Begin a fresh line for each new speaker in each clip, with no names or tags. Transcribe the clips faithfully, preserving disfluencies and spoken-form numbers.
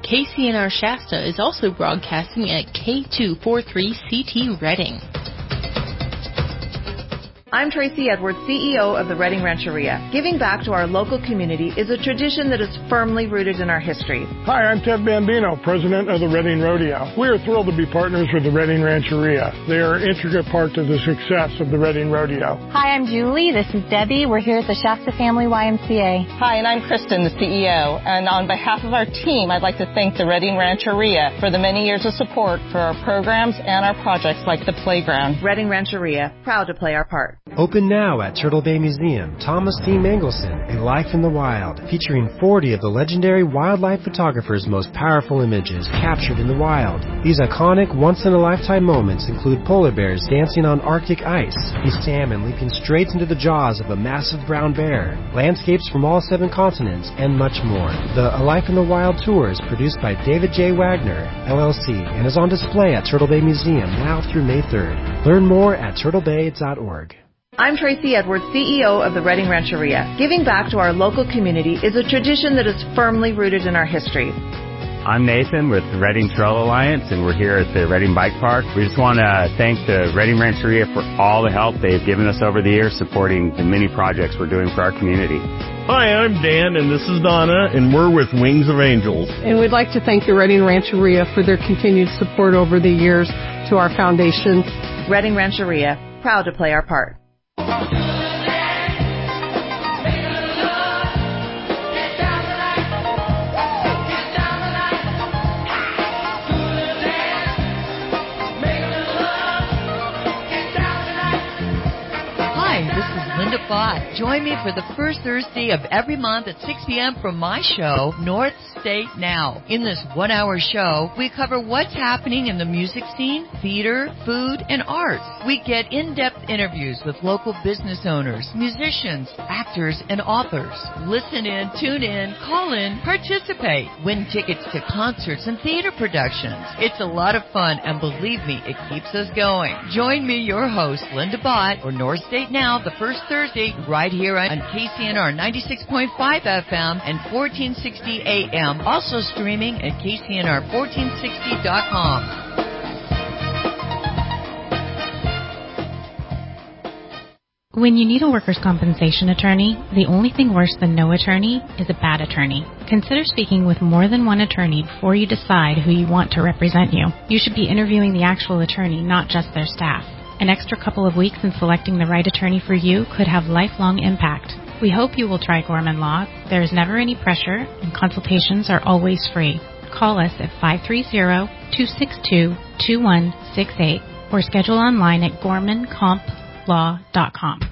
K C N R Shasta is also broadcasting at K two forty-three C T Redding.
I'm Tracy Edwards, C E O of the Redding Rancheria. Giving back to our local community is a tradition that is firmly rooted in our history.
Hi, I'm Ted Bambino, President of the Redding Rodeo. We are thrilled to be partners with the Redding Rancheria. They are an intricate part to the success of the Redding Rodeo.
Hi, I'm Julie. This is Debbie. We're here at the Shasta Family Y M C A.
Hi, and I'm Kristen, the C E O. And on behalf of our team, I'd like to thank the Redding Rancheria for the many years of support for our programs and our projects like the playground.
Redding Rancheria, proud to play our part.
Open now at Turtle Bay Museum, Thomas D. Mangelson, A Life in the Wild, featuring forty of the legendary wildlife photographer's most powerful images captured in the wild. These iconic, once-in-a-lifetime moments include polar bears dancing on Arctic ice, a salmon leaping straight into the jaws of a massive brown bear, landscapes from all seven continents, and much more. The A Life in the Wild tour is produced by David J. Wagner, L L C, and is on display at Turtle Bay Museum now through May third. Learn more at turtle bay dot org.
I'm Tracy Edwards, C E O of the Redding Rancheria. Giving back to our local community is a tradition that is firmly rooted in our history.
I'm Nathan with the Redding Trail Alliance, and we're here at the Redding Bike Park. We just want to thank the Redding Rancheria for all the help they've given us over the years supporting the many projects we're doing for our community.
Hi, I'm Dan, and this is Donna, and we're with Wings of Angels.
And we'd like to thank the Redding Rancheria for their continued support over the years to our foundation.
Redding Rancheria, proud to play our part.
Bott. Join me for the first Thursday of every month at six p.m. for my show, North State Now. In this one-hour show, we cover what's happening in the music scene, theater, food, and arts. We get in-depth interviews with local business owners, musicians, actors, and authors. Listen in, tune in, call in, participate, win tickets to concerts and theater productions. It's a lot of fun, and believe me, it keeps us going. Join me, your host, Linda Bott, for North State Now, the first Thursday, right here on K C N R ninety-six point five F M and fourteen sixty A M. Also streaming at K C N R fourteen sixty dot com.
When you need a workers' compensation attorney, the only thing worse than no attorney is a bad attorney. Consider speaking with more than one attorney before you decide who you want to represent you. You should be interviewing the actual attorney, not just their staff. An extra couple of weeks in selecting the right attorney for you could have lifelong impact. We hope you will try Gorman Law. There is never any pressure, and consultations are always free. Call us at five three zero, two six two, two one six eight or schedule online at gorman comp law dot com.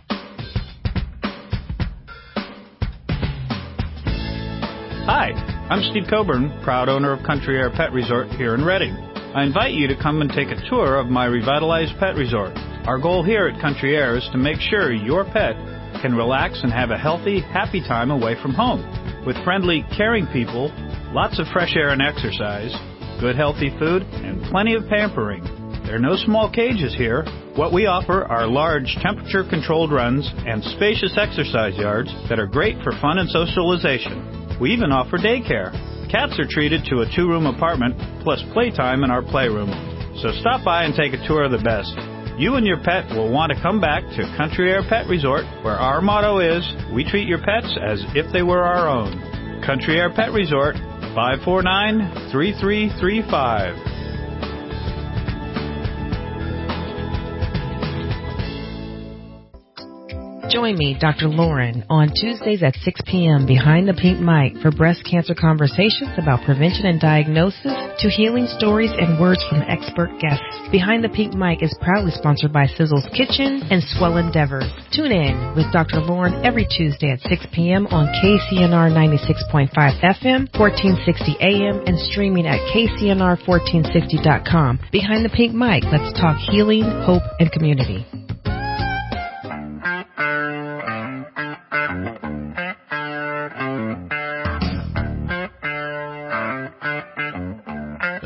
Hi, I'm Steve Coburn, proud owner of Country Air Pet Resort here in Redding. I invite you to come and take a tour of my revitalized pet resort. Our goal here at Country Air is to make sure your pet can relax and have a healthy, happy time away from home. With friendly, caring people, lots of fresh air and exercise, good healthy food, and plenty of pampering. There are no small cages here. What we offer are large temperature-controlled runs and spacious exercise yards that are great for fun and socialization. We even offer daycare. Cats are treated to a two-room apartment plus playtime in our playroom. So stop by and take a tour of the best. You and your pet will want to come back to Country Air Pet Resort, where our motto is, we treat your pets as if they were our own. Country Air Pet Resort, five four nine, three three three five.
Join me, Doctor Lauren, on Tuesdays at six p.m. behind the pink mic for breast cancer conversations about prevention and diagnosis to healing stories and words from expert guests. Behind the Pink Mic is proudly sponsored by Sizzle's Kitchen and Swell Endeavors. Tune in with Doctor Lauren every Tuesday at six p.m. on K C N R ninety-six point five F M, fourteen sixty A M, and streaming at K C N R fourteen sixty dot com. Behind the Pink Mic, let's talk healing, hope, and community.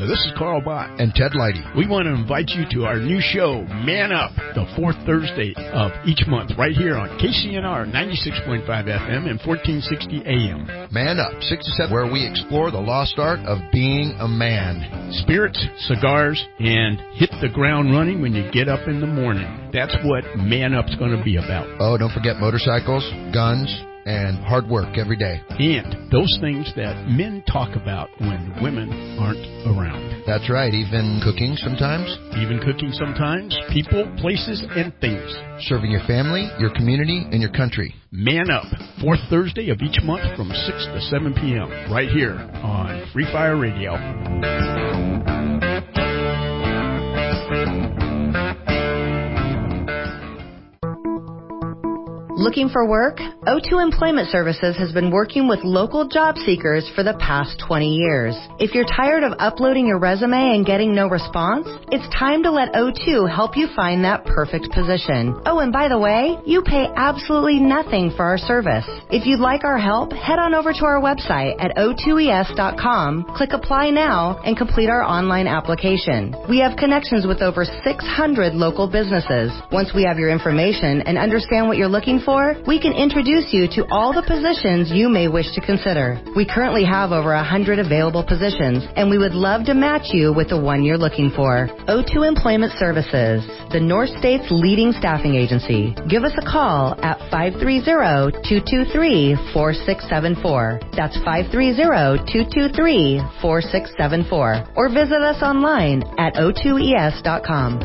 this is Carl Bott.
And Ted Leidy.
We want to invite you to our new show, Man Up, the fourth Thursday of each month, right here on K C N R ninety-six point five F M and fourteen sixty A M.
Man Up, six to seven, where we explore the lost art of being a man.
Spirits, cigars, and hit the ground running when you get up in the morning. That's what Man Up's going to be about.
Oh, don't forget motorcycles, guns, and hard work every day.
And those things that men talk about when women aren't around.
That's right. Even cooking sometimes.
Even cooking sometimes. People, places, and things.
Serving your family, your community, and your country.
Man Up, fourth Thursday of each month from six to seven p.m. right here on Free Fire Radio.
Looking for work? O two Employment Services has been working with local job seekers for the past twenty years. If you're tired of uploading your resume and getting no response, it's time to let O two help you find that perfect position. Oh, and by the way, you pay absolutely nothing for our service. If you'd like our help, head on over to our website at O two E S dot com, click Apply Now, and complete our online application. We have connections with over six hundred local businesses. Once we have your information and understand what you're looking for, we can introduce you to all the positions you may wish to consider. We currently have over one hundred available positions, and we would love to match you with the one you're looking for. O two Employment Services, the North State's leading staffing agency. Give us a call at five three zero, two two three, four six seven four. That's five three zero, two two three, four six seven four. Or visit us online at O two E S dot com.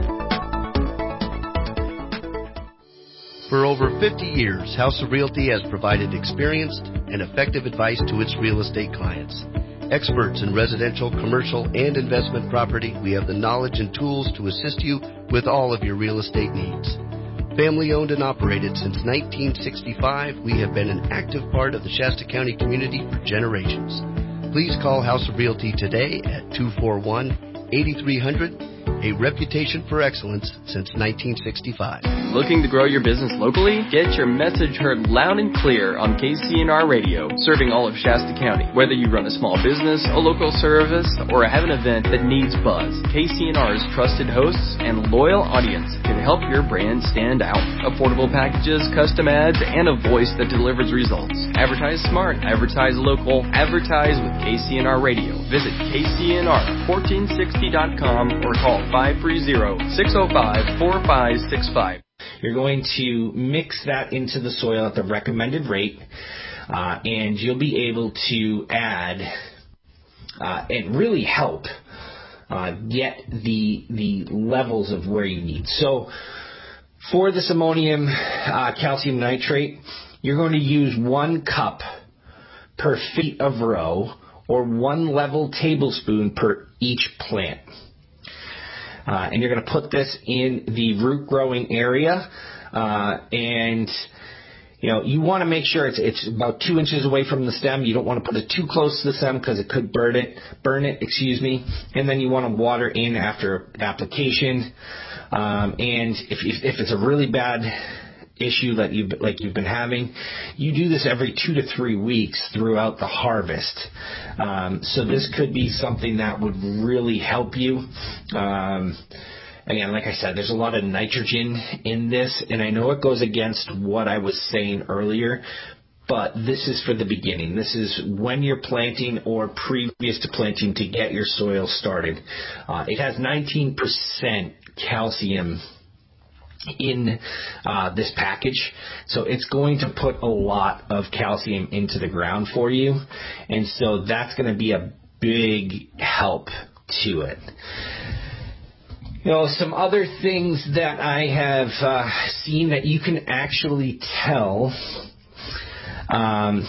For over fifty years, House of Realty has provided experienced and effective advice to its real estate clients. Experts in residential, commercial, and investment property, we have the knowledge and tools to assist you with all of your real estate needs. Family owned and operated since nineteen sixty-five, we have been an active part of the Shasta County community for generations. Please call House of Realty today at two four one, eight three zero zero. A reputation for excellence since nineteen sixty-five.
Looking to grow your business locally? Get your message heard loud and clear on K C N R Radio, serving all of Shasta County. Whether you run a small business, a local service, or have an event that needs buzz, K C N R's trusted hosts and loyal audience can help your brand stand out. Affordable packages, custom ads, and a voice that delivers results. Advertise smart, advertise local, advertise with K C N R Radio. Visit K C N R fourteen sixty dot com or call five three zero, six zero five, four five six five.
You're going to mix that into the soil at the recommended rate, uh, and you'll be able to add uh, and really help uh, get the the levels of where you need. So for this ammonium uh, calcium nitrate, you're going to use one cup per feet of row, or one level tablespoon per each plant. Uh, and you're going to put this in the root growing area, uh, and you know you want to make sure it's it's about two inches away from the stem. You don't want to put it too close to the stem because it could burn it. Burn it, excuse me. And then you want to water in after application. Um, and if if it's a really bad issue that you like you've been having, you do this every two to three weeks throughout the harvest. Um, so this could be something that would really help you. Um, again, like I said, there's a lot of nitrogen in this, and I know it goes against what I was saying earlier, but this is for the beginning. This is when you're planting or previous to planting to get your soil started. Uh, it has nineteen percent calcium in uh, this package, so it's going to put a lot of calcium into the ground for you, and so that's going to be a big help to it. You know, some other things that I have uh, seen that you can actually tell um,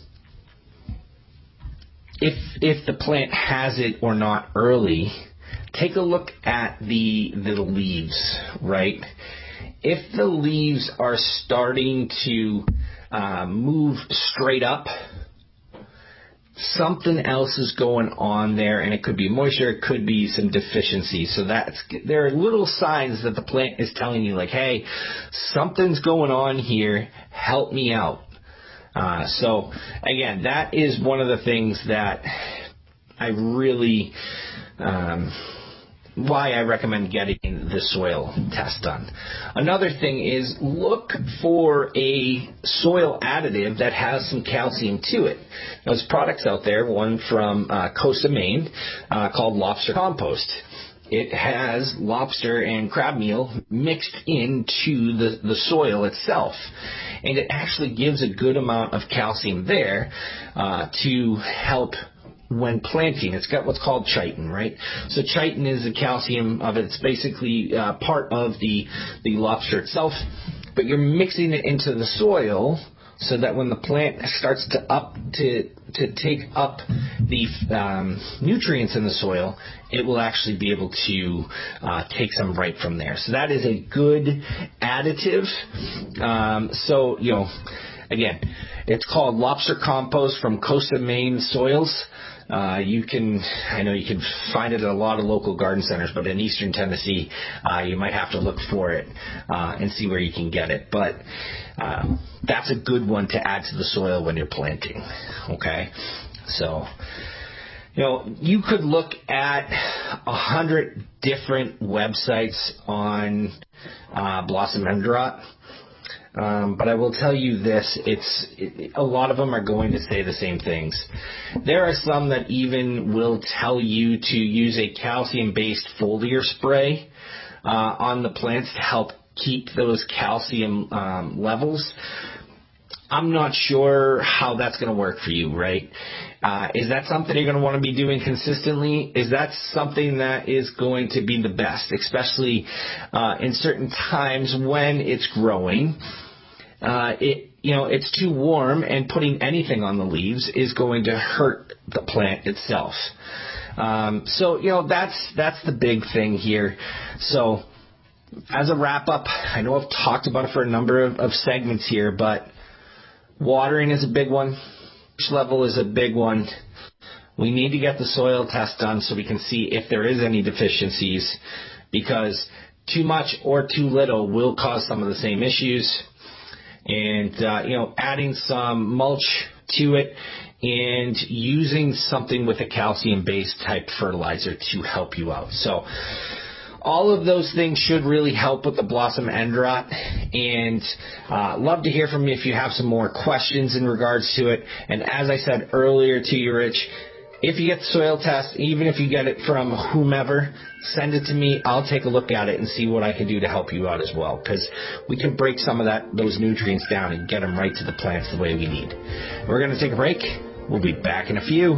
if if the plant has it or not early. Take a look at the the leaves, right? If the leaves are starting to uh, move straight up, something else is going on there, and it could be moisture, it could be some deficiency. So that's there are little signs that the plant is telling you, like, hey, something's going on here, help me out. Uh, so again, that is one of the things that I really, um, why I recommend getting the soil test done. Another thing is look for a soil additive that has some calcium to it. There's products out there, one from uh, Costa, Maine, uh, called Lobster Compost. It has lobster and crab meal mixed into the, the soil itself. And it actually gives a good amount of calcium there uh, to help when planting. It's got what's called chitin, right? So chitin is the calcium of it. It's basically uh, part of the, the lobster itself. But you're mixing it into the soil so that when the plant starts to up to to take up the um, nutrients in the soil, it will actually be able to uh, take some right from there. So that is a good additive. Um, so, you know, again, it's called Lobster Compost from Costa, Maine Soils. Uh, you can, I know you can find it at a lot of local garden centers, but in eastern Tennessee, uh, you might have to look for it uh, and see where you can get it. But uh, that's a good one to add to the soil when you're planting. Okay, so you know you could look at a hundred different websites on uh, Blossom End Rot. Um, but I will tell you this, it's it, a lot of them are going to say the same things. There are some that even will tell you to use a calcium-based foliar spray uh, on the plants to help keep those calcium um, levels. I'm not sure how that's going to work for you, right? Uh, is that something you're going to want to be doing consistently? Is that something that is going to be the best, especially uh, in certain times when it's growing? Uh, it, you know, it's too warm, and putting anything on the leaves is going to hurt the plant itself. Um, so, you know, that's that's the big thing here. So, as a wrap up, I know I've talked about it for a number of, of segments here, but watering is a big one. PH level is a big one. We need to get the soil test done so we can see if there is any deficiencies, because too much or too little will cause some of the same issues. And, uh, you know, adding some mulch to it and using something with a calcium-based type fertilizer to help you out. So all of those things should really help with the blossom end rot. And uh, love to hear from you if you have some more questions in regards to it. And as I said earlier to you, Rich, if you get the soil test, even if you get it from whomever, send it to me. I'll take a look at it and see what I can do to help you out as well, because we can break some of that those nutrients down and get them right to the plants the way we need. We're going to take a break. We'll be back in a few.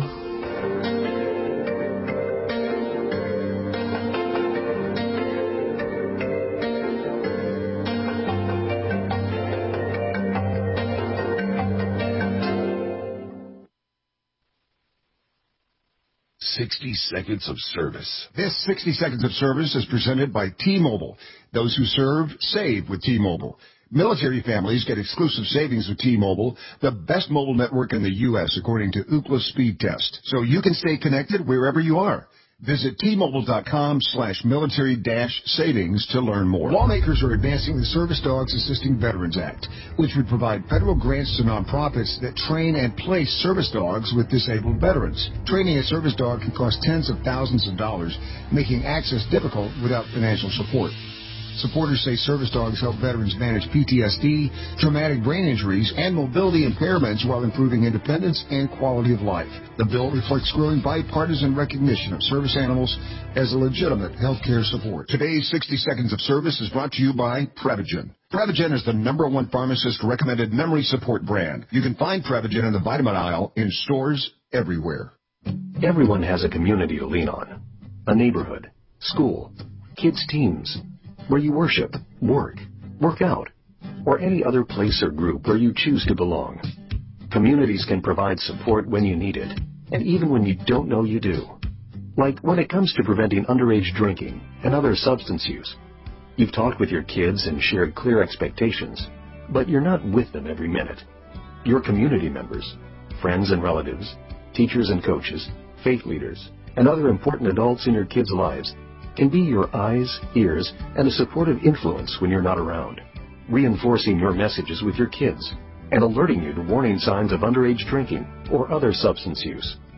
sixty seconds of service. This sixty seconds of service is presented by T-Mobile. Those who serve, save with T-Mobile. Military families get exclusive savings with T-Mobile, the best mobile network in the U S according to Ookla Speed Test, so you can stay connected wherever you are. Visit T-Mobile.com slash military dash savings to learn more. Lawmakers are advancing the Service Dogs Assisting Veterans Act, which would provide federal grants to nonprofits that train and place service dogs with disabled veterans. Training a service dog can cost tens of thousands of dollars, making access difficult without financial support. Supporters say service dogs help veterans manage P T S D, traumatic brain injuries, and mobility impairments while improving independence and quality of life. The bill reflects growing bipartisan recognition of service animals as a legitimate health care support. Today's sixty seconds of service is brought to you by Prevagen. Prevagen is the number one pharmacist-recommended memory support brand. You can find Prevagen in the vitamin aisle in stores everywhere.
Everyone has a community to lean on. A neighborhood, school, kids' teams, where you worship, work, work out, or any other place or group where you choose to belong. Communities can provide support when you need it, and even when you don't know you do. Like when it comes to preventing underage drinking and other substance use. You've talked with your kids and shared clear expectations, but you're not with them every minute. Your community members, friends and relatives, teachers and coaches, faith leaders, and other important adults in your kids' lives can be your eyes, ears, and a supportive influence when you're not around, reinforcing your messages with your kids and alerting you to warning signs of underage drinking or other substance use.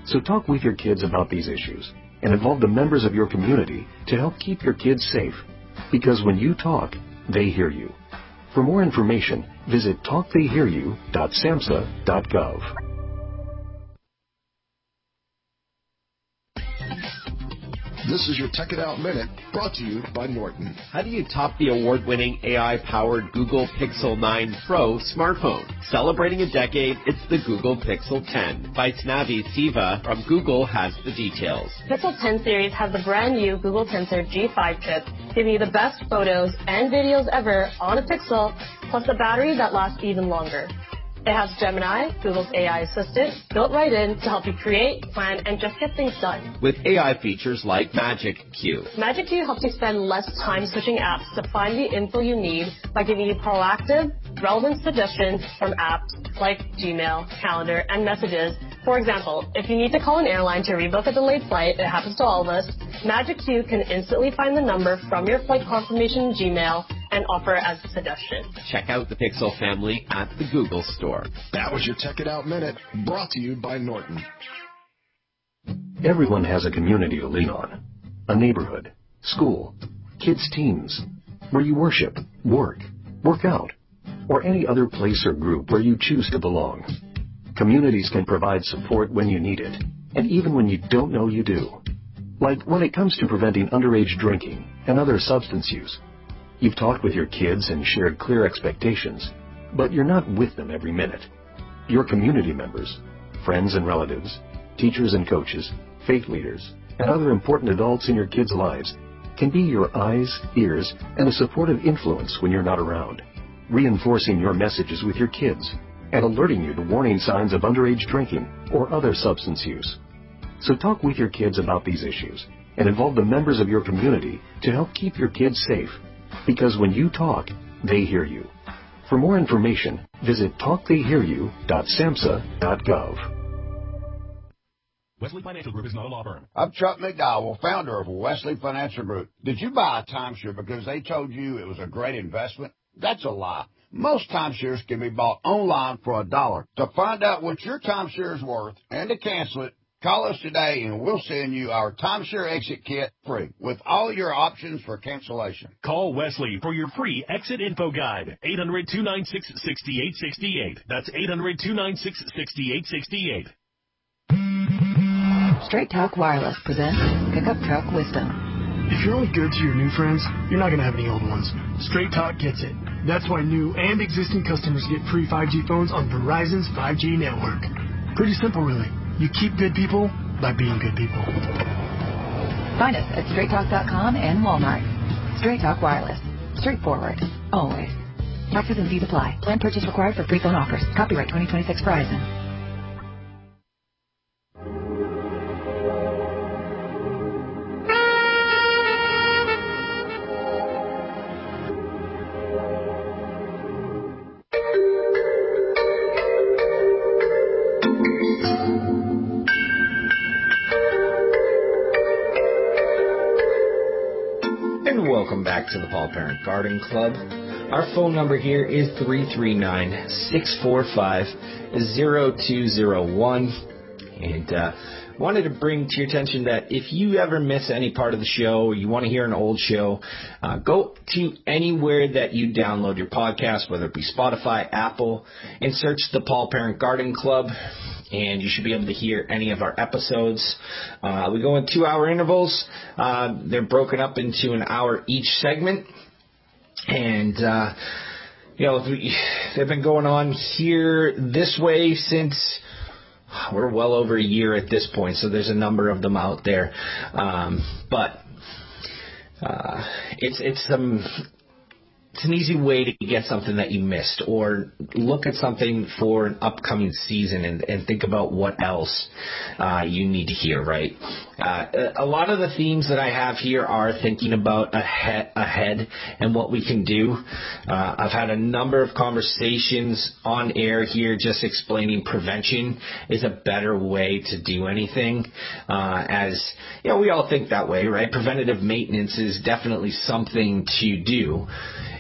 So talk with your kids about these issues and involve the members of your community to help keep your kids safe. Because when you talk, they hear you. For more information, visit talk they hear you dot samhsa dot gov.
This is your Tech It Out Minute, brought to you by Norton.
How do you top the award-winning A I-powered Google Pixel nine Pro smartphone? Celebrating a decade, it's the Google Pixel ten. Vaishnavi Siva from Google has the details.
Pixel ten series has the brand new Google Tensor G five chip, giving you the best photos and videos ever on a Pixel, plus a battery that lasts even longer. It has Gemini, Google's A I assistant, built right in to help you create, plan, and just get things done.
With A I features like Magic Queue.
Magic Queue helps you spend less time switching apps to find the info you need by giving you proactive, relevant suggestions from apps like Gmail, Calendar, and Messages. For example, if you need to call an airline to rebook a delayed flight, it happens to all of us, Magic Queue can instantly find the number from your flight confirmation in Gmail and offer it as a suggestion.
Check out the Pixel family at the Google Store.
That was your Tech It Out Minute, brought to you by Norton.
Everyone has a community to lean on. A neighborhood, school, kids' teams, where you worship, work, work out, or any other place or group where you choose to belong. Communities can provide support when you need it, and even when you don't know you do. Like when it comes to preventing underage drinking and other substance use. You've talked with your kids and shared clear expectations, but you're not with them every minute. Your community members, friends and relatives, teachers and coaches, faith leaders, and other important adults in your kids' lives can be your eyes, ears, and a supportive influence when you're not around, reinforcing your messages with your kids and alerting you to warning signs of underage drinking or other substance use. So talk with your kids about these issues and involve the members of your community to help keep your kids safe. Because when you talk, they hear you. For more information, visit talk they hear you dot samhsa dot gov.
Wesley Financial Group is not a law firm.
I'm Chuck McDowell, founder of Wesley Financial Group. Did you buy a timeshare because they told you it was a great investment? That's a lie. Most timeshares can be bought online for a dollar. To find out what your timeshare is worth and to cancel it, call us today and we'll send you our timeshare exit kit free with all your options for cancellation.
Call Wesley for your free exit info guide. eight hundred, two nine six, six eight six eight. That's eight hundred, two nine six, six eight six eight.
Straight Talk Wireless presents Pickup Truck Wisdom.
If you're only good to your new friends, you're not going to have any old ones. Straight Talk gets it. That's why new and existing customers get free five G phones on Verizon's five G network. Pretty simple, really. You keep good people by being good people.
Find us at straight talk dot com and Walmart. Straight Talk Wireless. Straightforward. Always. Taxes and fees apply. Plan purchase required for free phone offers. Copyright twenty twenty-six Verizon.
Welcome back to the Paul Parent Garden Club. Our phone number here is three three nine, six four five, zero two zero one. And uh, wanted to bring to your attention that if you ever miss any part of the show or you want to hear an old show, uh, go to anywhere that you download your podcast, whether it be Spotify, Apple, and search the Paul Parent Garden Club. And you should be able to hear any of our episodes. Uh, we go in two-hour intervals. Uh, they're broken up into an hour each segment. And, uh, you know, we, they've been going on here this way since we're well over a year at this point. So there's a number of them out there. Um, but uh, it's it's some... It's an easy way to get something that you missed or look at something for an upcoming season and, and think about what else uh, you need to hear, right? Uh, a lot of the themes that I have here are thinking about ahead, ahead and what we can do. Uh, I've had a number of conversations on air here just explaining prevention is a better way to do anything. Uh, as, you know, we all think that way, right? Preventative maintenance is definitely something to do.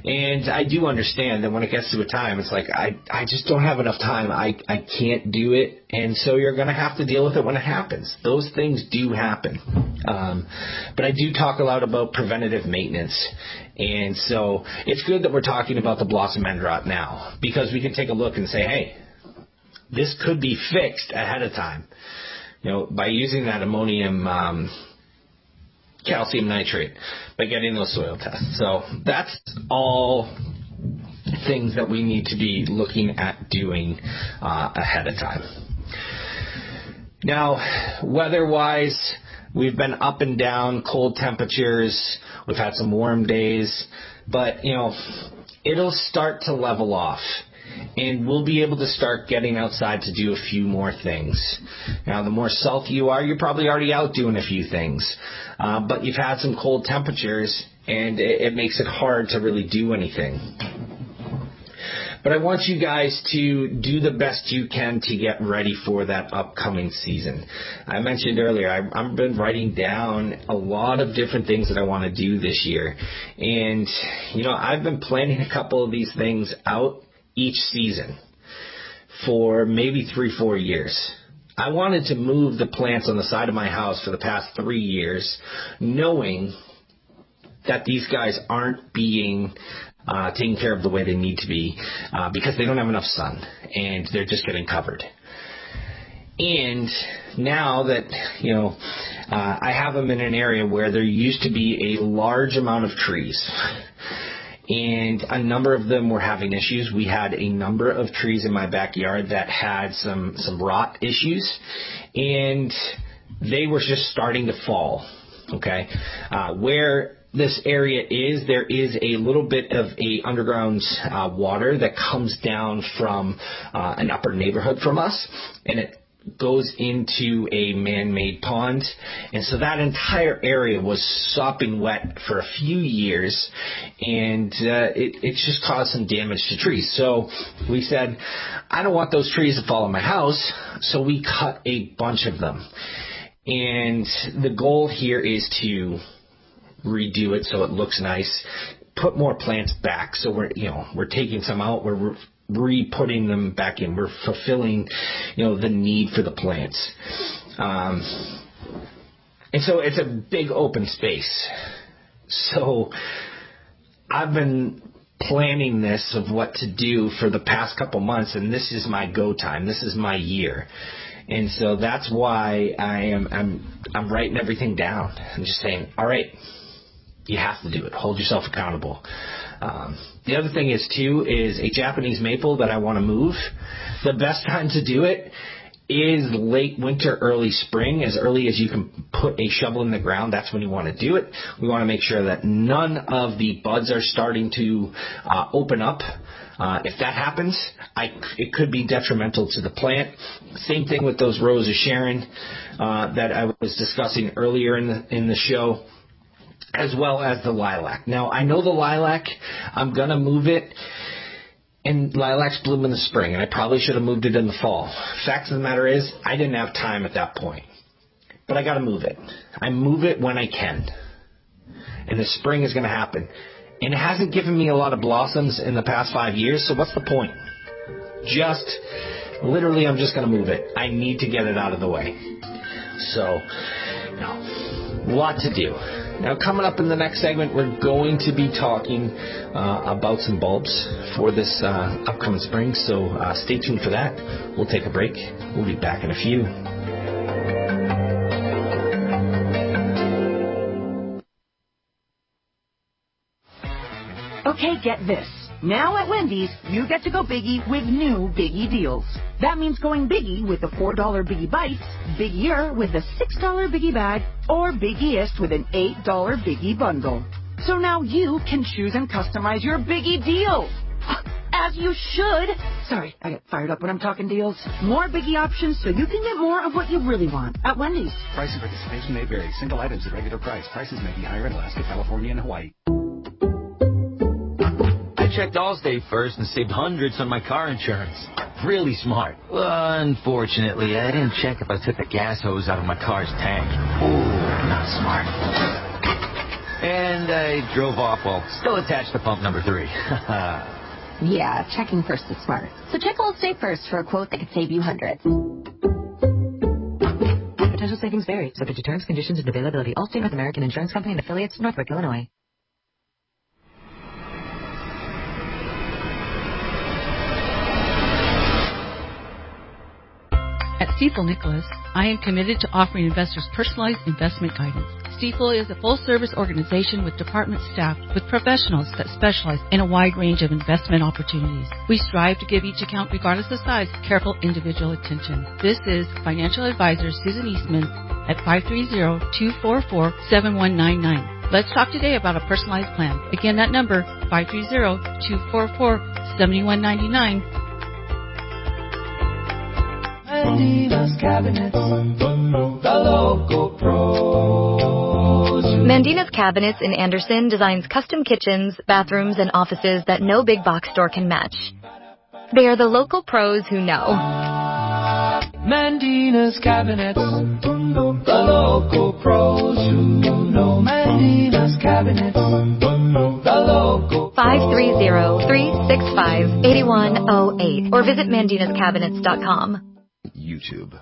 And I do understand that when it gets to a time, it's like, I, I just don't have enough time. I, I can't do it. And so you're going to have to deal with it when it happens. Those things do happen. Um, but I do talk a lot about preventative maintenance. And so it's good that we're talking about the blossom end rot now, because we can take a look and say, hey, this could be fixed ahead of time, you know, by using that ammonium um, calcium nitrate, by getting those soil tests. So that's all things that we need to be looking at doing uh, ahead of time. Now, weather-wise, we've been up and down, cold temperatures. We've had some warm days, but, you know, it'll start to level off. And we'll be able to start getting outside to do a few more things. Now, the more south you are, you're probably already out doing a few things. Uh, but you've had some cold temperatures, and it, it makes it hard to really do anything. But I want you guys to do the best you can to get ready for that upcoming season. I mentioned earlier, I, I've been writing down a lot of different things that I want to do this year. And, you know, I've been planning a couple of these things out each season for maybe three, four years. I wanted to move the plants on the side of my house for the past three years, knowing that these guys aren't being uh, taken care of the way they need to be uh, because they don't have enough sun and they're just getting covered. And now that, you know, uh, I have them in an area where there used to be a large amount of trees, and a number of them were having issues. We had a number of trees in my backyard that had some, some rot issues, and they were just starting to fall, okay? Uh, where this area is, there is a little bit of a underground uh, water that comes down from uh, an upper neighborhood from us, and it goes into a man-made pond. And so that entire area was sopping wet for a few years, and uh, it, it just caused some damage to trees. So we said, I don't want those trees to fall on my house, so we cut a bunch of them. And the goal here is to redo it so it looks nice, put more plants back. So we're, you know, we're taking some out, we're re-putting them back in. We're fulfilling, you know, the need for the plants. Um, and so it's a big open space. So I've been planning this of what to do for the past couple months, and this is my go time. This is my year. And so that's why I am I'm I'm writing everything down. I'm just saying, all right, you have to do it. Hold yourself accountable. Um, the other thing is, too, is a Japanese maple that I want to move. The best time to do it is late winter, early spring. As early as you can put a shovel in the ground, that's when you want to do it. We want to make sure that none of the buds are starting to uh, open up. Uh, if that happens, I, it could be detrimental to the plant. Same thing with those Rose of Sharon uh, that I was discussing earlier in the in the show, as well as the lilac. Now, I know the lilac, I'm going to move it, and lilacs bloom in the spring, and I probably should have moved it in the fall. Fact of the matter is, I didn't have time at that point. But I got to move it. I move it when I can. And the spring is going to happen. And it hasn't given me a lot of blossoms in the past five years, so what's the point? Just, literally, I'm just going to move it. I need to get it out of the way. So, you know, lot to do. Now, coming up in the next segment, we're going to be talking uh, about some bulbs for this uh, upcoming spring, so uh, stay tuned for that. We'll take a break. We'll be back in a few.
Okay, get this. Now at Wendy's, you get to go biggie with new Biggie deals. That means going biggie with the four dollar Biggie Bites, biggier with the six dollar Biggie Bag, or biggiest with an eight dollar Biggie Bundle. So now you can choose and customize your Biggie deals. As you should. Sorry, I get fired up when I'm talking deals. More Biggie options so you can get more of what you really want at Wendy's.
Price and participation may vary. Single items at regular price. Prices may be higher in Alaska, California, and Hawaii.
I checked Allstate first and saved hundreds on my car insurance. Really smart. Unfortunately, I didn't check if I took the gas hose out of my car's tank. Ooh, not smart. And I drove off while still attached to pump number three.
Yeah, checking first is smart. So check Allstate first for a quote that could save you hundreds.
Potential savings vary, subject to terms, conditions, and availability. Allstate North American Insurance Company and affiliates, Northbrook, Illinois.
At Stifel Nicholas, I am committed to offering investors personalized investment guidance. Stifel is a full-service organization with department staff with professionals that specialize in a wide range of investment opportunities. We strive to give each account, regardless of size, careful individual attention. This is financial advisor Susan Eastman at five three zero, two four four, seven one nine nine. Let's talk today about a personalized plan. Again, that number, five three zero, two four four, seven one nine nine.
Mandina's Cabinets, the local pros.
Mandina's Cabinets in Anderson designs custom kitchens, bathrooms, and offices that no big box store can match. They are the local pros who know.
Mandina's Cabinets, the local pros who know. Mandina's Cabinets, the local
five three zero, three six five, eight one zero eight or visit mandinas cabinets dot com.
YouTube.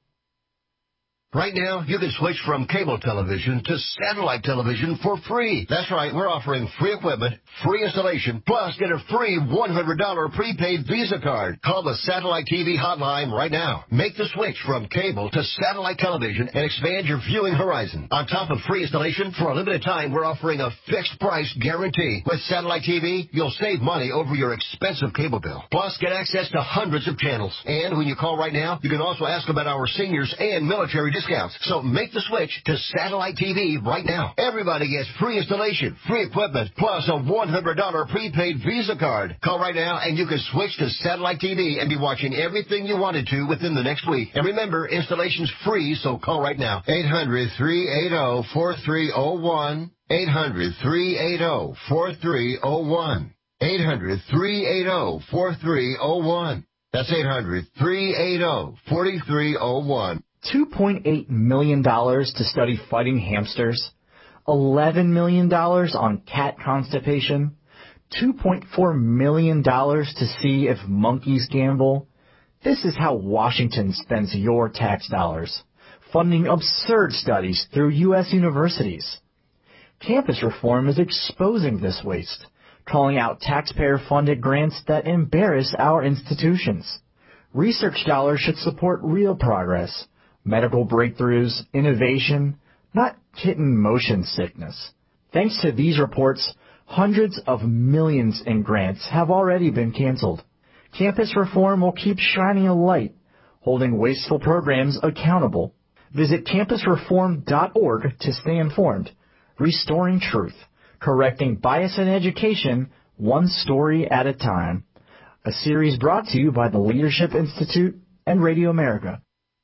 Right now, you can switch from cable television to satellite television for free. That's right, we're offering free equipment, free installation, plus get a free one hundred dollars prepaid Visa card. Call the Satellite T V hotline right now. Make the switch from cable to satellite television and expand your viewing horizon. On top of free installation, for a limited time, we're offering a fixed price guarantee. With Satellite T V, you'll save money over your expensive cable bill. Plus, get access to hundreds of channels. And when you call right now, you can also ask about our seniors and military discounts. So make the switch to Satellite T V right now. Everybody gets free installation, free equipment, plus a one hundred dollars prepaid Visa card. Call right now and you can switch to Satellite T V and be watching everything you wanted to within the next week. And remember, installation's free, so call right now. eight hundred, three eight zero, four three zero one. eight hundred, three eight zero, four three zero one. eight hundred, three eight zero, four three zero one. That's eight hundred, three eight zero, four three zero one.
two point eight million dollars to study fighting hamsters, eleven million dollars on cat constipation, two point four million dollars to see if monkeys gamble. This is how Washington spends your tax dollars, funding absurd studies through U S universities. Campus reform is exposing this waste, calling out taxpayer-funded grants that embarrass our institutions. Research dollars should support real progress, medical breakthroughs, innovation, not kitten motion sickness. Thanks to these reports, hundreds of millions in grants have already been canceled. Campus reform will keep shining a light, holding wasteful programs accountable. Visit campus reform dot org to stay informed. Restoring truth, correcting bias in education, one story at a time. A series brought to you by the Leadership Institute and Radio America.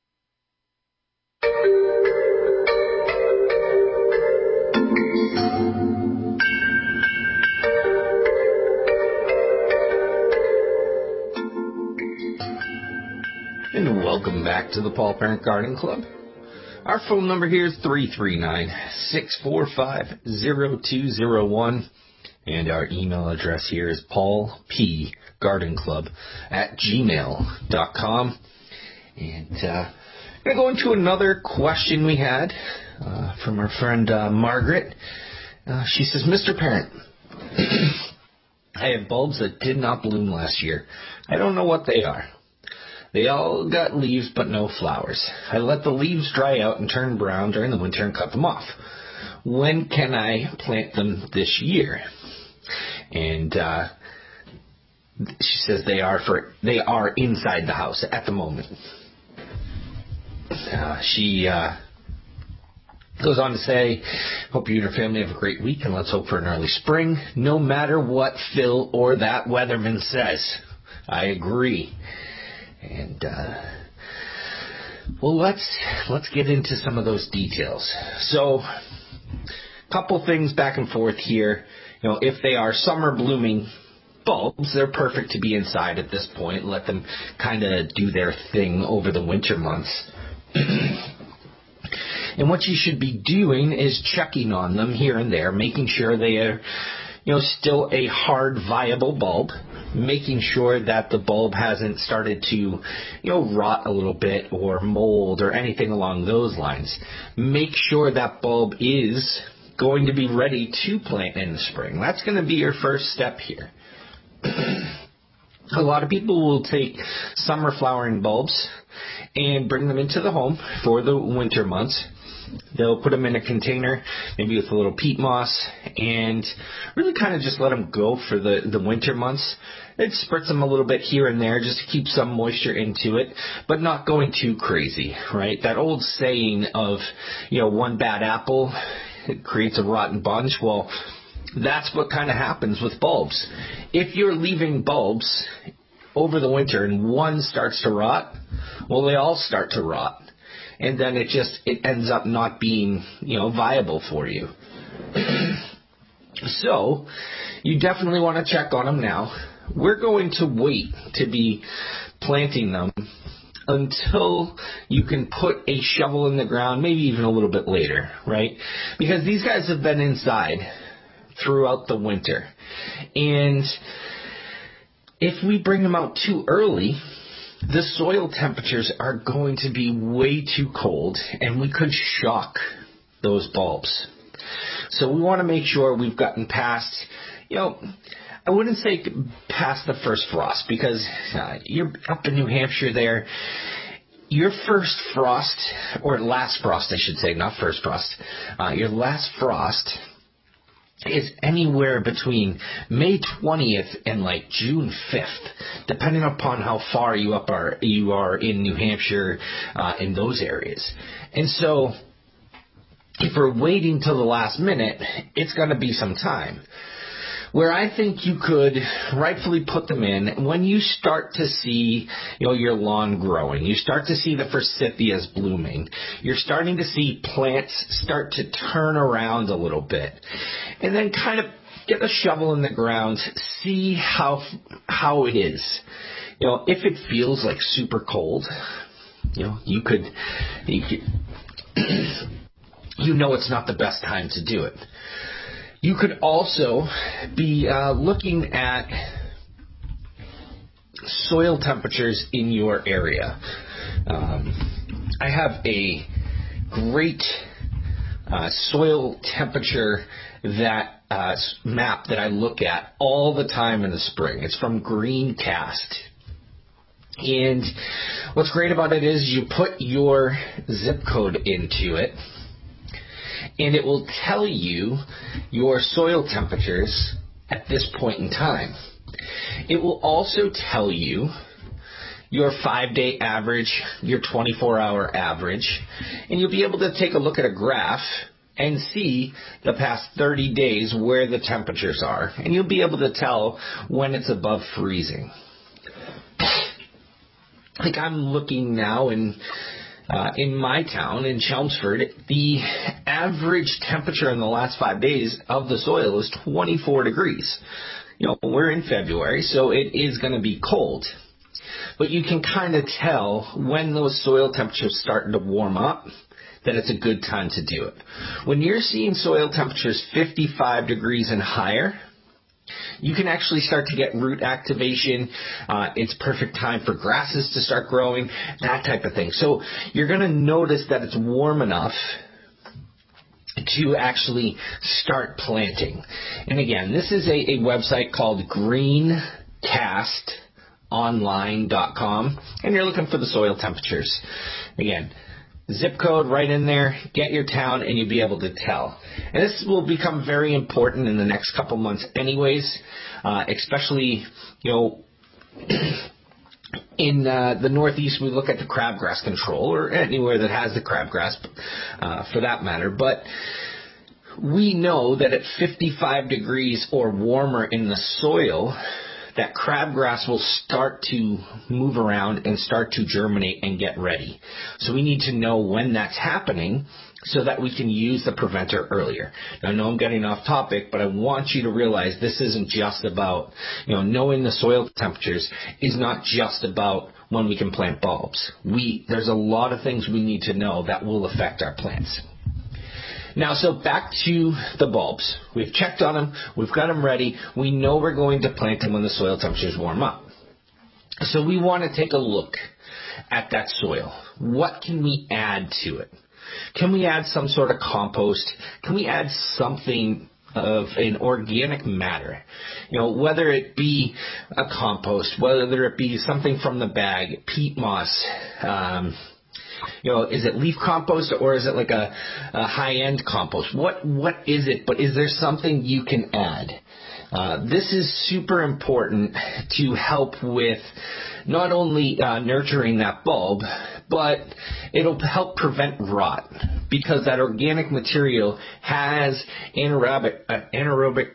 And welcome back to the Paul Parent Garden Club. Our phone number here is three three nine, six four five, zero two zero one. And our email address here is paulpgardenclub at gmail dot com. And uh, we're going to go into another question we had uh, from our friend uh, Margaret. Uh, she says, Mister Parent, I have bulbs that did not bloom last year. I don't know what they are. They all got leaves but no flowers. I let the leaves dry out and turn brown during the winter and cut them off. When can I plant them this year? And uh, she says they are for they are inside the house at the moment. Uh, she uh, goes on to say, hope you and your family have a great week and let's hope for an early spring, no matter what Phil or that weatherman says. I agree. And, uh, well, let's, let's get into some of those details. So, couple things back and forth here. You know, if they are summer blooming bulbs, they're perfect to be inside at this point. Let them kind of do their thing over the winter months. And what you should be doing is checking on them here and there, making sure they are, you know, still a hard, viable bulb, making sure that the bulb hasn't started to, you know, rot a little bit or mold or anything along those lines. Make sure that bulb is going to be ready to plant in the spring. That's going to be your first step here. A lot of people will take summer flowering bulbs and bring them into the home for the winter months. They'll put them in a container, maybe with a little peat moss, and really kind of just let them go for the, the winter months. It spritz them a little bit here and there just to keep some moisture into it, but not going too crazy, right? That old saying of, you know, one bad apple, it creates a rotten bunch. Well, that's what kind of happens with bulbs. If you're leaving bulbs over the winter and one starts to rot, well, they all start to rot. And then it just, it ends up not being, you know, viable for you. So, you definitely want to check on them now. We're going to wait to be planting them until you can put a shovel in the ground, maybe even a little bit later, right? Because these guys have been inside throughout the winter. And if we bring them out too early, the soil temperatures are going to be way too cold, and we could shock those bulbs. So we want to make sure we've gotten past, you know, I wouldn't say past the first frost, because uh, you're up in New Hampshire there. Your first frost, or last frost, I should say, not first frost, uh, your last frost is anywhere between May twentieth and like June fifth, depending upon how far you up are you are in New Hampshire, uh, in those areas. And so, if we're waiting till the last minute, it's going to be some time. Where I think you could rightfully put them in when you start to see, you know, your lawn growing. You start to see the forsythias blooming. You're starting to see plants start to turn around a little bit. And then kind of get a shovel in the ground, see how how it is. You know, if it feels like super cold, you know, you could, you could you know it's not the best time to do it. You could also be uh, looking at soil temperatures in your area. Um, I have a great uh, soil temperature that uh, map that I look at all the time in the spring. It's from Greencast. And what's great about it is you put your zip code into it, and it will tell you your soil temperatures at this point in time. It will also tell you your five-day average, your twenty-four hour average, and you'll be able to take a look at a graph and see the past thirty days where the temperatures are. And you'll be able to tell when it's above freezing. Like I'm looking now in Uh, in my town, in Chelmsford, the average temperature in the last five days of the soil is twenty-four degrees. You know, we're in February, so it is going to be cold. But you can kind of tell when those soil temperatures starting to warm up that it's a good time to do it. When you're seeing soil temperatures fifty-five degrees and higher, you can actually start to get root activation. Uh, it's perfect time for grasses to start growing, that type of thing. So you're going to notice that it's warm enough to actually start planting. And again, this is a, a website called greencast online dot com, and you're looking for the soil temperatures. Again, zip code right in there, get your town, and you'll be able to tell. And this will become very important in the next couple months anyways, uh, especially, you know, in uh, the Northeast we look at the crabgrass control, or anywhere that has the crabgrass uh, for that matter. But we know that at fifty-five degrees or warmer in the soil, that crabgrass will start to move around and start to germinate and get ready. So we need to know when that's happening so that we can use the preventer earlier. Now, I know I'm getting off topic, but I want you to realize this isn't just about, you know, knowing the soil temperatures is not just about when we can plant bulbs. We, there's a lot of things we need to know that will affect our plants. Now, so back to the bulbs. We've checked on them. We've got them ready. We know we're going to plant them when the soil temperatures warm up. So we want to take a look at that soil. What can we add to it? Can we add some sort of compost? Can we add something of an organic matter? You know, whether it be a compost, whether it be something from the bag, peat moss, um, you know, is it leaf compost or is it like a, a high-end compost? What What is it? But is there something you can add? Uh, this is super important to help with not only uh, nurturing that bulb, but it'll help prevent rot because that organic material has anaerobic, uh, anaerobic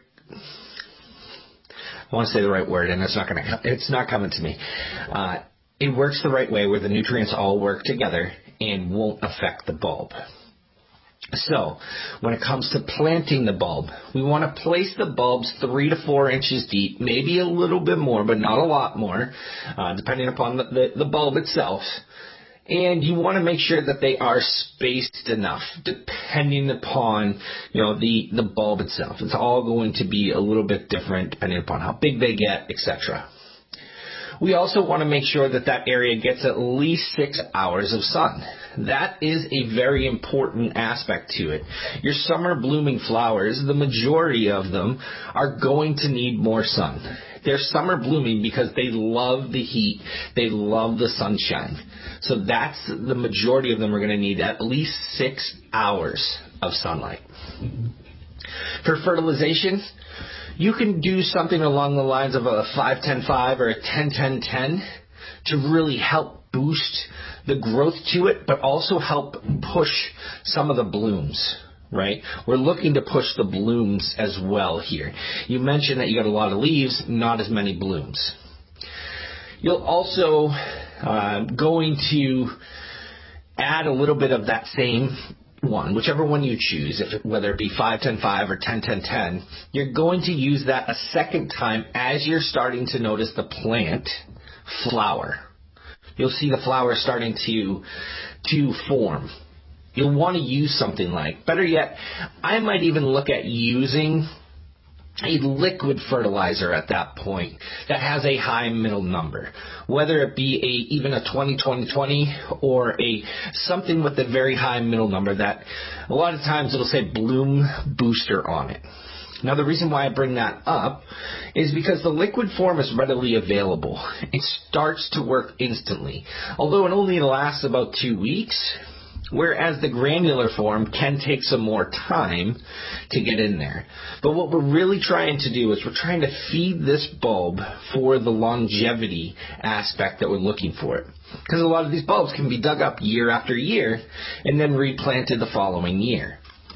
I want to say the right word, and it's not going to. It's not coming to me. Uh, it works the right way, where the nutrients all work together and won't affect the bulb. So, when it comes to planting the bulb, we want to place the bulbs three to four inches deep, maybe a little bit more, but not a lot more, uh, depending upon the, the, the bulb itself. And you want to make sure that they are spaced enough, depending upon, you know, the, the bulb itself. It's all going to be a little bit different depending upon how big they get, et cetera. We also want to make sure that that area gets at least six hours of sun. That is a very important aspect to it. Your summer blooming flowers, the majority of them, are going to need more sun. They're summer blooming because they love the heat. They love the sunshine. So that's the majority of them are going to need at least six hours of sunlight. For fertilization, you can do something along the lines of a five ten five or a ten ten ten to really help boost the growth to it, but also help push some of the blooms, right? We're looking to push the blooms as well here. You mentioned that you got a lot of leaves, not as many blooms. You'll also uh, going to add a little bit of that same one, whichever one you choose, if it, whether it be five ten five or ten ten ten, you're going to use that a second time as you're starting to notice the plant flower. You'll see the flower starting to to form. You'll want to use something like, better yet, I might even look at using a liquid fertilizer at that point that has a high middle number, whether it be a even a twenty twenty twenty or a something with a very high middle number that a lot of times it'll say bloom booster on it. Now, the reason why I bring that up is because the liquid form is readily available. It starts to work instantly, although it only lasts about two weeks, whereas the granular form can take some more time to get in there. But what we're really trying to do is we're trying to feed this bulb for the longevity aspect that we're looking for it. Because a lot of these bulbs can be dug up year after year and then replanted the following year.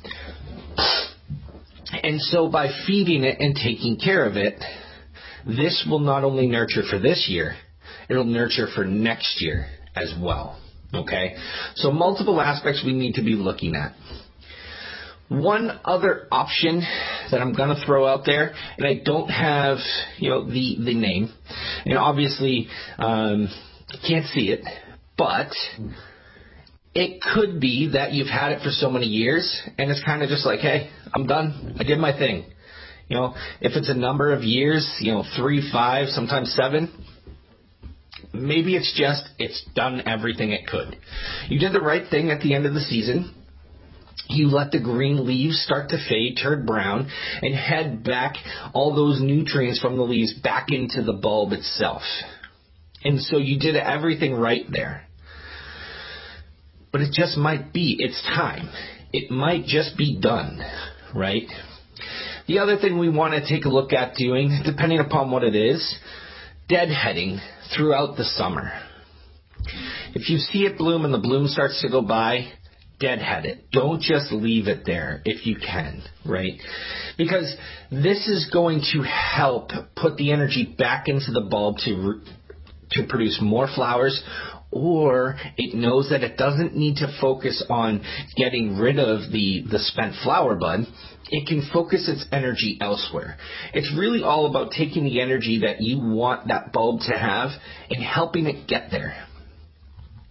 And so by feeding it and taking care of it, this will not only nurture for this year, it'll nurture for next year as well. Okay? So multiple aspects we need to be looking at. One other option that I'm going to throw out there, and I don't have, you know, the, the name, and obviously um, can't see it, but it could be that you've had it for so many years, and it's kind of just like, hey, I'm done. I did my thing. You know, if it's a number of years, you know, three, five, sometimes seven, maybe it's just, it's done everything it could. You did the right thing at the end of the season. You let the green leaves start to fade, turn brown, and head back all those nutrients from the leaves back into the bulb itself. And so you did everything right there. But it just might be, it's time. It might just be done, right? The other thing we want to take a look at doing, depending upon what it is, deadheading throughout the summer. If you see it bloom and the bloom starts to go by, deadhead it. Don't just leave it there if you can, right? Because this is going to help put the energy back into the bulb to to produce more flowers, or it knows that it doesn't need to focus on getting rid of the, the spent flower bud. It can focus its energy elsewhere. It's really all about taking the energy that you want that bulb to have and helping it get there.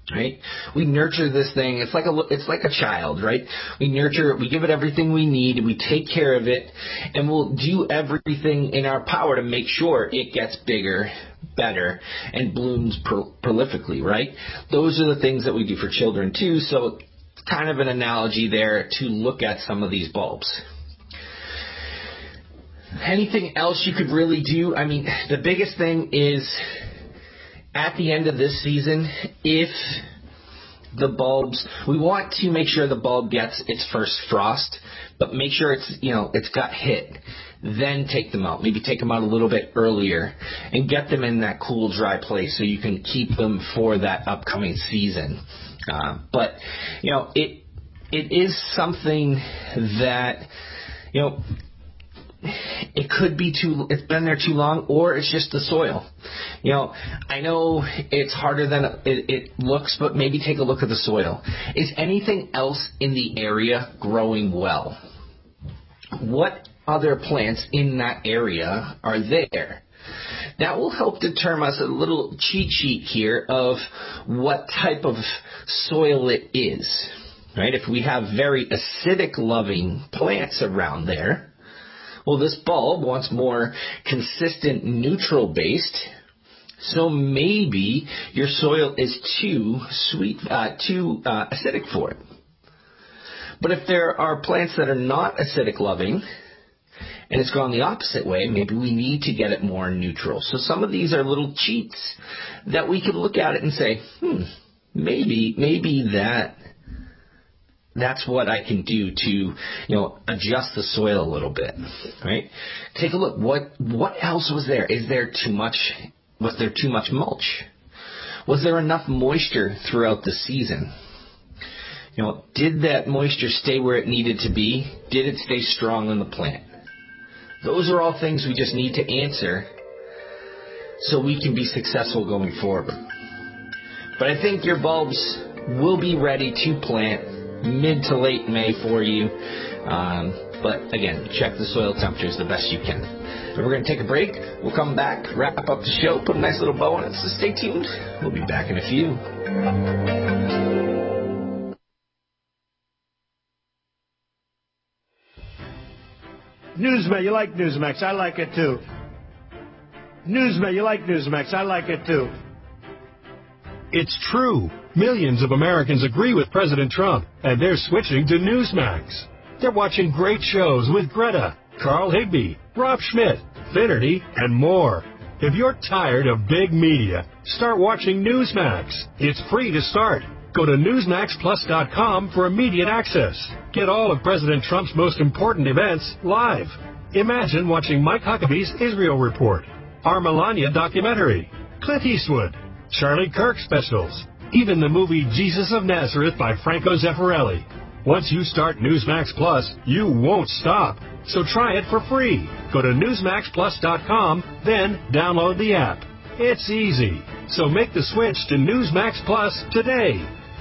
Right? We nurture this thing. It's like a, it's like a child, right? We nurture it. We give it everything we need. We take care of it. And we'll do everything in our power to make sure it gets bigger, better, and blooms pro- prolifically, right? Those are the things that we do for children, too. So it's kind of an analogy there to look at some of these bulbs. Anything else you could really do? I mean, the biggest thing is at the end of this season, if the bulbs, we want to make sure the bulb gets its first frost, but make sure it's, you know, it's got hit. Then take them out. Maybe take them out a little bit earlier and get them in that cool, dry place so you can keep them for that upcoming season. Uh, but, you know, it it is something that, you know, it could be too, it's been there too long, or it's just the soil. You know, I know it's harder than it, it looks, but maybe take a look at the soil. Is anything else in the area growing well? What other plants in that area are there? That will help determine us a little cheat sheet here of what type of soil it is. Right? If we have very acidic loving plants around there, well, this bulb wants more consistent neutral based, so maybe your soil is too sweet, uh, too uh, acidic for it. But if there are plants that are not acidic loving, and it's gone the opposite way, maybe we need to get it more neutral. So some of these are little cheats that we could look at it and say, hmm, maybe, maybe that. That's what I can do to, you know, adjust the soil a little bit, right? Take a look. What what else was there? Is there too much? Was there too much mulch? Was there enough moisture throughout the season? You know, did that moisture stay where it needed to be? Did it stay strong in the plant? Those are all things we just need to answer so we can be successful going forward. But I think your bulbs will be ready to plant mid to late May for you. Um, but again, check the soil temperatures the best you can. And we're going to take a break. We'll come back, wrap up the show, put a nice little bow on it. So stay tuned. We'll be back in a few.
Newsmax, you like Newsmax. I like it too. Newsmax, you like Newsmax. I like it too.
It's true. Millions of Americans agree with President Trump, and they're switching to Newsmax. They're watching great shows with Greta, Carl Higbie, Rob Schmidt, Finnerty, and more. If you're tired of big media, start watching Newsmax. It's free to start. Go to newsmax plus dot com for immediate access. Get all of President Trump's most important events live. Imagine watching Mike Huckabee's Israel Report, our Melania documentary, Clint Eastwood, Charlie Kirk specials, even the movie Jesus of Nazareth by Franco Zeffirelli. Once you start Newsmax Plus, you won't stop. So try it for free. Go to newsmax plus dot com, then download the app. It's easy. So make the switch to Newsmax Plus today.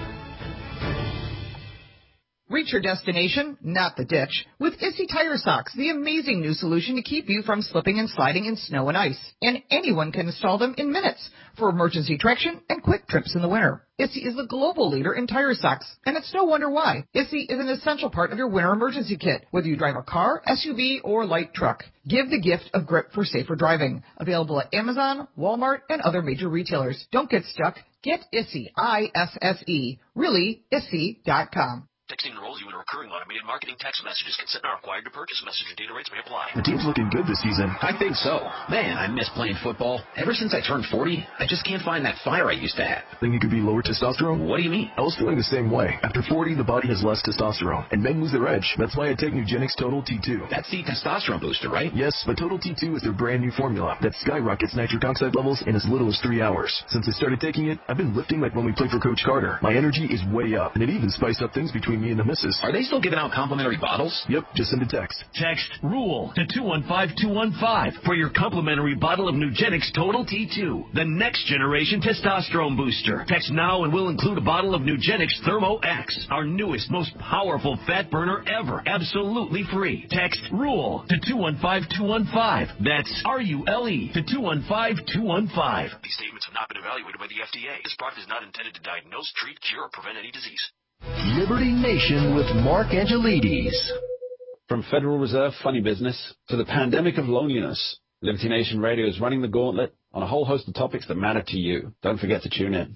Reach your destination, not the ditch, with Issy Tire Socks, the amazing new solution to keep you from slipping and sliding in snow and ice. And anyone can install them in minutes for emergency traction and quick trips in the winter. Issy is the global leader in tire socks, and it's no wonder why. Issy is an essential part of your winter emergency kit, whether you drive a car, S U V, or light truck. Give the gift of grip for safer driving. Available at Amazon, Walmart, and other major retailers. Don't get stuck. Get Issy, I S S E, really, issy dot com.
Texting enrolls you in a recurring automated marketing text messages. Consent not required to purchase. Message and data rates may apply.
The team's looking good this season.
I think so. Man, I miss playing football. Ever since I turned forty, I just can't find that fire I used to have.
Think it could be lower testosterone?
What do you mean?
I was feeling the same way. After forty, the body has less testosterone, and men lose their edge. That's why I take Nugenix Total T two.
That's the testosterone booster, right?
Yes, but Total T two is their brand new formula that skyrockets nitric oxide levels in as little as three hours. Since I started taking it, I've been lifting like when we played for Coach Carter. My energy is way up, and it even spiced up things between me and the missus.
Are they they still giving out complimentary bottles?
Yep, just send a text.
Text RULE to two one five two one five for your complimentary bottle of Nugenix Total T two, the next generation testosterone booster. Text now and we'll include a bottle of Nugenix Thermo X, our newest, most powerful fat burner ever, absolutely free. Text RULE to two one five two one five. That's R U L E to two one five two one five.
These statements have not been evaluated by the F D A. This product is not intended to diagnose, treat, cure, or prevent any disease.
Liberty Nation with Mark Angelides.
From Federal Reserve funny business to the pandemic of loneliness, Liberty Nation Radio is running the gauntlet on a whole host of topics that matter to you. Don't forget to tune in.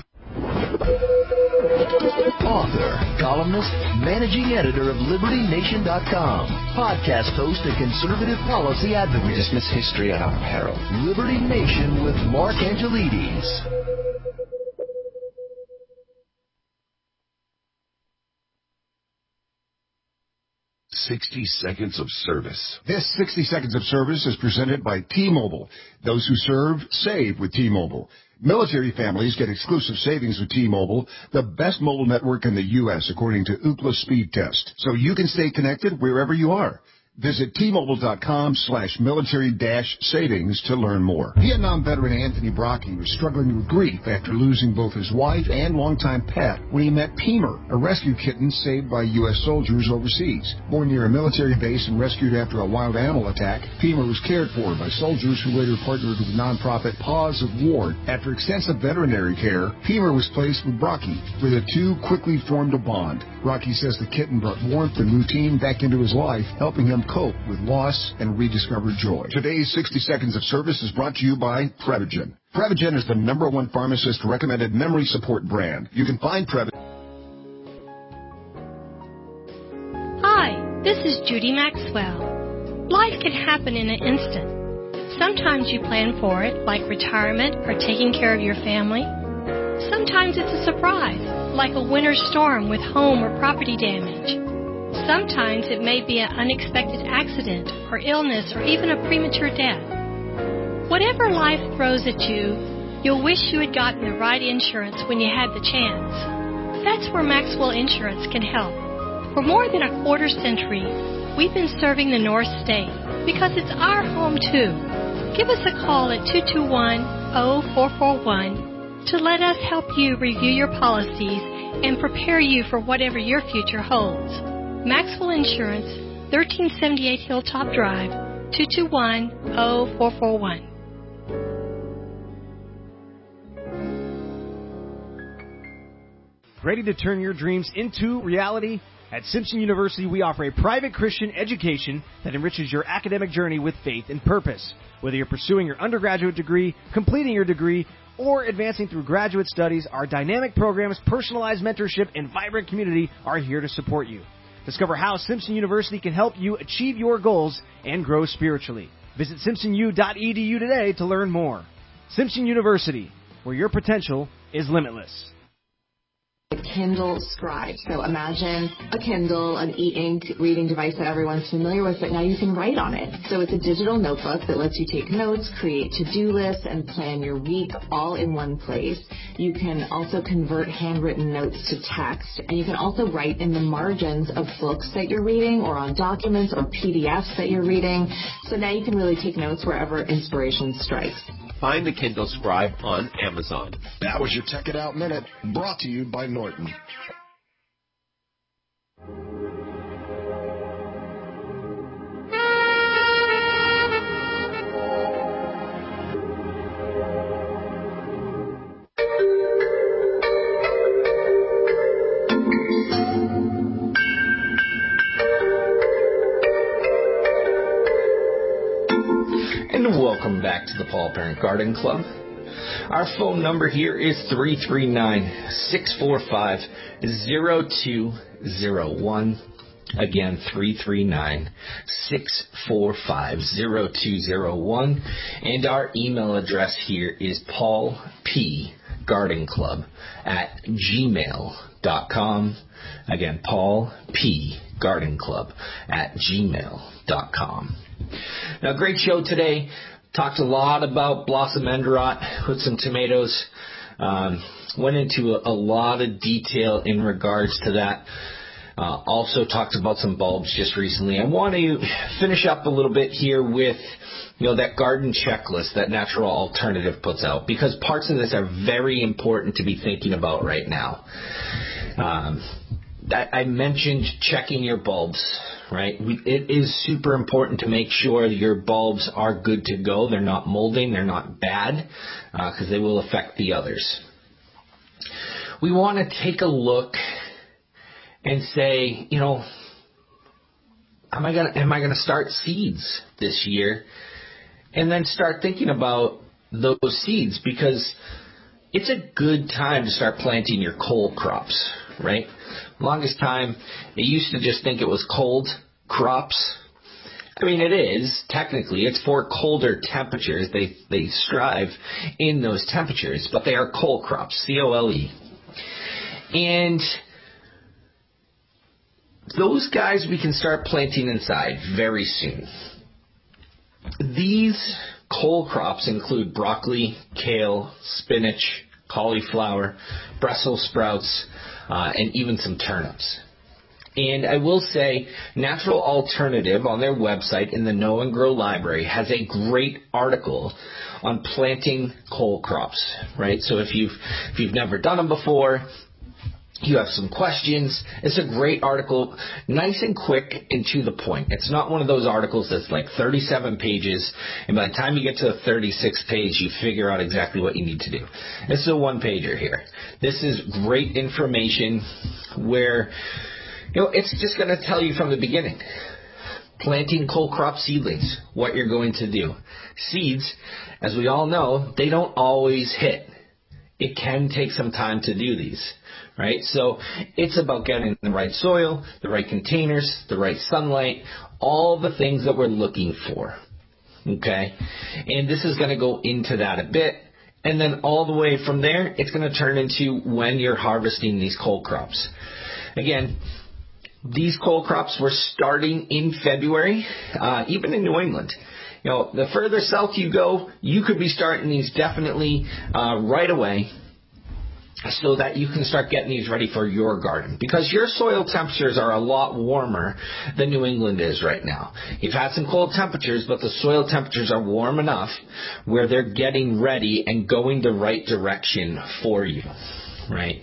Author, columnist, managing editor of Liberty Nation dot com, podcast host and conservative policy advocate.
We dismiss history at our peril.
Liberty Nation with Mark Angelides.
sixty seconds of service. This sixty seconds of service is presented by T-Mobile. Those who serve, save with T-Mobile. Military families get exclusive savings with T-Mobile, the best mobile network in the U S according to Ookla Speed Test, so you can stay connected wherever you are. Visit T-Mobile.com slash military dash savings to learn more. Vietnam veteran Anthony Brocky was struggling with grief after losing both his wife and longtime pet when he met Peemer, a rescue kitten saved by U S soldiers overseas. Born near a military base and rescued after a wild animal attack, Peemer was cared for by soldiers who later partnered with nonprofit Paws of War. After extensive veterinary care, Peemer was placed with Brocky, where the two quickly formed a bond. Brocky says the kitten brought warmth and routine back into his life, helping him cope with loss and rediscovered joy. Today's sixty seconds of service is brought to you by Prevagen. Prevagen is the number one pharmacist recommended memory support brand. You can find Prevagen.
Hi, this is Judy Maxwell. Life can happen in an instant. Sometimes you plan for it, like retirement or taking care of your family. Sometimes it's a surprise, like a winter storm with home or property damage. Sometimes it may be an unexpected accident or illness or even a premature death. Whatever life throws at you, you'll wish you had gotten the right insurance when you had the chance. That's where Maxwell Insurance can help. For more than a quarter century, we've been serving the North State because it's our home too. Give us a call at two two one, zero four four one to let us help you review your policies and prepare you for whatever your future holds. Maxwell Insurance, thirteen seventy-eight Hilltop Drive, two two one, zero four four one.
Ready to turn your dreams into reality? At Simpson University, we offer a private Christian education that enriches your academic journey with faith and purpose. Whether you're pursuing your undergraduate degree, completing your degree, or advancing through graduate studies, our dynamic programs, personalized mentorship, and vibrant community are here to support you. Discover how Simpson University can help you achieve your goals and grow spiritually. Visit simpson u dot e d u today to learn more. Simpson University, where your potential is limitless.
A Kindle Scribe. So imagine a Kindle, an e-ink reading device that everyone's familiar with, but now you can write on it. So it's a digital notebook that lets you take notes, create to-do lists, and plan your week all in one place. You can also convert handwritten notes to text, and you can also write in the margins of books that you're reading or on documents or P D Fs that you're reading. So now you can really take notes wherever inspiration strikes.
Find the Kindle Scribe on Amazon.
That was your Tech It Out Minute, brought to you by Norton.
Welcome back to the Paul Parent Garden Club. Our phone number here is three three nine, six four five, zero two zero one. Again, three three nine, six four five, zero two zero one. And our email address here is paul p garden club at gmail dot com. Again, paul p garden club at gmail dot com. Now, great show today. Talked a lot about Blossom Endrot with some tomatoes. Um, went into a, a lot of detail in regards to that. Uh, also talked about some bulbs just recently. I want to finish up a little bit here with, you know, that garden checklist that Natural Alternative puts out, because parts of this are very important to be thinking about right now. Um, I, I mentioned checking your bulbs, right? We, it is super important to make sure your bulbs are good to go. They're not molding, they're not bad, because uh, they will affect the others. We want to take a look and say, you know, am I gonna am I gonna start seeds this year? And then start thinking about those seeds, because it's a good time to start planting your cold crops, right? Longest time, they used to just think it was cold crops. I mean, it is, technically. It's for colder temperatures. They they strive in those temperatures, but they are cold crops, C O L E. And those guys we can start planting inside very soon. These cold crops include broccoli, kale, spinach, cauliflower, Brussels sprouts, uh, and even some turnips. And I will say, Natural Alternative on their website in the Know and Grow library has a great article on planting cold crops, right? So if you've if you've never done them before, you have some questions, it's a great article, nice and quick and to the point. It's not one of those articles that's like thirty-seven pages, and by the time you get to the thirty-sixth page, you figure out exactly what you need to do. This is a one-pager here. This is great information where, you know, it's just going to tell you from the beginning. Planting cold crop seedlings, what you're going to do. Seeds, as we all know, they don't always hit. It can take some time to do these, right? So it's about getting the right soil, the right containers, the right sunlight, all the things that we're looking for, okay? And this is going to go into that a bit. And then all the way from there, it's going to turn into when you're harvesting these cold crops. Again, these cold crops were starting in February, uh, even in New England. You know, the further south you go, you could be starting these definitely uh, right away, so that you can start getting these ready for your garden. Because your soil temperatures are a lot warmer than New England is right now. You've had some cold temperatures, but the soil temperatures are warm enough where they're getting ready and going the right direction for you, right?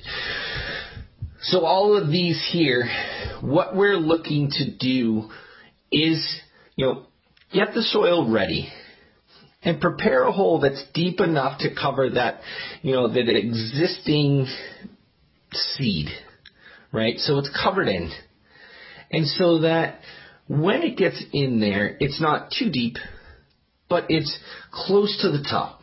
So all of these here, what we're looking to do is, you know, get the soil ready and prepare a hole that's deep enough to cover that, you know, that existing seed, right? So it's covered in. And so that when it gets in there, it's not too deep, but it's close to the top.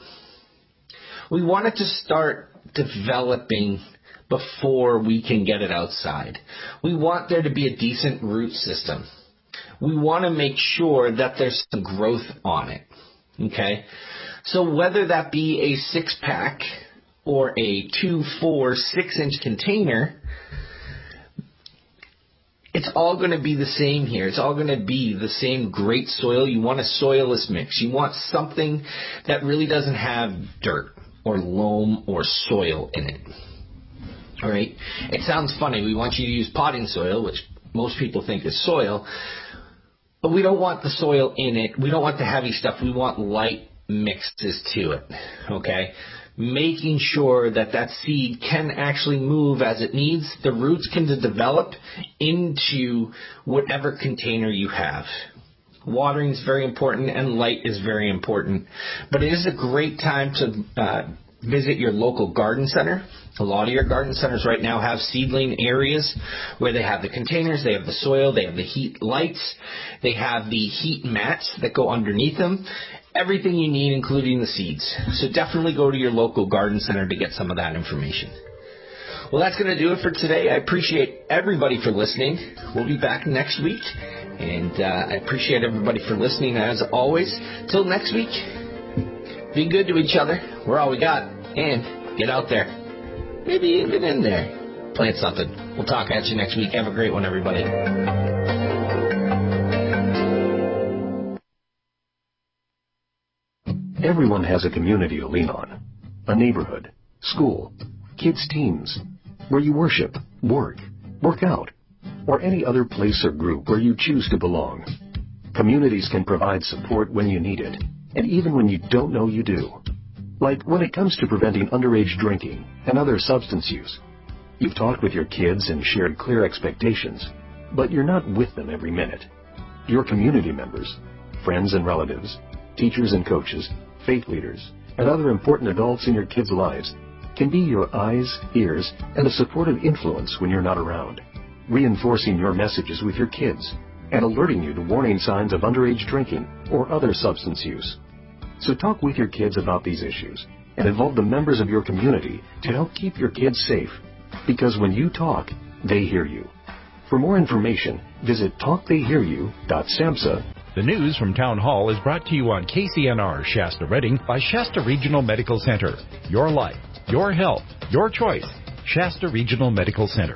We want it to start developing before we can get it outside. We want there to be a decent root system. We want to make sure that there's some growth on it, okay? So whether that be a six-pack or a two, four, six-inch container, it's all going to be the same here. It's all going to be the same great soil. You want a soilless mix. You want something that really doesn't have dirt or loam or soil in it. All right? It sounds funny. We want you to use potting soil, which most people think is soil, but we don't want the soil in it. We don't want the heavy stuff. We want light mixes to it, okay? Making sure that that seed can actually move as it needs. The roots can develop into whatever container you have. Watering is very important, and light is very important. But it is a great time to uh, visit your local garden center. A lot of your garden centers right now have seedling areas where they have the containers, they have the soil, they have the heat lights, they have the heat mats that go underneath them. Everything you need, including the seeds. So definitely go to your local garden center to get some of that information. Well, that's going to do it for today. I appreciate everybody for listening. We'll be back next week. And uh, I appreciate everybody for listening as always. Till next week, be good to each other. We're all we got. And get out there. Maybe even in there. Plant something. We'll talk at you next week. Have a great one, everybody.
Everyone has a community to lean on. A neighborhood, school, kids' teams, where you worship, work, work out,
or any other place or group where you choose to belong. Communities can provide support when you need it, and even when you don't know you do. Like when it comes to preventing underage drinking and other substance use. You've talked with your kids and shared clear expectations, but you're not with them every minute. Your community members, friends and relatives, teachers and coaches, faith leaders, and other important adults in your kids' lives can be your eyes, ears, and a supportive influence when you're not around, reinforcing your messages with your kids and alerting you to warning signs of underage drinking or other substance use. So talk with your kids about these issues and involve the members of your community to help keep your kids safe, because when you talk, they hear you. For more information, visit talk they hear you dot samhsa.
The news from Town Hall is brought to you on K C N R Shasta Redding by Shasta Regional Medical Center. Your life, your health, your choice. Shasta Regional Medical Center.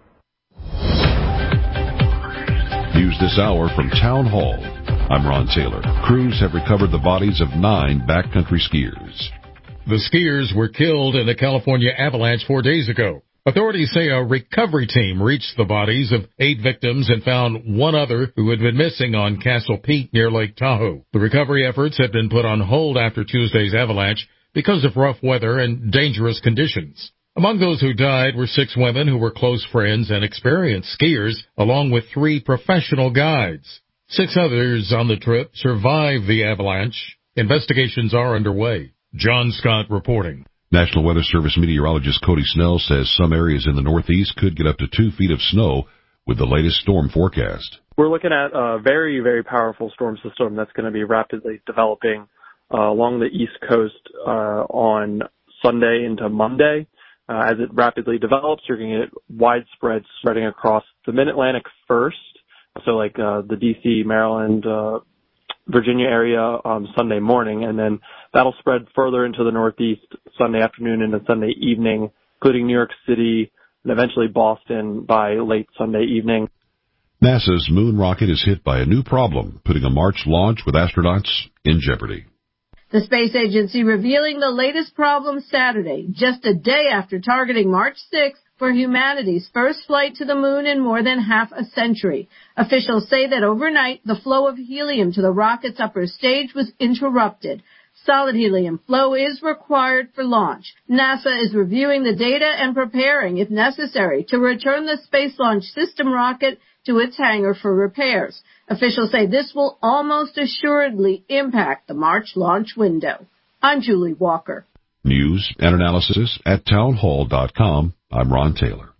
News this hour from Town Hall. I'm Ron Taylor. Crews have recovered the bodies of nine backcountry skiers.
The skiers were killed in the California avalanche four days ago. Authorities say a recovery team reached the bodies of eight victims and found one other who had been missing on Castle Peak near Lake Tahoe. The recovery efforts have been put on hold after Tuesday's avalanche because of rough weather and dangerous conditions. Among those who died were six women who were close friends and experienced skiers, along with three professional guides. Six others on the trip survived the avalanche. Investigations are underway. John Scott reporting.
National Weather Service meteorologist Cody Snell says some areas in the Northeast could get up to two feet of snow with the latest storm forecast.
We're looking at a very, very powerful storm system that's going to be rapidly developing uh, along the East Coast uh, on Sunday into Monday. Uh, as it rapidly develops, you're going to get widespread spreading across the Mid-Atlantic first, so like uh, the D C, Maryland, uh, Virginia area um, Sunday morning, and then that'll spread further into the Northeast Sunday afternoon into Sunday evening, including New York City and eventually Boston by late Sunday evening.
NASA's moon rocket is hit by a new problem, putting a March launch with astronauts in jeopardy.
The space agency revealing the latest problem Saturday, just a day after targeting March sixth for humanity's first flight to the moon in more than half a century. Officials say that overnight, the flow of helium to the rocket's upper stage was interrupted. Solid helium flow is required for launch. NASA is reviewing the data and preparing, if necessary, to return the Space Launch System rocket to its hangar for repairs. Officials say this will almost assuredly impact the March launch window. I'm Julie Walker.
News and analysis at townhall dot com. I'm Ron Taylor.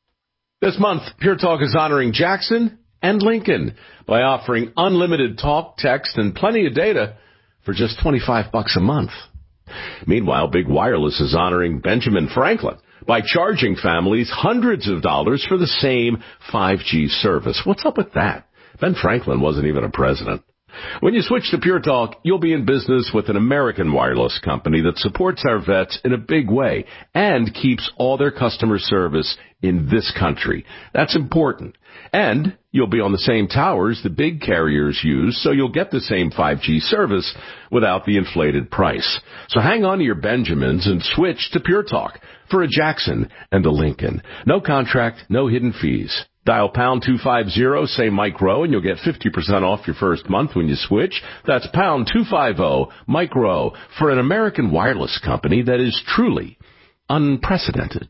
This month, Pure Talk is honoring Jackson and Lincoln by offering unlimited talk, text, and plenty of data for just twenty-five bucks a month. Meanwhile, Big Wireless is honoring Benjamin Franklin by charging families hundreds of dollars for the same five G service. What's up with that? Ben Franklin wasn't even a president. When you switch to Pure Talk, you'll be in business with an American wireless company that supports our vets in a big way and keeps all their customer service in this country. That's important. And you'll be on the same towers the big carriers use, so you'll get the same five G service without the inflated price. So hang on to your Benjamins and switch to Pure Talk for a Jackson and a Lincoln. No contract, no hidden fees. Dial pound two fifty, say Mike Rowe, and you'll get fifty percent off your first month when you switch. That's pound two fifty, Mike Rowe, for an American wireless company that is truly unprecedented.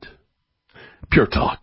Pure Talk.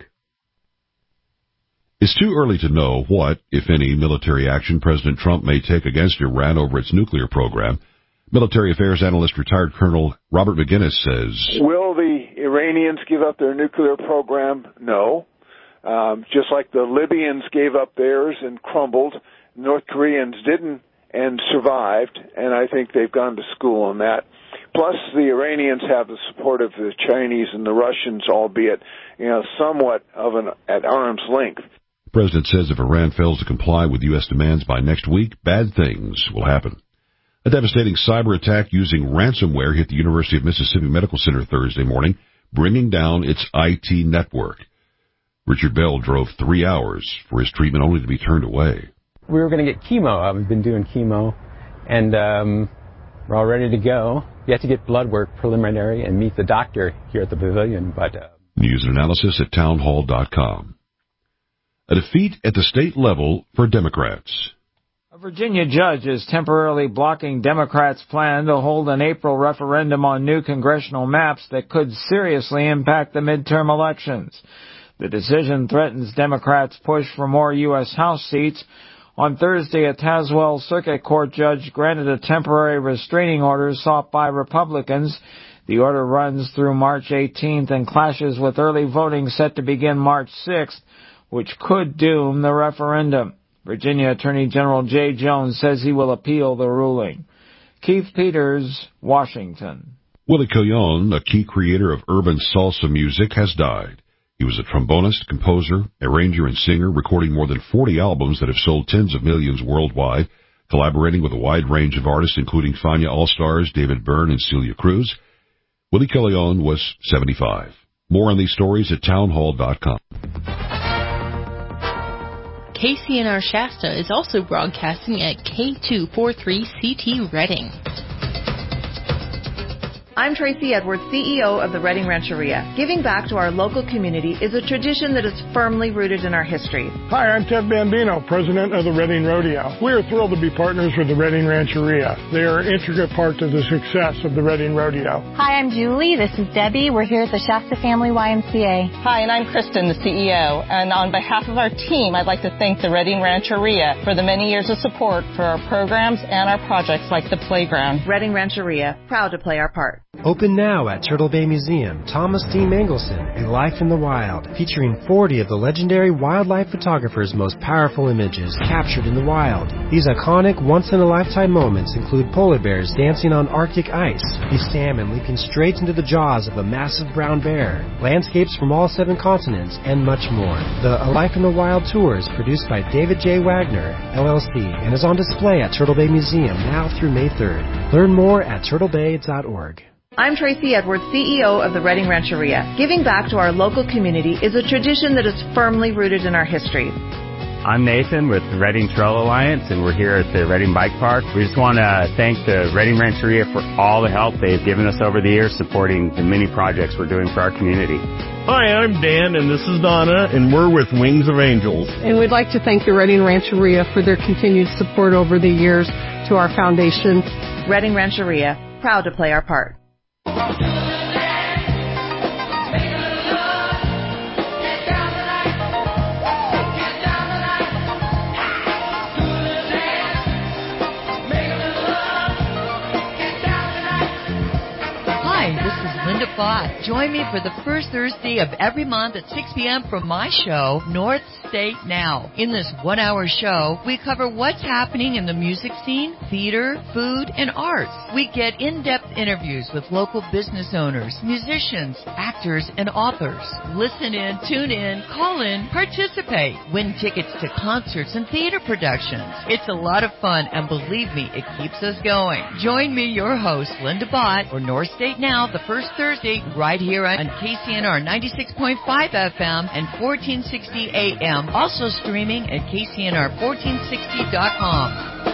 It's too early to know what, if any, military action President Trump may take against Iran over its nuclear program. Military affairs analyst retired Colonel Robert McGinnis says,
will the Iranians give up their nuclear program? No. Um, just like the Libyans gave up theirs and crumbled, North Koreans didn't and survived, and I think they've gone to school on that. Plus, the Iranians have the support of the Chinese and the Russians, albeit, you know, somewhat of an at arm's length.
The president says if Iran fails to comply with U S demands by next week, bad things will happen. A devastating cyber attack using ransomware hit the University of Mississippi Medical Center Thursday morning, bringing down its I T network. Richard Bell drove three hours for his treatment only to be turned away.
We were going to get chemo. I've been doing chemo, and um, we're all ready to go. You have to get blood work preliminary and meet the doctor here at the pavilion. But uh...
News and analysis at townhall dot com. A defeat at the state level for Democrats.
A Virginia judge is temporarily blocking Democrats' plan to hold an April referendum on new congressional maps that could seriously impact the midterm elections. The decision threatens Democrats' push for more U S House seats. On Thursday, a Tazewell Circuit Court judge granted a temporary restraining order sought by Republicans. The order runs through March eighteenth and clashes with early voting set to begin March sixth, which could doom the referendum. Virginia Attorney General Jay Jones says he will appeal the ruling. Keith Peters, Washington.
Willie Colon, a key creator of urban salsa music, has died. He was a trombonist, composer, arranger, and singer, recording more than forty albums that have sold tens of millions worldwide, collaborating with a wide range of artists, including Fania All-Stars, David Byrne, and Celia Cruz. Willie Colon was seventy-five. More on these stories at townhall dot com.
K C N R Shasta is also broadcasting at K two forty-three C T Redding.
I'm Tracy Edwards, C E O of the Redding Rancheria. Giving back to our local community is a tradition that is firmly rooted in our history.
Hi, I'm Ted Bambino, president of the Redding Rodeo. We are thrilled to be partners with the Redding Rancheria. They are an intricate part of the success of the Redding Rodeo.
Hi, I'm Julie. This is Debbie. We're here at the Shasta Family Y M C A.
Hi, and I'm Kristen, the C E O. And on behalf of our team, I'd like to thank the Redding Rancheria for the many years of support for our programs and our projects like the playground.
Redding Rancheria, proud to play our part.
Open now at Turtle Bay Museum, Thomas D. Mangelson, A Life in the Wild, featuring forty of the legendary wildlife photographer's most powerful images captured in the wild. These iconic, once-in-a-lifetime moments include polar bears dancing on Arctic ice, a salmon leaping straight into the jaws of a massive brown bear, landscapes from all seven continents, and much more. The A Life in the Wild tour is produced by David J. Wagner, L L C, and is on display at Turtle Bay Museum now through May third. Learn more at turtle bay dot org.
I'm Tracy Edwards, C E O of the Redding Rancheria. Giving back to our local community is a tradition that is firmly rooted in our history.
I'm Nathan with the Redding Trail Alliance, and we're here at the Redding Bike Park. We just want to thank the Redding Rancheria for all the help they've given us over the years supporting the many projects we're doing for our community.
Hi, I'm Dan, and this is Donna, and we're with Wings of Angels.
And we'd like to thank the Redding Rancheria for their continued support over the years to our foundation.
Redding Rancheria, proud to play our part.
Bott. Join me for the first Thursday of every month at six p.m. from my show, North State Now. In this one-hour show, we cover what's happening in the music scene, theater, food, and arts. We get in-depth interviews with local business owners, musicians, actors, and authors. Listen in, tune in, call in, participate. Win tickets to concerts and theater productions. It's a lot of fun, and believe me, it keeps us going. Join me, your host, Linda Bott, for North State Now, the first Thursday, right here on K C N R ninety-six point five F M and fourteen sixty A M. Also streaming at K C N R fourteen sixty dot com.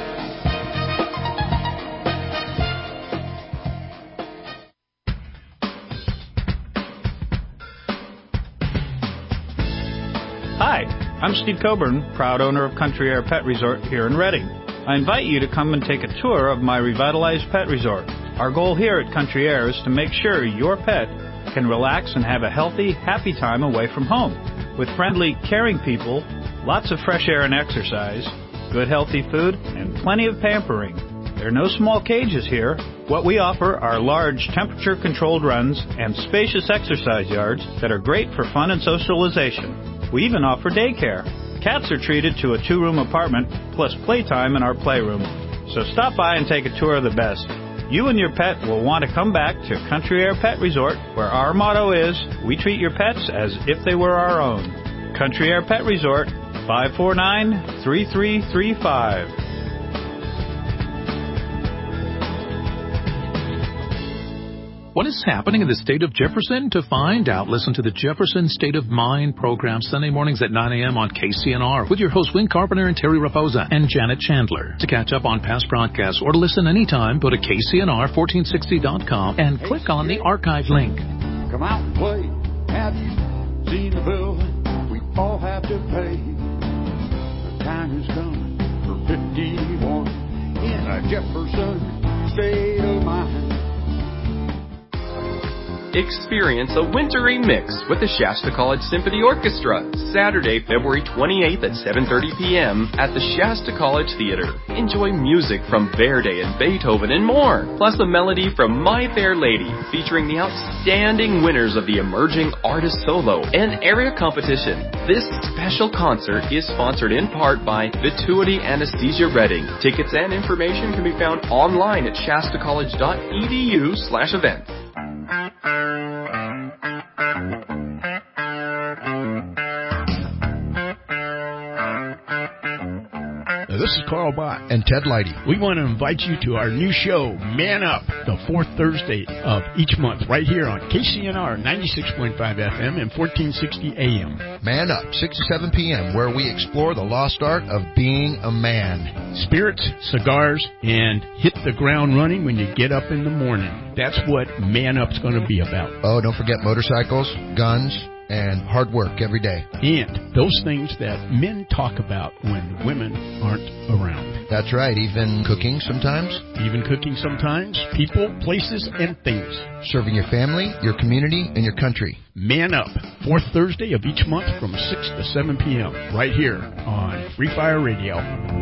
Hi, I'm Steve Coburn, proud owner of Country Air Pet Resort here in Redding. I invite you to come and take a tour of my revitalized pet resort. Our goal here at Country Air is to make sure your pet can relax and have a healthy, happy time away from home. With friendly, caring people, lots of fresh air and exercise, good healthy food, and plenty of pampering. There are no small cages here. What we offer are large temperature-controlled runs and spacious exercise yards that are great for fun and socialization. We even offer daycare. Cats are treated to a two-room apartment plus playtime in our playroom. So stop by and take a tour of the best. You and your pet will want to come back to Country Air Pet Resort, where our motto is, we treat your pets as if they were our own. Country Air Pet Resort, five four nine, three three three five.
What is happening in the state of Jefferson? To find out, listen to the Jefferson State of Mind program Sunday mornings at nine a.m. on K C N R with your hosts Win Carpenter and Terry Raposa and Janet Chandler. To catch up on past broadcasts or to listen anytime, go to K C N R fourteen sixty dot com and click on the archive link.
Come out and play. Have you seen the building we all have to pay?
time has come for fifty-one in a Jefferson state of mind.
Experience a wintry mix with the Shasta College Symphony Orchestra, Saturday, February twenty-eighth at seven thirty p.m. at the Shasta College Theater. Enjoy music from Verdi and Beethoven and more, plus a melody from My Fair Lady, featuring the outstanding winners of the Emerging Artist Solo and Area Competition. This special concert is sponsored in part by Vituity Anesthesia Reading. Tickets and information can be found online at shastacollege.edu slash events.
This is Carl Bott and Ted Leidy. We want to invite you to our new show, Man Up, the fourth Thursday of each month, right here on K C N R ninety-six point five F M and fourteen sixty A M.
Man Up, six to seven p.m., where we explore the lost art of being a man.
Spirits, cigars, and hit the ground running when you get up in the morning. That's what Man Up's going to be about.
Oh, don't forget motorcycles, guns, and hard work every day.
And those things that men talk about when women aren't around.
That's right, even cooking sometimes.
Even cooking sometimes. People, places, and things.
Serving your family, your community, and your country.
Man Up, fourth Thursday of each month from six to seven p.m. right here on Free Fire Radio.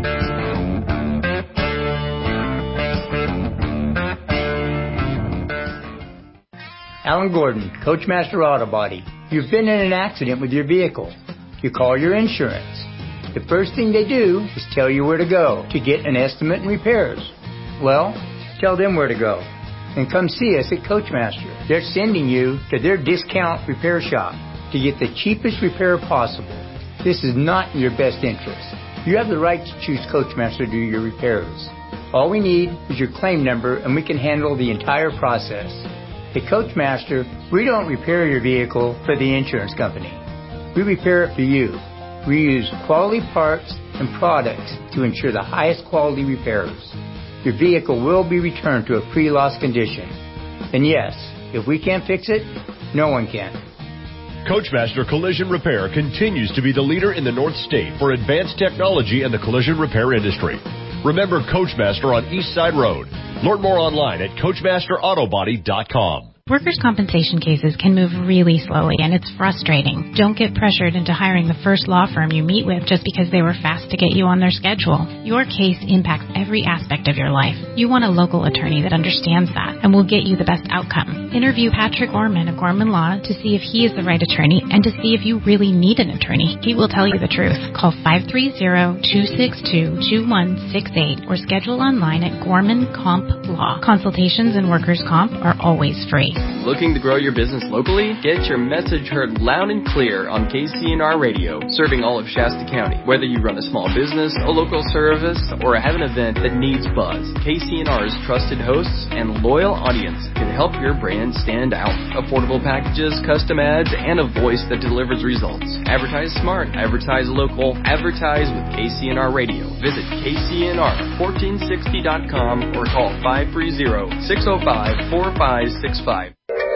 Alan Gordon, Coachmaster Auto Body. You've been in an accident with your vehicle. You call your insurance. The first thing they do is tell you where to go to get an estimate and repairs. Well, tell them where to go. And come see us at Coachmaster. They're sending you to their discount repair shop to get the cheapest repair possible. This is not in your best interest. You have the right to choose Coachmaster to do your repairs. All we need is your claim number and we can handle the entire process. At Coachmaster, we don't repair your vehicle for the insurance company. We repair it for you. We use quality parts and products to ensure the highest quality repairs. Your vehicle will be returned to a pre-loss condition. And yes, if we can't fix it, no one can.
Coachmaster Collision Repair continues to be the leader in the North State for advanced technology in the collision repair industry. Remember Coachmaster on East Side Road. Learn more online at coachmaster auto body dot com.
Workers' compensation cases can move really slowly, and it's frustrating. Don't get pressured into hiring the first law firm you meet with just because they were fast to get you on their schedule. Your case impacts every aspect of your life. You want a local attorney that understands that and will get you the best outcome. Interview Patrick Gorman of Gorman Law to see if he is the right attorney and to see if you really need an attorney. He will tell you the truth. Call five three zero, two six two, two one six eight or schedule online at Gorman Comp Law. Consultations and workers' comp are always free.
Looking to grow your business locally? Get your message heard loud and clear on K C N R Radio, serving all of Shasta County. Whether you run a small business, a local service, or have an event that needs buzz, K C N R's trusted hosts and loyal audience can help your brand stand out. Affordable packages, custom ads, and a voice that delivers results. Advertise smart, advertise local, advertise with K C N R Radio. Visit K C N R fourteen sixty dot com or call five three zero, six zero five, four five six five.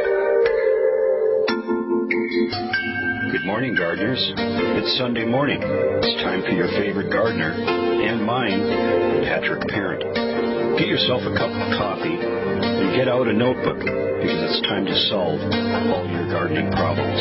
Good morning, gardeners. It's Sunday morning. It's time for your favorite gardener and mine, Patrick Parent. Get yourself a cup of coffee and get out a notebook because it's time to solve all your gardening problems.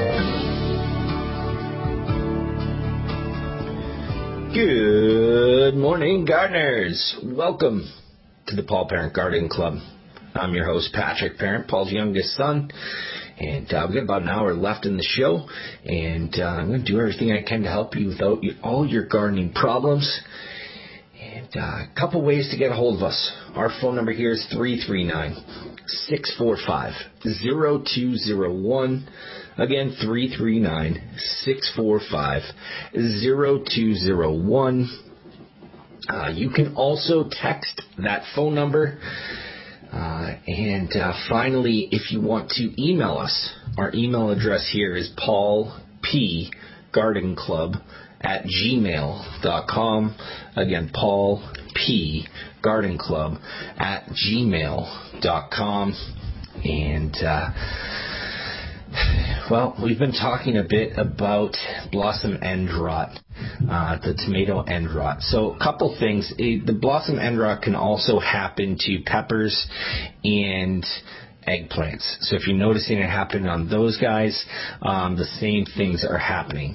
Good morning, gardeners. Welcome to the Paul Parent Gardening Club. I'm your host, Patrick Parent, Paul's youngest son. And uh, we've got about an hour left in the show, and uh, I'm going to do everything I can to help you with all your, all your gardening problems. And uh, a couple ways to get a hold of us. Our phone number here is three three nine, six four five, zero two zero one. Again, three three nine, six four five, zero two zero one. Uh, you can also text that phone number. Uh, and uh, finally, if you want to email us, our email address here is paul p garden club at gmail dot com. Again, paul p garden club at gmail dot com. And uh, Well, we've been talking a bit about blossom end rot, uh, the tomato end rot. So a couple things. The blossom end rot can also happen to peppers and eggplants. So if you're noticing it happen on those guys, um, the same things are happening.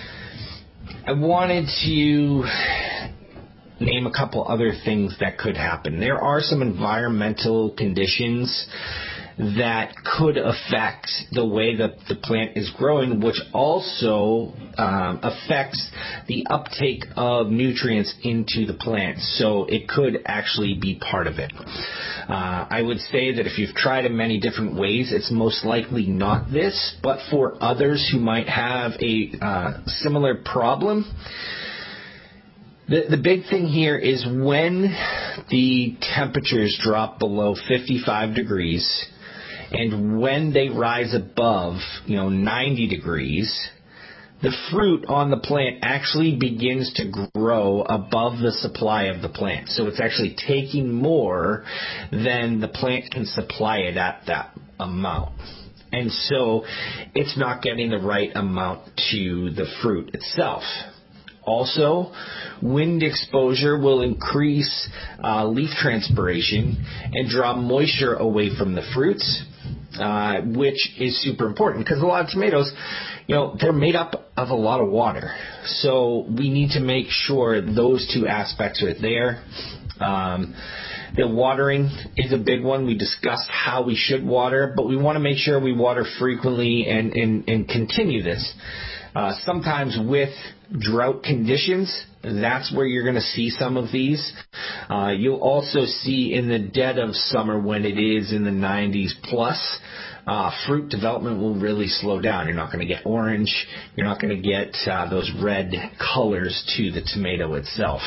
I wanted to name a couple other things that could happen. There are some environmental conditions that could affect the way that the plant is growing, which also um, affects the uptake of nutrients into the plant. So it could actually be part of it. Uh, I would say that if you've tried it many different ways, it's most likely not this, but for others who might have a uh, similar problem, The, the big thing here is when the temperatures drop below fifty-five degrees and when they rise above, you know, ninety degrees, the fruit on the plant actually begins to grow above the supply of the plant. So it's actually taking more than the plant can supply it at that amount. And so it's not getting the right amount to the fruit itself. Also, wind exposure will increase uh, leaf transpiration and draw moisture away from the fruits, uh, which is super important because a lot of tomatoes, you know, they're made up of a lot of water. So we need to make sure those two aspects are there. Um, the watering is a big one. We discussed how we should water, but we want to make sure we water frequently and, and, and continue this. Uh, sometimes with drought conditions, that's where you're going to see some of these. Uh, you'll also see in the dead of summer when it is in the nineties plus, uh, fruit development will really slow down. You're not going to get orange. You're not going to get uh, those red colors to the tomato itself.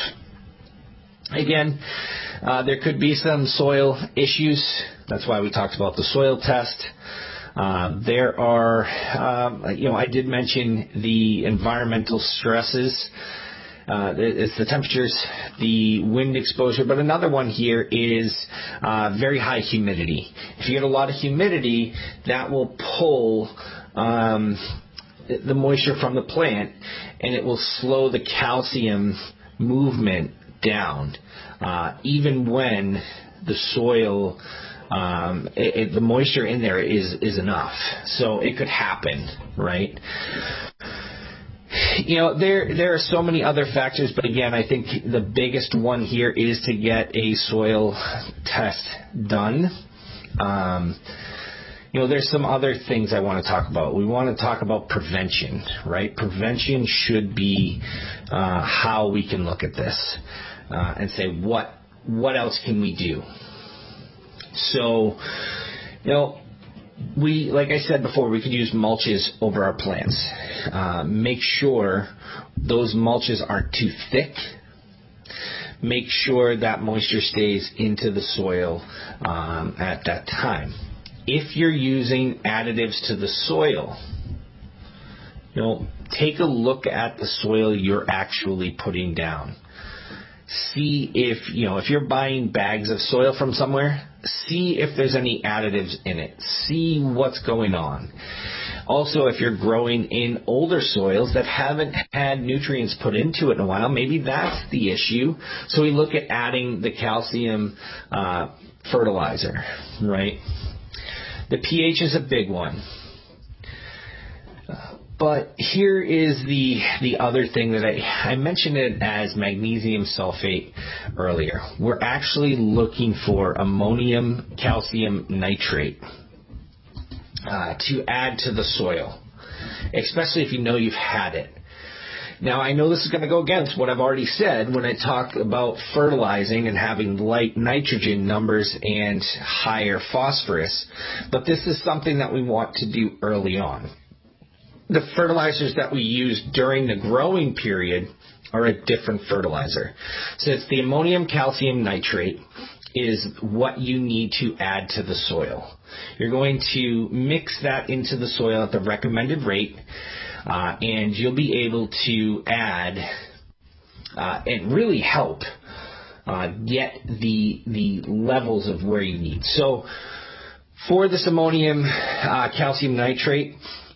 Again, uh, there could be some soil issues. That's why we talked about the soil test. Uh, there are, um, you know, I did mention the environmental stresses. Uh, it's the temperatures, the wind exposure, but another one here is uh, very high humidity. If you get a lot of humidity, that will pull um, the moisture from the plant, and it will slow the calcium movement down, uh, even when the soil Um, it, it, the moisture in there is, is enough. So it could happen, right? You know, there there are so many other factors, but again, I think the biggest one here is to get a soil test done. Um, you know, there's some other things I want to talk about. We want to talk about prevention, right? Prevention should be uh, how we can look at this uh, and say, what what else can we do? So, you know, we, like I said before, we could use mulches over our plants. Uh, make sure those mulches aren't too thick. Make sure that moisture stays into the soil um, at that time. If you're using additives to the soil, you know, take a look at the soil you're actually putting down. See if, you know, if you're buying bags of soil from somewhere, see if there's any additives in it. See what's going on. Also, if you're growing in older soils that haven't had nutrients put into it in a while, maybe that's the issue. So we look at adding the calcium uh, fertilizer, right? The pH is a big one. But here is the the other thing that I, I mentioned it as magnesium sulfate earlier. We're actually looking for ammonium calcium nitrate uh, to add to the soil, especially if you know you've had it. Now, I know this is going to go against what I've already said when I talk about fertilizing and having light nitrogen numbers and higher phosphorus, but this is something that we want to do early on. The fertilizers that we use during the growing period are a different fertilizer. So it's the ammonium calcium nitrate is what you need to add to the soil. You're going to mix that into the soil at the recommended rate, uh, and you'll be able to add uh, and really help uh, get the the levels of where you need. So for this ammonium uh, calcium nitrate,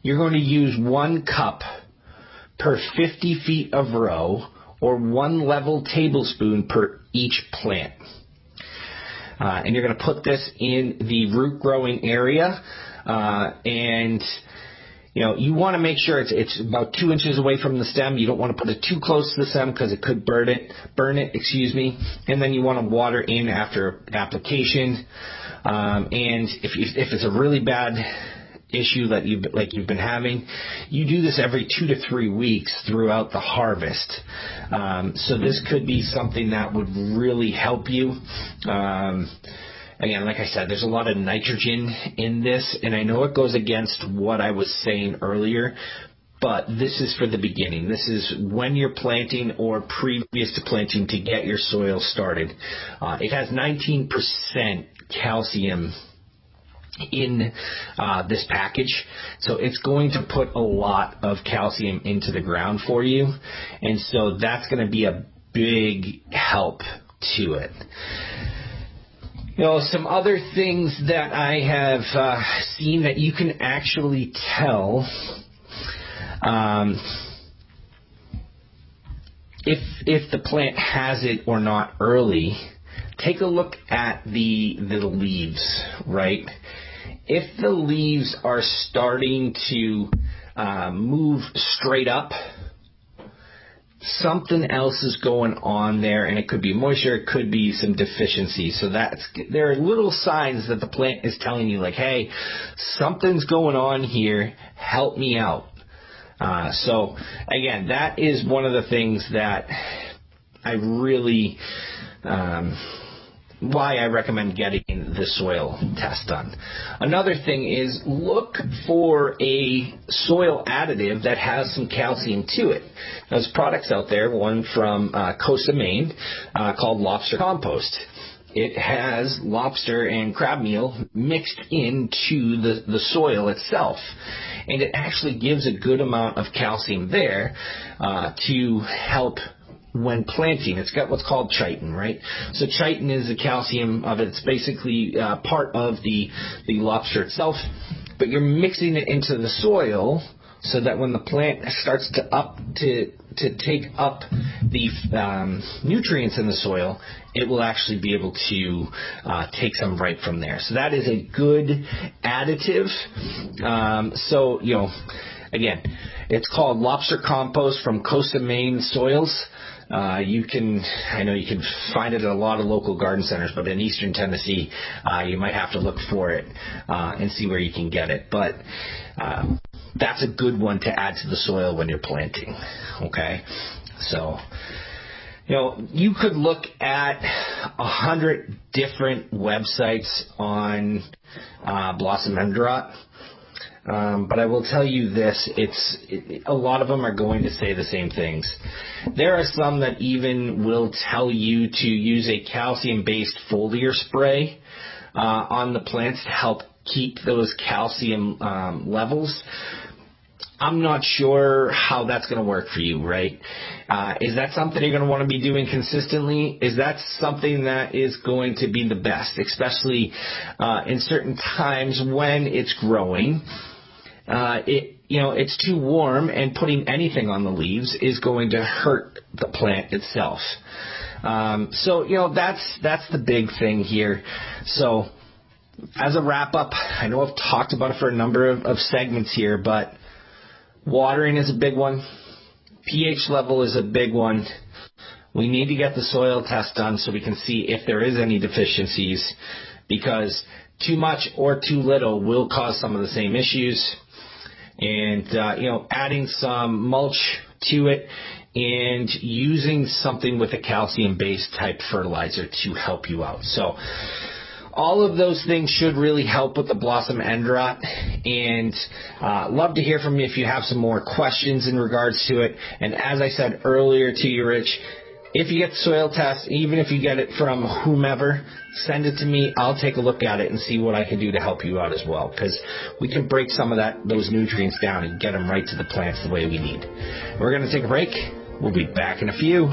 you're going to use one cup per fifty feet of row, or one level tablespoon per each plant. Uh, and you're going to put this in the root growing area, uh, and you know, you want to make sure it's it's about two inches away from the stem. You don't want to put it too close to the stem because it could burn it, burn it, excuse me. And then you want to water in after application. Um, and if you, if it's a really bad issue that you like you've been having, you do this every two to three weeks throughout the harvest. Um, so this could be something that would really help you. Um, Again, like I said, there's a lot of nitrogen in this, and I know it goes against what I was saying earlier, but this is for the beginning. This is when you're planting or previous to planting to get your soil started. Uh, it has nineteen percent calcium in uh, this package, so it's going to put a lot of calcium into the ground for you, and so that's going to be a big help to it. You know, some other things that I have uh, seen that you can actually tell um, if if the plant has it or not early. Take a look at the the leaves, right? If the leaves are starting to uh, move straight up, something else is going on there, and it could be moisture, it could be some deficiency. So that's, there are little signs that the plant is telling you, like, hey, something's going on here, help me out. Uh, so again, that is one of the things that I really, um, why I recommend getting the soil test done. Another thing is look for a soil additive that has some calcium to it. There's products out there, one from uh, Costa, Maine, uh, called Lobster Compost. It has lobster and crab meal mixed into the, the soil itself. And it actually gives a good amount of calcium there uh, to help when planting. It's got what's called chitin, right? So chitin is the calcium of it. It's basically uh, part of the, the lobster itself, but you're mixing it into the soil so that when the plant starts to up to to take up the um, nutrients in the soil, it will actually be able to uh, take some right from there. So that is a good additive. Um, so, you know, again, it's called Lobster Compost from Costa, Maine soils. Uh, you can, I know you can find it at a lot of local garden centers, but in eastern Tennessee, uh, you might have to look for it uh, and see where you can get it. But um, that's a good one to add to the soil when you're planting. Okay, so you know you could look at a hundred different websites on uh, Blossom End Rot. Um, but I will tell you this, it's it, a lot of them are going to say the same things. There are some that even will tell you to use a calcium-based foliar spray uh, on the plants to help keep those calcium um, levels. I'm not sure how that's going to work for you, right? Uh, is that something you're going to want to be doing consistently? Is that something that is going to be the best, especially uh, in certain times when it's growing? Uh, it, you know, it's too warm, and putting anything on the leaves is going to hurt the plant itself. Um, so, you know, that's, that's the big thing here. So as a wrap up, I know I've talked about it for a number of, of segments here, but watering is a big one. pH level is a big one. We need to get the soil test done so we can see if there is any deficiencies, because too much or too little will cause some of the same issues. And, uh, you know, adding some mulch to it and using something with a calcium-based type fertilizer to help you out. So all of those things should really help with the blossom end rot. And uh, love to hear from you if you have some more questions in regards to it. And as I said earlier to you, Rich, if you get the soil test, even if you get it from whomever, send it to me. I'll take a look at it and see what I can do to help you out as well, because we can break some of that those nutrients down and get them right to the plants the way we need. We're going to take a break. We'll be back in a few.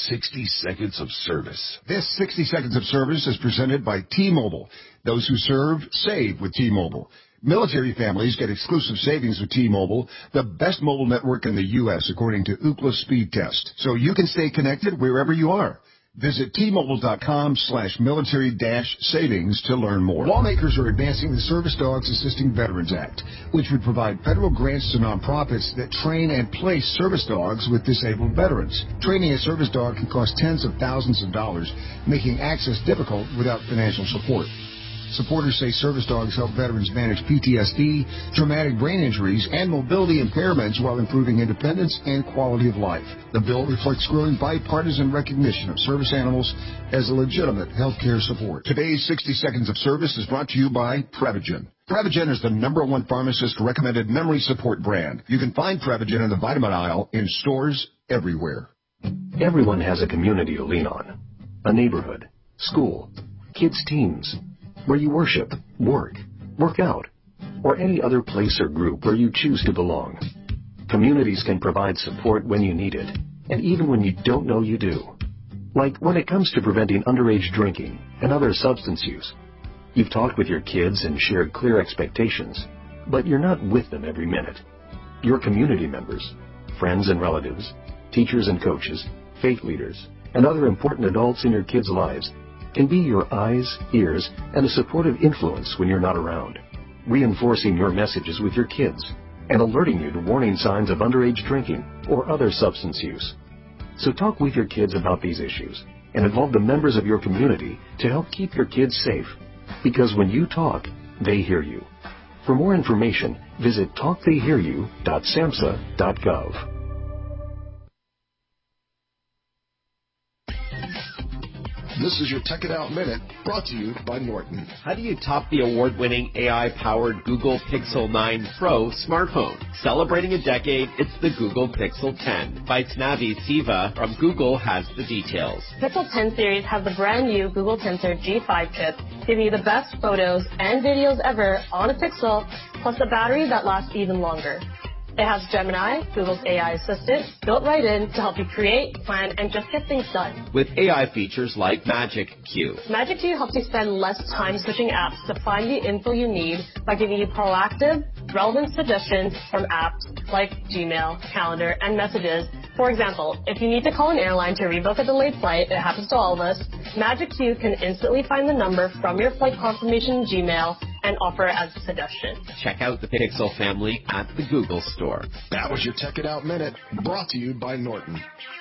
sixty seconds of service.
This sixty seconds of service is presented by T-Mobile. Those who serve, save with T-Mobile. Military families get exclusive savings with T-Mobile, the best mobile network in the U S according to Ookla Speed Test, so you can stay connected wherever you are. Visit T-Mobile.com slash military dash savings to learn more. Lawmakers are advancing the Service Dogs Assisting Veterans Act, which would provide federal grants to nonprofits that train and place service dogs with disabled veterans. Training a service dog can cost tens of thousands of dollars, making access difficult without financial support. Supporters say service dogs help veterans manage P T S D, traumatic brain injuries, and mobility impairments while improving independence and quality of life. The bill reflects growing bipartisan recognition of service animals as a legitimate health care support. Today's sixty seconds of service is brought to you by Prevagen. Prevagen is the number one pharmacist-recommended memory support brand. You can find Prevagen in the vitamin aisle in stores everywhere.
Everyone has a community to lean on. A neighborhood, school, kids' teams, where you worship, work, work out, or any other place or group where you choose to belong. Communities can provide support when you need it, and even when you don't know you do. Like when it comes to preventing underage drinking and other substance use. You've talked with your kids and shared clear expectations, but you're not with them every minute. Your community members, friends and relatives, teachers and coaches, faith leaders, and other important adults in your kids' lives can be your eyes, ears, and a supportive influence when you're not around, reinforcing your messages with your kids and alerting you to warning signs of underage drinking or other substance use. So talk with your kids about these issues and involve the members of your community to help keep your kids safe, because when you talk, they hear you. For more information, visit talk they hear you dot samhsa dot gov.
This is your Tech It Out Minute, brought to you by Norton.
How do you top the award-winning A I-powered Google Pixel nine Pro smartphone? Celebrating a decade, it's the Google Pixel ten. Vaishnavi Siva from Google has the details.
Pixel ten series has the brand new Google Tensor G five chip, giving you the best photos and videos ever on a Pixel, plus a battery that lasts even longer. It has Gemini, Google's A I assistant, built right in to help you create, plan, and just get things done.
With A I features like Magic Queue.
Magic Queue helps you spend less time switching apps to find the info you need by giving you proactive, relevant suggestions from apps like Gmail, Calendar, and Messages. For example, if you need to call an airline to rebook a delayed flight, it happens to all of us, Magic Queue can instantly find the number from your flight confirmation in Gmail and offer it as a suggestion.
Check out the Pixel family at the Google Store.
That was your Tech It Out Minute, brought to you by Norton.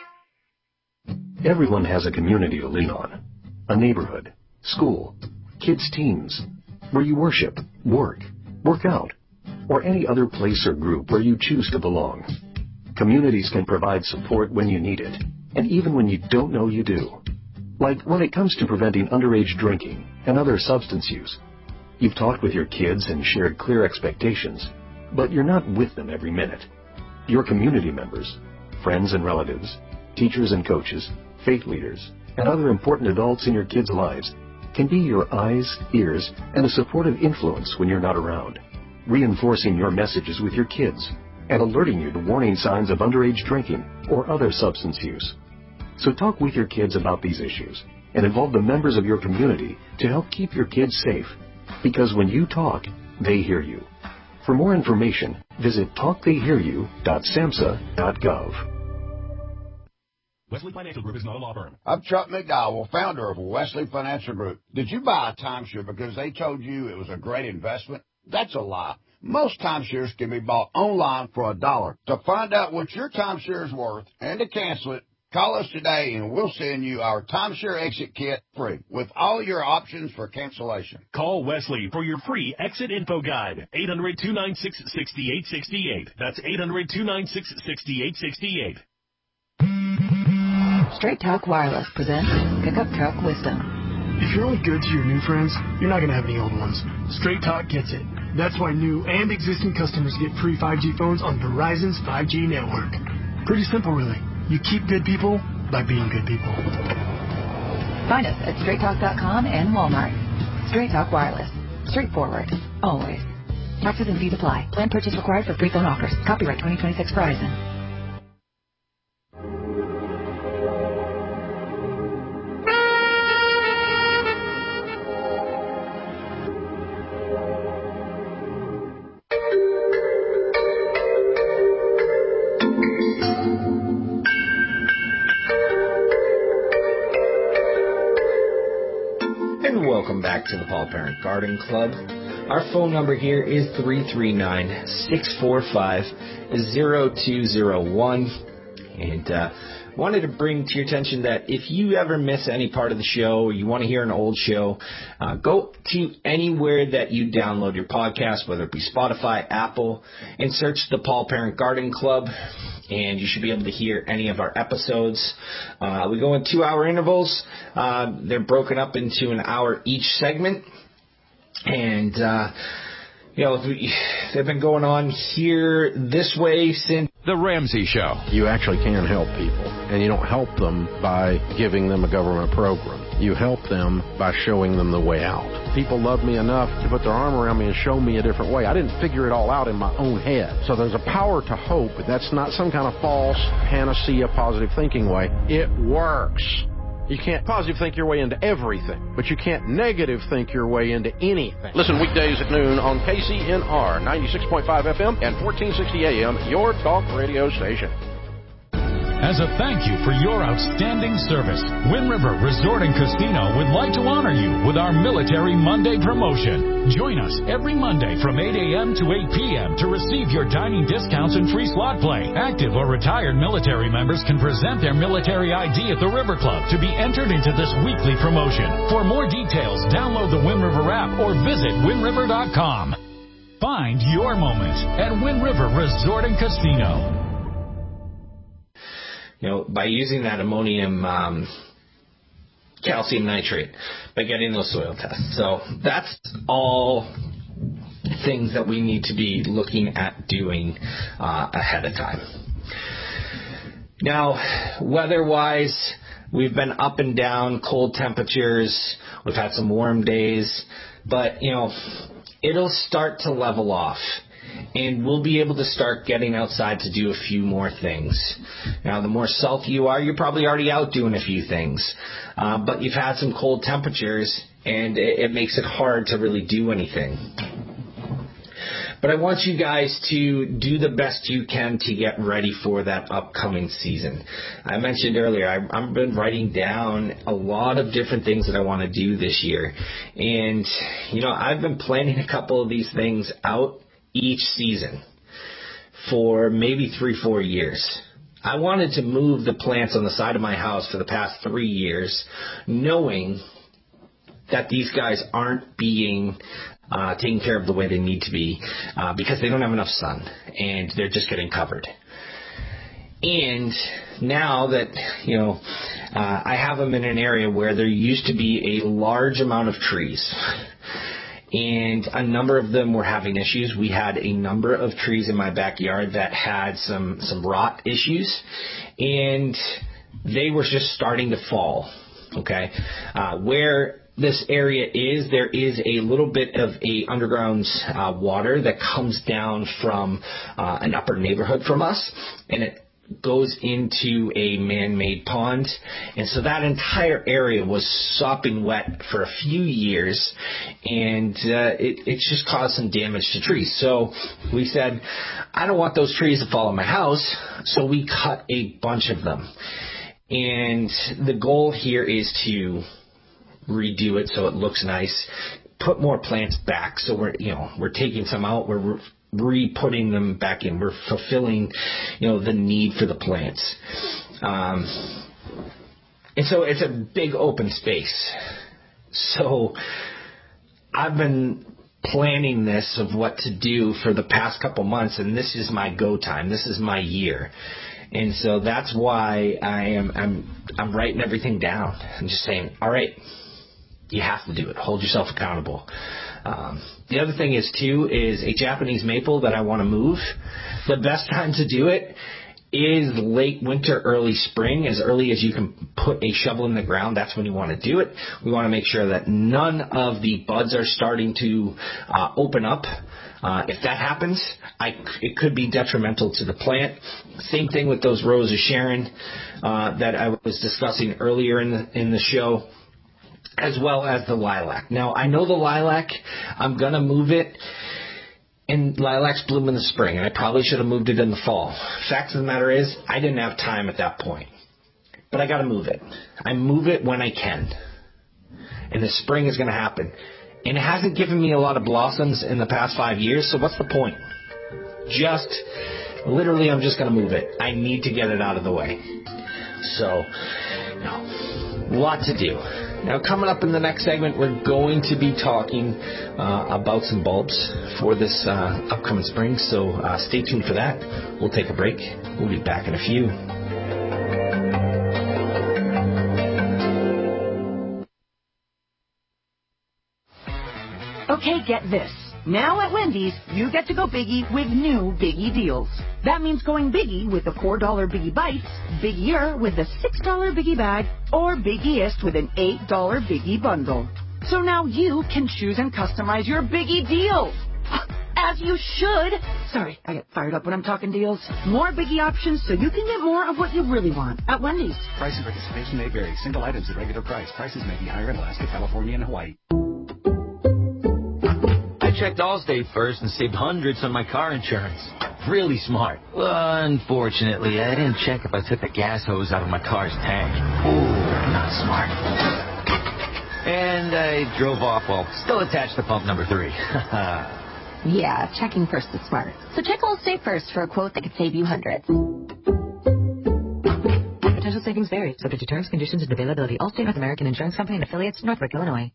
Everyone has a community to lean on. A neighborhood, school, kids' teams, where you worship, work, work out, or any other place or group where you choose to belong. Communities can provide support when you need it, and even when you don't know you do. Like when it comes to preventing underage drinking and other substance use. You've talked with your kids and shared clear expectations, but you're not with them every minute. Your community members, friends and relatives, teachers and coaches, faith leaders, and other important adults in your kids' lives can be your eyes, ears, and a supportive influence when you're not around, reinforcing your messages with your kids and alerting you to warning signs of underage drinking or other substance use. So talk with your kids about these issues and involve the members of your community to help keep your kids safe, because when you talk, they hear you. For more information, visit talk they hear you dot samhsa dot gov.
Wesley Financial Group is not a law firm.
I'm Chuck McDowell, founder of Wesley Financial Group. Did you buy a timeshare because they told you it was a great investment? That's a lie. Most timeshares can be bought online for a dollar. To find out what your timeshare is worth and to cancel it, call us today and we'll send you our timeshare exit kit free with all your options for cancellation.
Call Wesley for your free exit info guide. eight hundred, two nine six, six eight six eight. That's eight hundred, two nine six, six eight six eight.
Straight Talk Wireless presents Pickup Truck Wisdom.
If you're only good to your new friends, you're not going to have any old ones. Straight Talk gets it. That's why new and existing customers get free five G phones on Verizon's five G network. Pretty simple, really. You keep good people by being good people.
Find us at straight talk dot com and Walmart. Straight Talk Wireless. Straightforward. Always. Taxes and fees apply. Plan purchase required for free phone offers. Copyright twenty twenty-six Verizon.
welcome back to the Paul Parent Garden Club. Our phone number here is three three nine, six four five, zero two zero one. And uh, wanted to bring to your attention that if you ever miss any part of the show or you want to hear an old show, uh, go to anywhere that you download your podcast, whether it be Spotify, Apple, and search the Paul Parent Garden Club, and you should be able to hear any of our episodes. Uh, we go in two-hour intervals. Uh, they're broken up into an hour each segment, and uh, you know they've been going on here this way since
The Ramsey Show. You actually can help people, and you don't help them by giving them a government program. You help them by showing them the way out. People love me enough to put their arm around me and show me a different way. I didn't figure it all out in my own head. So there's a power to hope, but that's not some kind of false panacea positive thinking way. It works. You can't positive think your way into everything, but you can't negative think your way into anything. Listen weekdays at noon on K C N R ninety-six point five F M and fourteen sixty A M, your talk radio station.
As a thank you for your outstanding service, Wind River Resort and Casino would like to honor you with our Military Monday promotion. Join us every Monday from eight a.m. to eight p.m. to receive your dining discounts and free slot play. Active or retired military members can present their military I D at the River Club to be entered into this weekly promotion. For more details, download the Wind River app or visit wind river dot com. Find your moment at Wind River Resort and Casino.
You know, by using that ammonium um, calcium nitrate, by getting those soil tests. So that's all things that we need to be looking at doing uh, ahead of time. Now, weather-wise, we've been up and down, cold temperatures. We've had some warm days, but, you know, it'll start to level off. And we'll be able to start getting outside to do a few more things. Now, the more salty you are, you're probably already out doing a few things. Uh, but you've had some cold temperatures, and it, it makes it hard to really do anything. But I want you guys to do the best you can to get ready for that upcoming season. I mentioned earlier, I, I've been writing down a lot of different things that I want to do this year. And, you know, I've been planning a couple of these things out each season for maybe three, four years. I wanted to move the plants on the side of my house for the past three years, knowing that these guys aren't being uh, taken care of the way they need to be uh, because they don't have enough sun and they're just getting covered. And now that, you know, uh, I have them in an area where there used to be a large amount of trees. And a number of them were having issues. We had a number of trees in my backyard that had some, some rot issues, and they were just starting to fall, okay? Uh, where this area is, there is a little bit of a underground uh, water that comes down from uh, an upper neighborhood from us, and it goes into a man-made pond, and so that entire area was sopping wet for a few years, and uh, it, it just caused some damage to trees. So we said, I don't want those trees to fall on my house, so we cut a bunch of them. And the goal here is to redo it so it looks nice, put more plants back. So we're, you know, we're taking some out, we're re-putting them back in. We're fulfilling, you know, the need for the plants. Um, and so it's a big open space. So I've been planning this of what to do for the past couple months, and this is my go time. This is my year. And so that's why I am I'm I'm writing everything down. I'm just saying, all right, you have to do it. Hold yourself accountable. Um, the other thing is, too, is a Japanese maple that I want to move. The best time to do it is late winter, early spring. As early as you can put a shovel in the ground, that's when you want to do it. We want to make sure that none of the buds are starting to uh, open up. Uh, if that happens, I, it could be detrimental to the plant. Same thing with those Rose of Sharon uh, that I was discussing earlier in the, in the show, as well as the lilac. Now, I know the lilac, I'm going to move it, and lilacs bloom in the spring, and I probably should have moved it in the fall. Fact of the matter is, I didn't have time at that point. But I got to move it. I move it when I can. and the spring is going to happen. And it hasn't given me a lot of blossoms in the past five years, so what's the point? Just, literally, I'm just going to move it. I need to get it out of the way. So, you know, lot to do. Now, coming up in the next segment, we're going to be talking uh, about some bulbs for this uh, upcoming spring, so uh, stay tuned for that. We'll take a break. We'll be back in a few.
Okay, get this. Now at Wendy's, you get to go biggie with new Biggie deals. That means going biggie with the four dollar Biggie Bites, biggier with the six dollar Biggie Bag, or biggiest with an eight dollar Biggie Bundle. So now you can choose and customize your Biggie deals. As you should. Sorry, I get fired up when I'm talking deals. More Biggie options so you can get more of what you really want at Wendy's.
Price and participation may vary. Single items at regular price. Prices may be higher in Alaska, California, and Hawaii.
I checked Allstate first and saved hundreds on my car insurance. Really smart. Unfortunately, I didn't check if I took the gas hose out of my car's tank. Ooh, not smart. And I drove off while still attached to pump number three.
Yeah, checking first is smart. So check Allstate first for a quote that could save you hundreds. Potential savings vary, subject to terms, conditions, and availability. Allstate North American Insurance Company and affiliates, Northbrook, Illinois.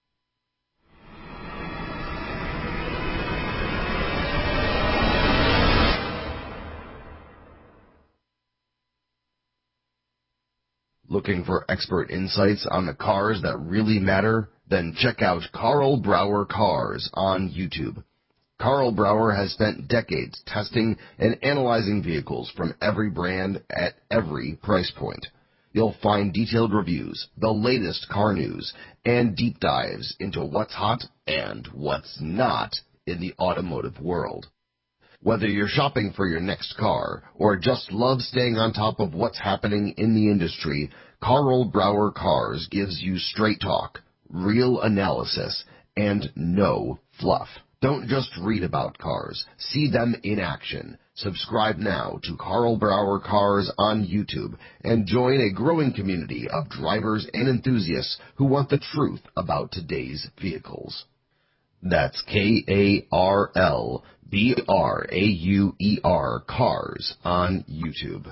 Looking for expert insights on the cars that really matter? Then check out Carl Brower Cars on YouTube. Carl Brower has spent decades testing and analyzing vehicles from every brand at every price point. You'll find detailed reviews, the latest car news, and deep dives into what's hot and what's not in the automotive world. Whether you're shopping for your next car or just love staying on top of what's happening in the industry, Carl Brower Cars gives you straight talk, real analysis, and no fluff. Don't just read about cars. See them in action. Subscribe now to Carl Brower Cars on YouTube and join a growing community of drivers and enthusiasts who want the truth about today's vehicles. That's K A R L B R A U E R Cars on YouTube.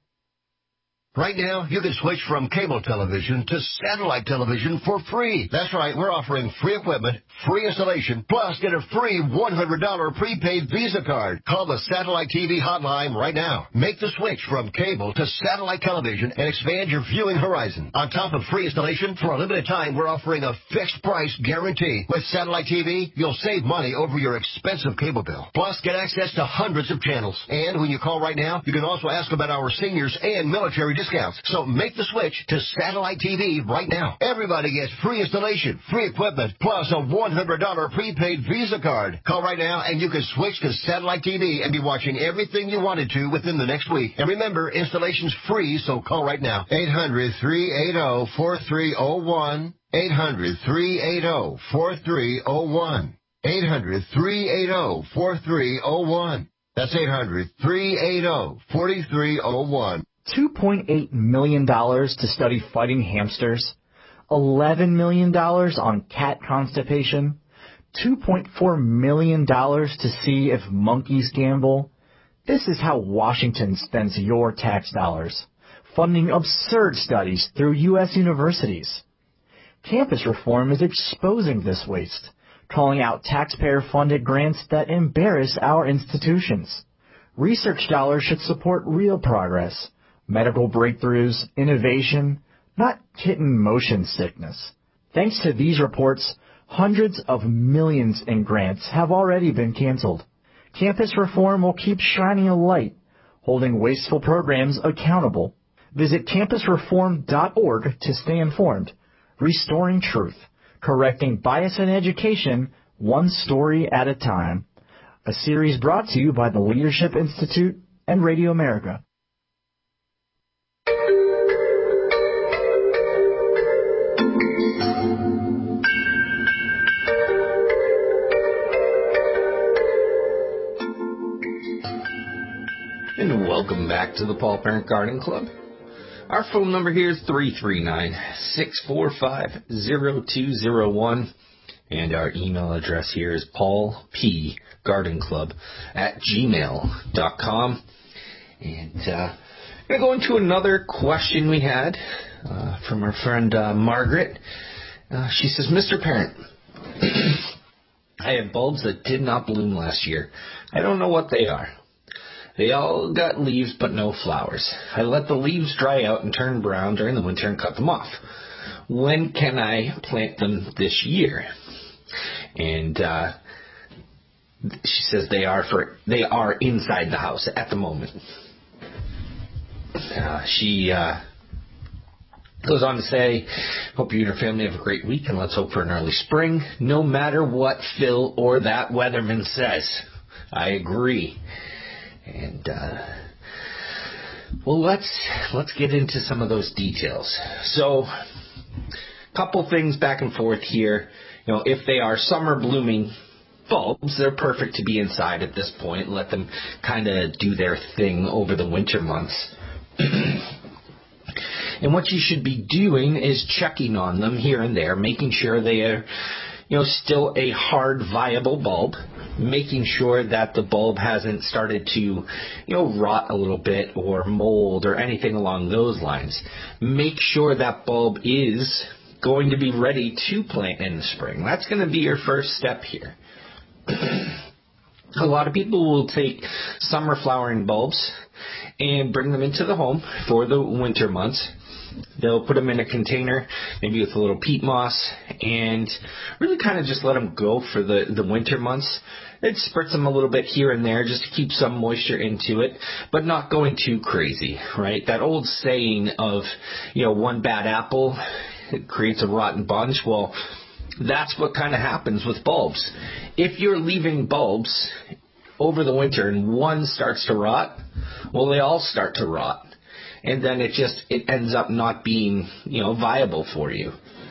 Right now, you can switch from cable television to satellite television for free. That's right, we're offering free equipment, free installation, plus get a free one hundred dollars prepaid Visa card. Call the Satellite T V hotline right now. Make the switch from cable to satellite television and expand your viewing horizon. On top of free installation, for a limited time, we're offering a fixed price guarantee. With Satellite T V, you'll save money over your expensive cable bill. Plus, get access to hundreds of channels. And when you call right now, you can also ask about our seniors and military discounts. Discounts. So make the switch to Satellite T V right now. Everybody gets free installation, free equipment, plus a one hundred dollars prepaid Visa card. Call right now and you can switch to Satellite T V and be watching everything you wanted to within the next week. And remember, installation's free, so call right now. eight hundred, three eight zero, four three zero one. eight hundred, three eight zero, four three zero one. eight hundred, three eight zero, four three zero one. That's eight hundred, three eight zero, four three zero one.
two point eight million dollars to study fighting hamsters, eleven million dollars on cat constipation, two point four million dollars to see if monkeys gamble. This is how Washington spends your tax dollars, funding absurd studies through U S universities. Campus reform is exposing this waste, calling out taxpayer-funded grants that embarrass our institutions. Research dollars should support real progress, medical breakthroughs, innovation, not kitten motion sickness. Thanks to these reports, hundreds of millions in grants have already been canceled. Campus reform will keep shining a light, holding wasteful programs accountable. Visit campus reform dot org to stay informed. Restoring truth, correcting bias in education, one story at a time. A series brought to you by the Leadership Institute and Radio America.
And welcome back to the Paul Parent Garden Club. Our phone number here is three three nine, six four five, zero two zero one. And our email address here is paulpgardenclub at gmail dot com. And uh, I'm going to go into another question we had uh, from our friend uh, Margaret. Uh, she says, Mister Parent, I have bulbs that did not bloom last year. I don't know what they are. They all got leaves but no flowers. I let the leaves dry out and turn brown during the winter and cut them off. When can I plant them this year? And uh, she says they are for they are inside the house at the moment. Uh, she uh, goes on to say, hope you and your family have a great week, and let's hope for an early spring, no matter what Phil or that weatherman says. I agree. And uh, well, let's let's get into some of those details. So, couple things back and forth here. You know, if they are summer blooming bulbs, they're perfect to be inside at this point. Let them kind of do their thing over the winter months. And what you should be doing is checking on them here and there, making sure they are, you know, still a hard, viable bulb, making sure that the bulb hasn't started to, you know, rot a little bit or mold or anything along those lines. Make sure that bulb is going to be ready to plant in the spring. That's going to be your first step here. A lot of people will take summer flowering bulbs and bring them into the home for the winter months. They'll put them in a container, maybe with a little peat moss, and really kind of just let them go for the, the winter months. They'd spritz them a little bit here and there just to keep some moisture into it, but not going too crazy, right? That old saying of, you know, one bad apple, it creates a rotten bunch. Well, that's what kind of happens with bulbs. If you're leaving bulbs over the winter and one starts to rot, well, they all start to rot. And then it just, it ends up not being, you know, viable for you.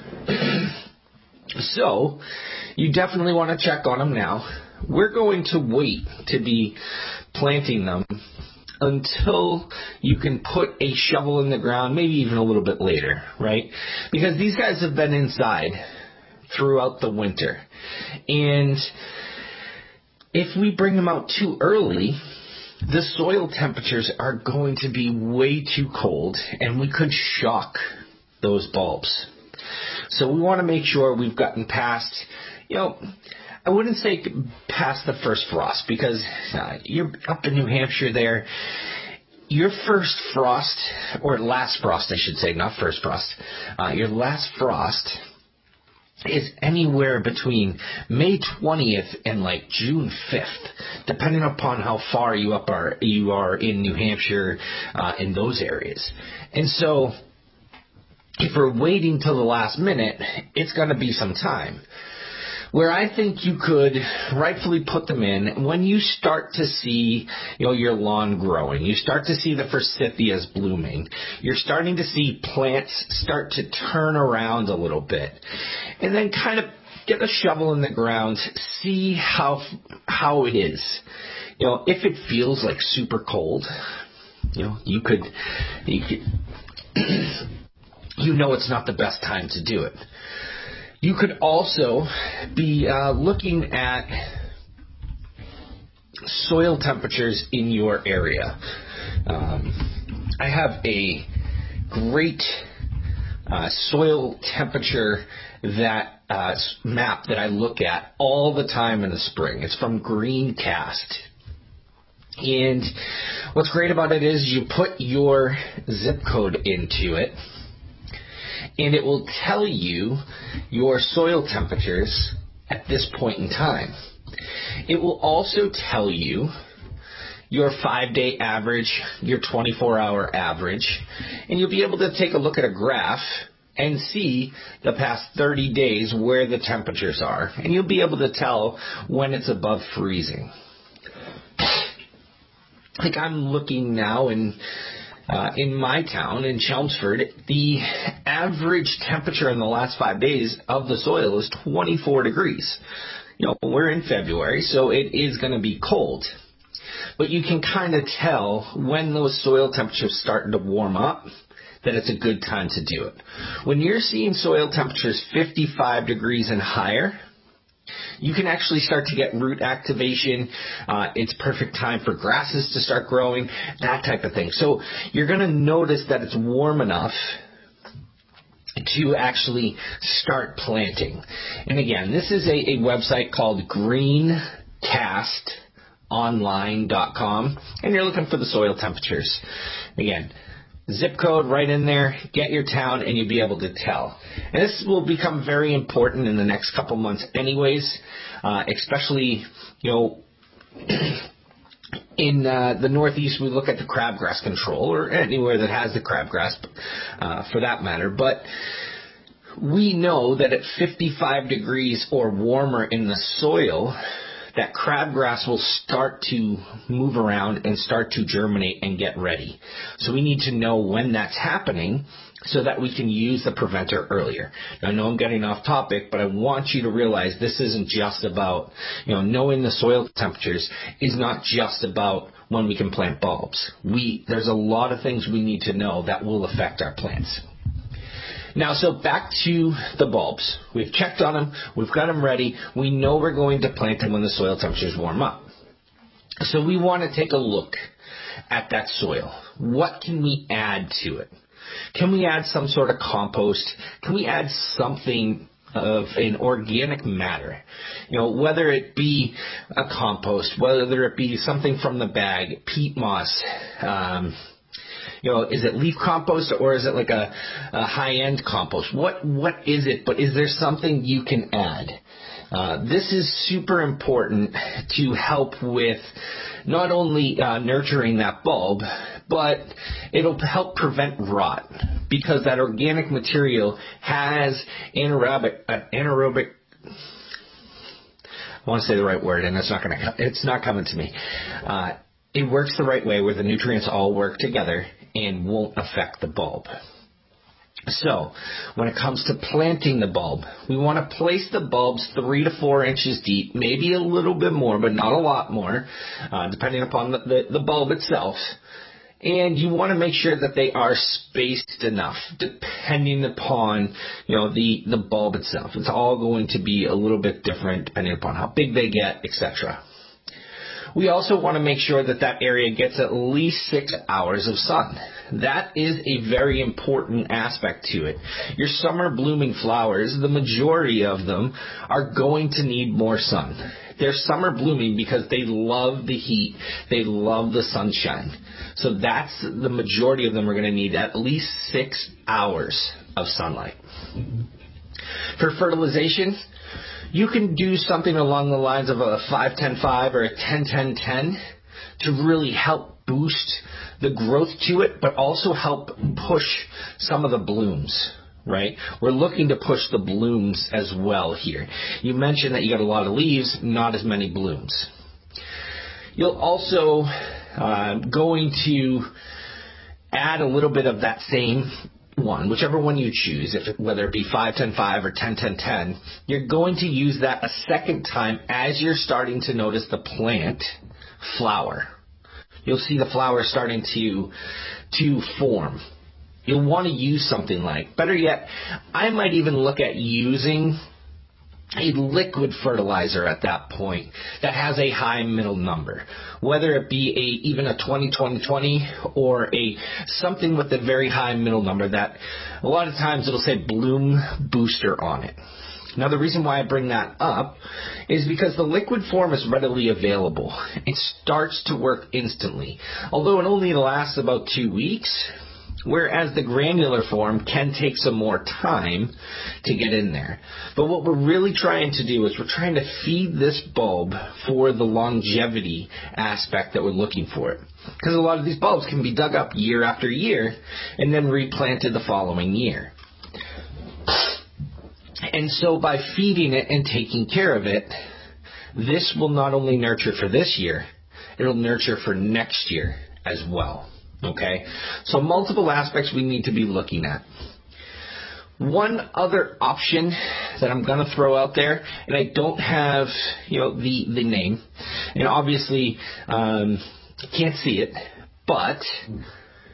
So, you definitely want to check on them now. We're going to wait to be planting them until you can put a shovel in the ground, maybe even a little bit later, right? Because these guys have been inside throughout the winter. And if we bring them out too early, the soil temperatures are going to be way too cold, and we could shock those bulbs. So we want to make sure we've gotten past, you know, I wouldn't say past the first frost, because uh, you're up in New Hampshire there. Your first frost, or last frost, I should say, not first frost. Uh, your last frost is anywhere between May twentieth and like June fifth, depending upon how far you up are you are in New Hampshire, uh, in those areas. And so, if we're waiting till the last minute, it's going to be some time. Where I think you could rightfully put them in when you start to see, you know, your lawn growing. You start to see the forsythias blooming. You're starting to see plants start to turn around a little bit. And then kind of get a shovel in the ground, see how how it is. You know, if it feels like super cold, you know, you could, you could you know it's not the best time to do it. You could also be uh, looking at soil temperatures in your area. Um, I have a great uh, soil temperature that uh, map that I look at all the time in the spring. It's from Greencast. And what's great about it is you put your zip code into it, and it will tell you your soil temperatures at this point in time. It will also tell you your five-day average, your twenty-four hour average, and you'll be able to take a look at a graph and see the past thirty days where the temperatures are, and you'll be able to tell when it's above freezing. Like I'm looking now in Uh, in my town, in Chelmsford, the average temperature in the last five days of the soil is twenty-four degrees. You know, we're in February, so it is going to be cold. But you can kind of tell when those soil temperatures starting to warm up. that it's a good time to do it. When you're seeing soil temperatures fifty-five degrees and higher, you can actually start to get root activation. Uh, it's perfect time for grasses to start growing, that type of thing. So you're going to notice that it's warm enough to actually start planting. And again, this is a, a website called green cast online dot com, and you're looking for the soil temperatures. Again, zip code right in there, get your town, and you'll be able to tell. And this will become very important in the next couple months anyways, uh, especially, you know, in uh, the Northeast, we look at the crabgrass control, or anywhere that has the crabgrass, uh, for that matter. But we know that at fifty-five degrees or warmer in the soil, that crabgrass will start to move around and start to germinate and get ready. So we need to know when that's happening so that we can use the preventer earlier. Now, I know I'm getting off topic, but I want you to realize this isn't just about, you know, knowing the soil temperatures is not just about when we can plant bulbs. We, there's a lot of things we need to know that will affect our plants. Now, so back to the bulbs. We've checked on them. We've got them ready. We know we're going to plant them when the soil temperatures warm up. So we want to take a look at that soil. What can we add to it? Can we add some sort of compost? Can we add something of an organic matter? You know, whether it be a compost, whether it be something from the bag, peat moss, um, you know, is it leaf compost or is it like a, a high-end compost? What What is it? But is there something you can add? Uh, this is super important to help with not only uh, nurturing that bulb, but it'll help prevent rot because that organic material has anaerobic, uh, anaerobic I want to say the right word, and it's not going to. It's not coming to me. Uh, it works the right way where the nutrients all work together and won't affect the bulb. So, when it comes to planting the bulb, we want to place the bulbs three to four inches deep, maybe a little bit more, but not a lot more, uh, depending upon the, the, the bulb itself. And you want to make sure that they are spaced enough, depending upon, you know, the, the bulb itself. It's all going to be a little bit different depending upon how big they get, et cetera. We also want to make sure that that area gets at least six hours of sun. That is a very important aspect to it. Your summer blooming flowers, the majority of them are going to need more sun. They're summer blooming because they love the heat. They love the sunshine. So that's the majority of them are going to need at least six hours of sunlight. For fertilization, you can do something along the lines of a five ten five or a ten ten ten to really help boost the growth to it, but also help push some of the blooms, right? We're looking to push the blooms as well here. You mentioned that you got a lot of leaves, not as many blooms. You'll also uh, going to add a little bit of that same one, whichever one you choose, if it, whether it be five ten five or ten ten ten, you're going to use that a second time as you're starting to notice the plant flower. You'll see the flower starting to to form. You'll want to use something like, better yet, I might even look at using a liquid fertilizer at that point that has a high middle number, whether it be a even a twenty twenty twenty or a something with a very high middle number that a lot of times it'll say bloom booster on it. Now, the reason why I bring that up is because the liquid form is readily available. It starts to work instantly, although it only lasts about two weeks. Whereas the granular form can take some more time to get in there. But what we're really trying to do is we're trying to feed this bulb for the longevity aspect that we're looking for it. Because a lot of these bulbs can be dug up year after year and then replanted the following year. And so by feeding it and taking care of it, this will not only nurture for this year, it'll nurture for next year as well. Okay, so multiple aspects we need to be looking at. One other option that I'm going to throw out there, and I don't have, you know, the, the name, and obviously um, can't see it, but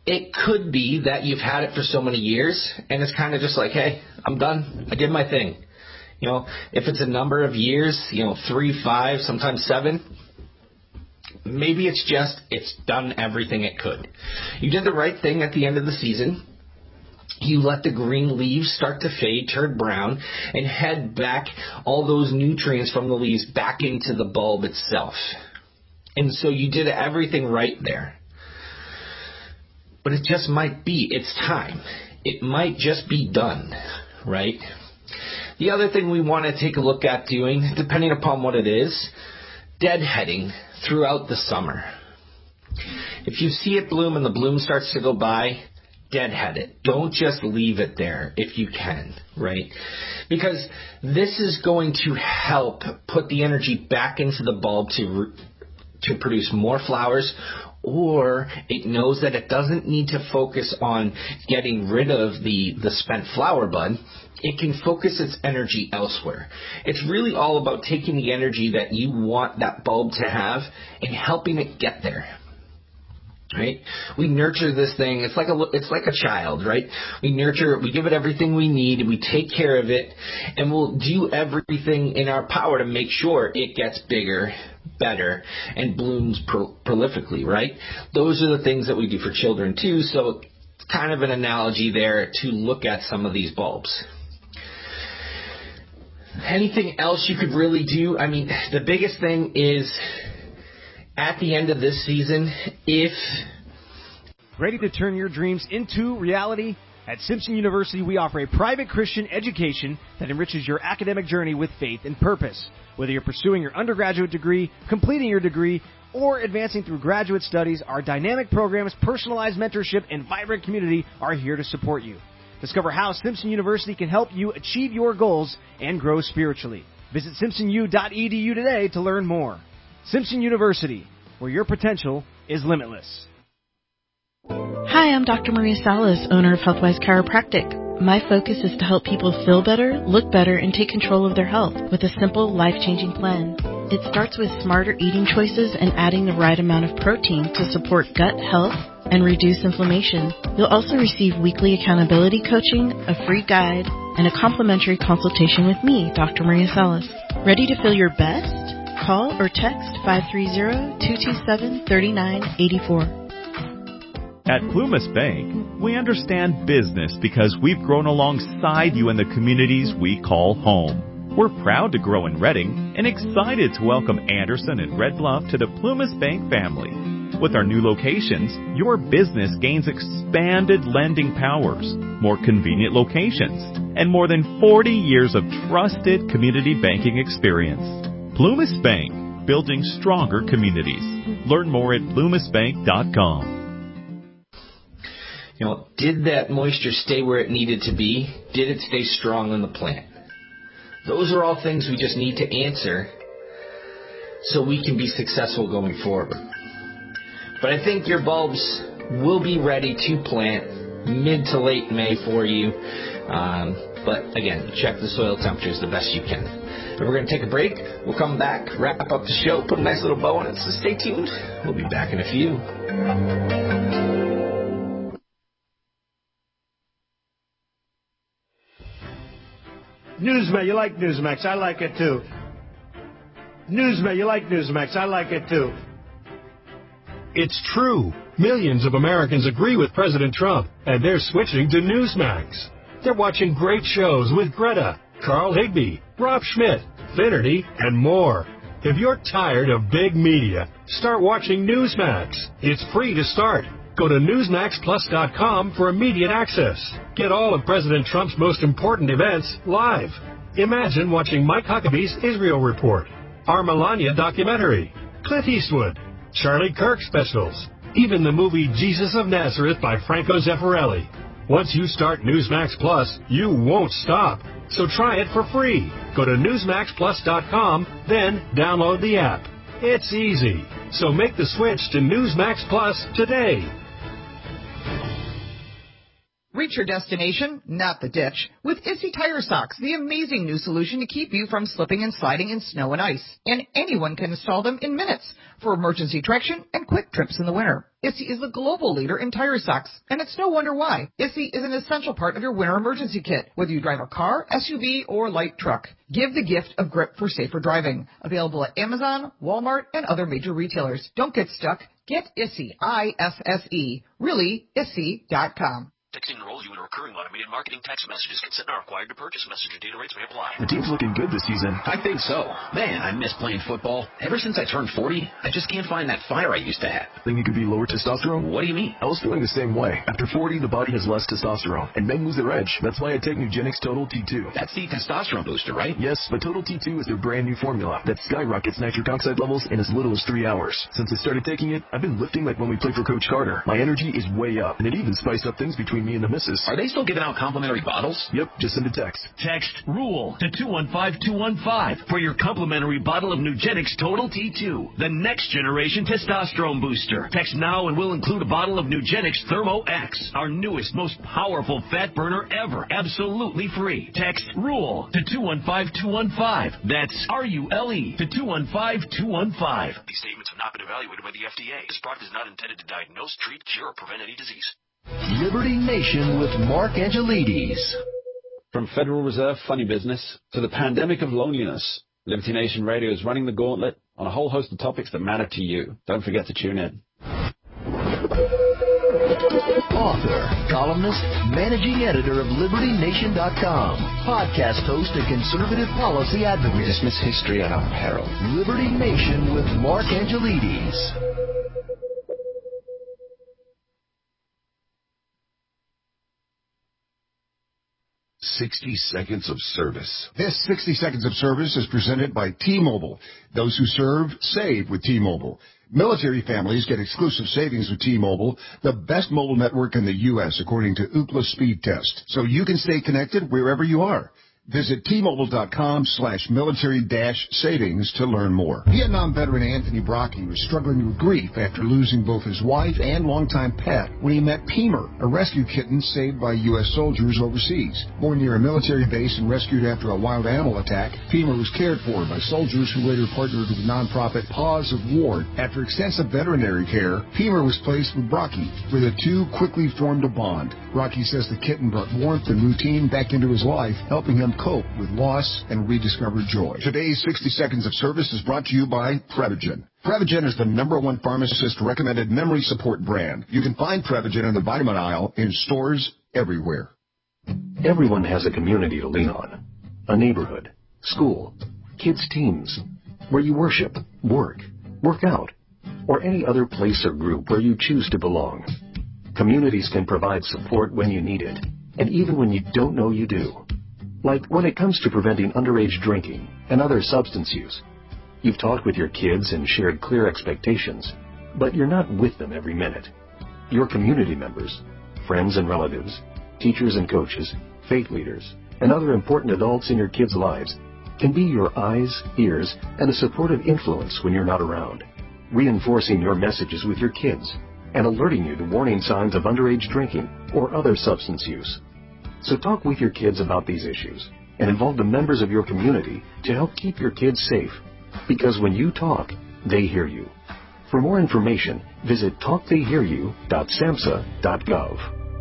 it could be that you've had it for so many years, and it's kind of just like, hey, I'm done. I did my thing. You know, if it's a number of years, you know, three, five, sometimes seven, maybe it's just it's done everything it could. You did the right thing at the end of the season. You let the green leaves start to fade, turn brown, and head back all those nutrients from the leaves back into the bulb itself. And so you did everything right there. But it just might be, it's time. It might just be done, right? The other thing we want to take a look at doing, depending upon what it is, deadheading throughout the summer. If you see it bloom and the bloom starts to go by, deadhead it. Don't just leave it there if you can, right? Because this is going to help put the energy back into the bulb to to produce more flowers, or it knows that it doesn't need to focus on getting rid of the, the spent flower bud. It can focus its energy elsewhere. It's really all about taking the energy that you want that bulb to have and helping it get there. Right? We nurture this thing. It's like a it's like a child, right? We nurture it. We give it everything we need. We take care of it, and we'll do everything in our power to make sure it gets bigger, better, and blooms pro- prolifically. Right? Those are the things that we do for children too. So it's kind of an analogy there to look at some of these bulbs. Anything else you could really do? I mean, the biggest thing is, at the end of this season, if...
Ready to turn your dreams into reality? At Simpson University, we offer a private Christian education that enriches your academic journey with faith and purpose. Whether you're pursuing your undergraduate degree, completing your degree, or advancing through graduate studies, our dynamic programs, personalized mentorship, and vibrant community are here to support you. Discover how Simpson University can help you achieve your goals and grow spiritually. Visit simpson u dot e d u today to learn more. Simpson University, where your potential is limitless.
Hi, I'm Doctor Maria Salas, owner of HealthWise Chiropractic. My focus is to help people feel better, look better, and take control of their health with a simple, life-changing plan. It starts with smarter eating choices and adding the right amount of protein to support gut health and reduce inflammation. You'll also receive weekly accountability coaching, a free guide, and a complimentary consultation with me, Doctor Maria Salas. Ready to feel your best? Call or text five three zero, two two seven, three nine eight four.
At Plumas Bank, we understand business because we've grown alongside you in the communities we call home. We're proud to grow in Redding and excited to welcome Anderson and Red Bluff to the Plumas Bank family. With our new locations, your business gains expanded lending powers, more convenient locations, and more than forty years of trusted community banking experience. Plumas Bank, building stronger communities. Learn more at plumas bank dot com.
You know, did that moisture stay where it needed to be? Did it stay strong in the plant? Those are all things we just need to answer so we can be successful going forward. But I think your bulbs will be ready to plant mid to late May for you. Um, but again, check the soil temperatures the best you can. But we're going to take a break. We'll come back, wrap up the show, put a nice little bow on it, so stay tuned. We'll be back in a few.
Newsmax, you like Newsmax. I like it too. Newsmax, you like Newsmax. I like it too.
It's true. Millions of Americans agree with President Trump, and they're switching to Newsmax. They're watching great shows with Greta, Carl Higbie, Rob Schmidt, Finnerty, and more. If you're tired of big media, start watching Newsmax. It's free to start. Go to newsmax plus dot com for immediate access. Get all of President Trump's most important events live. Imagine watching Mike Huckabee's Israel Report, our Melania documentary, Clint Eastwood, Charlie Kirk specials, even the movie Jesus of Nazareth by Franco Zeffirelli. Once you start Newsmax Plus, you won't stop. So try it for free. Go to newsmax plus dot com, then download the app. It's easy. So make the switch to Newsmax Plus today.
Reach your destination, not the ditch, with Issy Tire Socks, the amazing new solution to keep you from slipping and sliding in snow and ice. And anyone can install them in minutes for emergency traction and quick trips in the winter. Issy is the global leader in tire socks, and it's no wonder why. Issy is an essential part of your winter emergency kit, whether you drive a car, S U V, or light truck. Give the gift of grip for safer driving. Available at Amazon, Walmart, and other major retailers. Don't get stuck. Get Issy, I S S E, really, issy dot com.
Texting enrolls you in a recurring automated marketing text messages. Consent not required to purchase. Message and data rates may apply.
The team's looking good this season.
I think so. Man, I miss playing football. Ever since I turned forty, I just can't find that fire I used to have.
Think it could be lower testosterone?
What do you mean?
I was feeling the same way. After forty, the body has less testosterone, and men lose their edge. That's why I take Nugenix Total T two.
That's the testosterone booster, right?
Yes, but Total T two is their brand new formula that skyrockets nitric oxide levels in as little as three hours. Since I started taking it, I've been lifting like when we played for Coach Carter. My energy is way up, and it even spiced up things between me and the missus.
Are they still giving out complimentary bottles?
Yep, just send a text.
Text RULE to two one five two one five for your complimentary bottle of Nugenix Total T two, the next generation testosterone booster. Text now and we'll include a bottle of Nugenix Thermo X, our newest, most powerful fat burner ever, absolutely free. Text RULE to two one five two one five. That's R U L E to two one five two one five.
These statements have not been evaluated by the F D A. This product is not intended to diagnose, treat, cure, or prevent any disease.
Liberty Nation with Mark Angelides.
From Federal Reserve funny business to the pandemic of loneliness, Liberty Nation Radio is running the gauntlet on a whole host of topics that matter to you. Don't forget to tune in.
Author, columnist, managing editor of Liberty Nation dot com, podcast host and conservative policy advocate.
We dismiss history at our peril.
Liberty Nation with Mark Angelides.
sixty seconds of service.
This sixty seconds of service is presented by T-Mobile. Those who serve, save with T-Mobile. Military families get exclusive savings with T-Mobile, the best mobile network in the U S according to Ookla Speed Test, so you can stay connected wherever you are. Visit T-Mobile.com slash military dash savings to learn more. Vietnam veteran Anthony Brocky was struggling with grief after losing both his wife and longtime pet when he met Peemer, a rescue kitten saved by U S soldiers overseas. Born near a military base and rescued after a wild animal attack, Peemer was cared for by soldiers who later partnered with nonprofit Paws of War. After extensive veterinary care, Peemer was placed with Brocky, where the two quickly formed a bond. Brocky says the kitten brought warmth and routine back into his life, helping him cope with loss and rediscover joy. Today's sixty seconds of service is brought to you by Prevagen. Prevagen is the number one pharmacist-recommended memory support brand. You can find Prevagen in the vitamin aisle in stores everywhere.
Everyone has a community to lean on. A neighborhood, school, kids' teams, where you worship, work, work out, or any other place or group where you choose to belong. Communities can provide support when you need it, and even when you don't know you do. Like when it comes to preventing underage drinking and other substance use. You've talked with your kids and shared clear expectations, but you're not with them every minute. Your community members, friends and relatives, teachers and coaches, faith leaders, and other important adults in your kids' lives can be your eyes, ears, and a supportive influence when you're not around, reinforcing your messages with your kids and alerting you to warning signs of underage drinking or other substance use. So talk with your kids about these issues and involve the members of your community to help keep your kids safe. Because when you talk, they hear you. For more information, visit talk they hear you dot samhsa dot gov.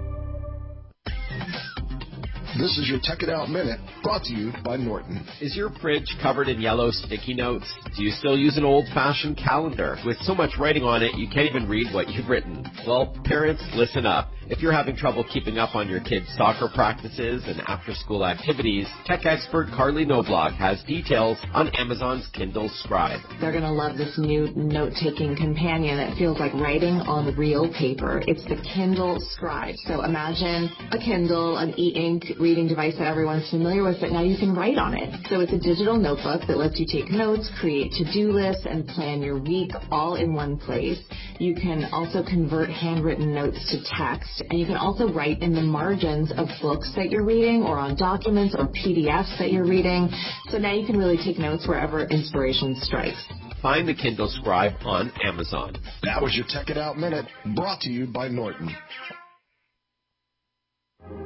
This is your Tech It Out Minute, brought to you by Norton.
Is your fridge covered in yellow sticky notes? Do you still use an old-fashioned calendar? With so much writing on it, you can't even read what you've written. Well, parents, listen up. If you're having trouble keeping up on your kids' soccer practices and after-school activities, tech expert Carly Knobloch has details on Amazon's Kindle Scribe.
They're going to love this new note-taking companion that feels like writing on real paper. It's the Kindle Scribe. So imagine a Kindle, an e-ink reading device that everyone's familiar with, but now you can write on it. So it's a digital notebook that lets you take notes, create to-do lists, and plan your week all in one place. You can also convert handwritten notes to text. And you can also write in the margins of books that you're reading or on documents or P D Fs that you're reading. So now you can really take notes wherever inspiration strikes.
Find the Kindle Scribe on Amazon.
That was your Tech It Out Minute, brought to you by Norton.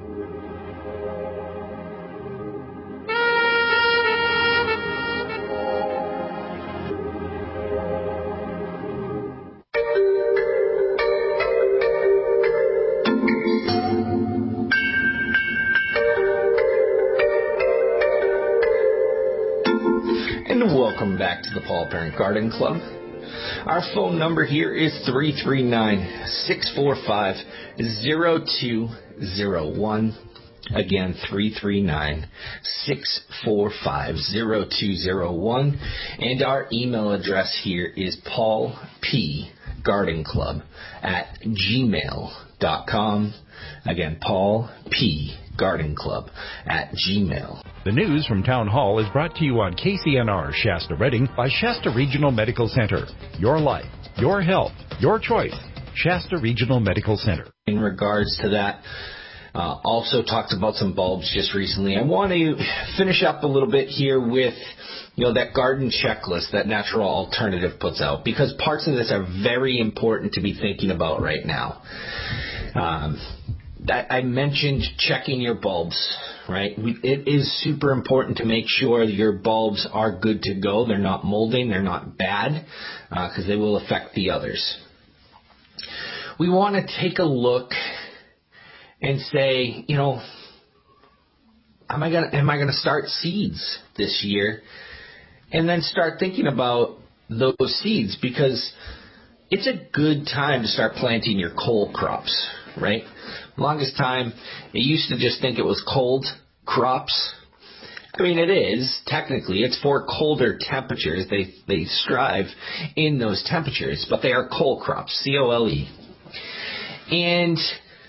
welcome back to the Paul Parent Garden Club. Our phone number here is three three nine, six four five, zero two zero one. Again, three three nine, six four five, zero two zero one. And our email address here is paulpgardenclub at gmail dot com. Again, paulpgardenclub at gmail.
The news from Town Hall is brought to you on K C N R Shasta Redding by Shasta Regional Medical Center. Your life, your health, your choice. Shasta Regional Medical Center.
In regards to that, uh, also talked about some bulbs just recently. I want to finish up a little bit here with, you know, that garden checklist that Natural Alternative puts out, because parts of this are very important to be thinking about right now. Um, I mentioned checking your bulbs, right? It is super important to make sure your bulbs are good to go. They're not molding. They're not bad, because uh, they will affect the others. We want to take a look and say, you know, am I gonna am I gonna start seeds this year? And then start thinking about those seeds, because it's a good time to start planting your cole crops, right? Longest time, it used to just think it was cold crops. I mean, it is, technically. It's for colder temperatures. They they strive in those temperatures, but they are cole crops, C O L E. And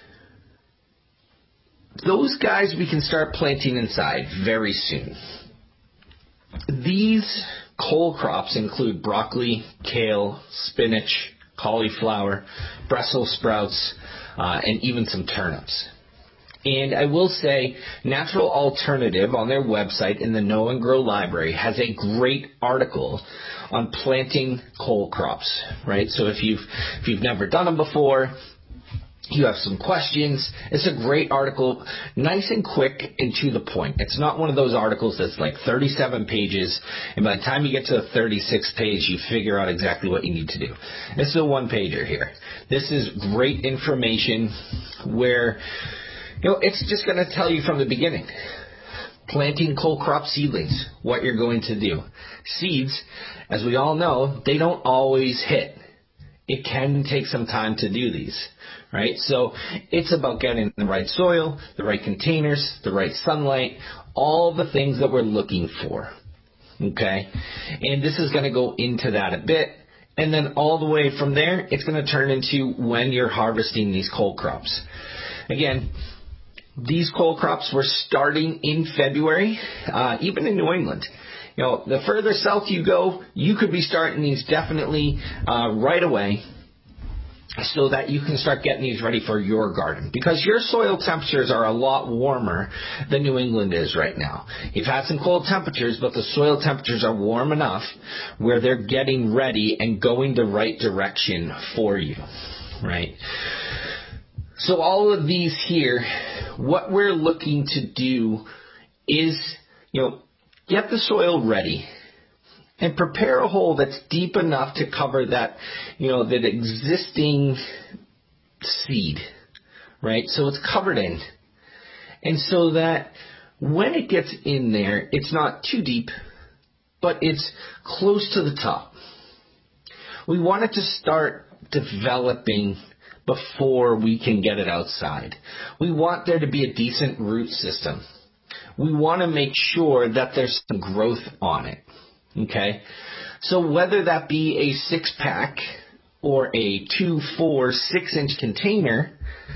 those guys we can start planting inside very soon. These cole crops include broccoli, kale, spinach, cauliflower, Brussels sprouts, uh, and even some turnips. And I will say, Natural Alternative on their website in the Know and Grow Library has a great article on planting cole crops, right? So if you've if you've never done them before, you have some questions, it's a great article, nice and quick and to the point. It's not one of those articles that's like thirty-seven pages, and by the time you get to the thirty-sixth page, you figure out exactly what you need to do. This is a one-pager here. This is great information where, you know, it's just going to tell you from the beginning. Planting cole crop seedlings, what you're going to do. Seeds, as we all know, they don't always hit. It can take some time to do these, right? So it's about getting the right soil, the right containers, the right sunlight, all the things that we're looking for, okay? And this is going to go into that a bit. And then all the way from there, it's going to turn into when you're harvesting these cole crops. Again, these cole crops were starting in February, uh, even in New England. You know, the further south you go, you could be starting these definitely uh, right away, so that you can start getting these ready for your garden. Because your soil temperatures are a lot warmer than New England is right now. You've had some cold temperatures, but the soil temperatures are warm enough where they're getting ready and going the right direction for you, right? So all of these here, what we're looking to do is, you know, get the soil ready and prepare a hole that's deep enough to cover that, you know, that existing seed, right? So it's covered in. And so that when it gets in there, it's not too deep, but it's close to the top. We want it to start developing before we can get it outside. We want there to be a decent root system. We want to make sure that there's some growth on it, okay? So whether that be a six-pack or a two, four, six-inch container,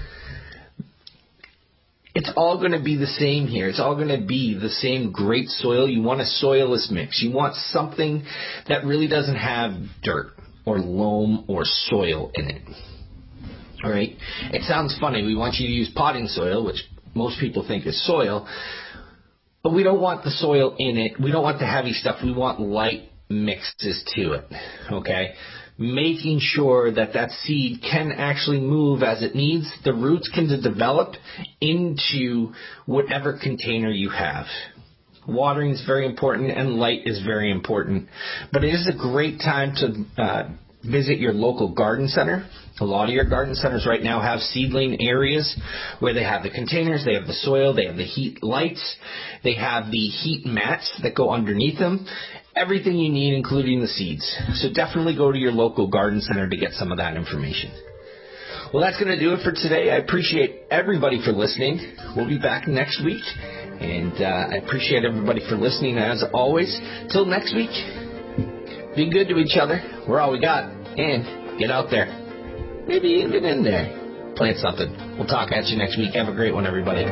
it's all going to be the same here. It's all going to be the same great soil. You want a soilless mix. You want something that really doesn't have dirt or loam or soil in it. All right? It sounds funny. We want you to use potting soil, which most people think is soil, but we don't want the soil in it. We don't want the heavy stuff. We want light mixes to it, okay? Making sure that that seed can actually move as it needs. The roots can develop into whatever container you have. Watering is very important and light is very important. But it is a great time to uh, visit your local garden center. A lot of your garden centers right now have seedling areas where they have the containers, they have the soil, they have the heat lights, they have the heat mats that go underneath them. everything you need, including the seeds. So definitely go to your local garden center to get some of that information. Well, that's going to do it for today. I appreciate everybody for listening. We'll be back next week. And uh, I appreciate everybody for listening, as always. Till next week, be good to each other. We're all we got. And get out there. Maybe even in there. Plant something. We'll talk at you next week. Have a great one, everybody.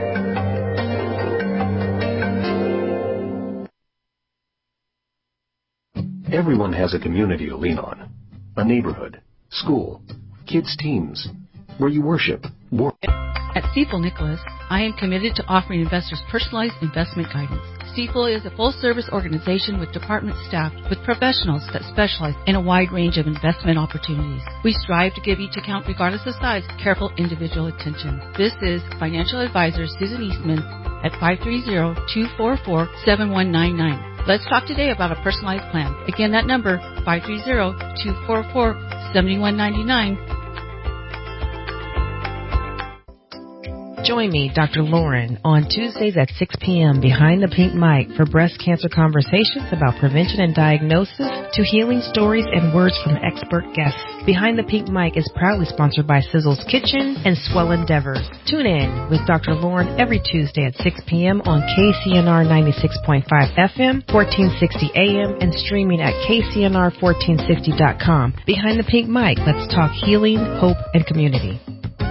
Everyone has a community to lean on. A neighborhood, school, kids' teams, where you worship, work.
At Stifel Nicholas, I am committed to offering investors personalized investment guidance. Stifel is a full-service organization with department staffed with professionals that specialize in a wide range of investment opportunities. We strive to give each account, regardless of size, careful individual attention. This is financial advisor Susan Eastman at five three zero, two four four, seven one nine nine. Let's talk today about a personalized plan. Again, that number, five three zero, two four four, seven one nine nine.
Join me, Doctor Lauren, on Tuesdays at six p.m. behind the pink mic for breast cancer conversations about prevention and diagnosis to healing stories and words from expert guests. Behind the Pink Mic is proudly sponsored by Sizzle's Kitchen and Swell Endeavors. Tune in with Doctor Lauren every Tuesday at six p.m. on K C N R ninety-six point five F M, fourteen sixty A M, and streaming at K C N R fourteen sixty dot com. Behind the Pink Mic, let's talk healing, hope, and community.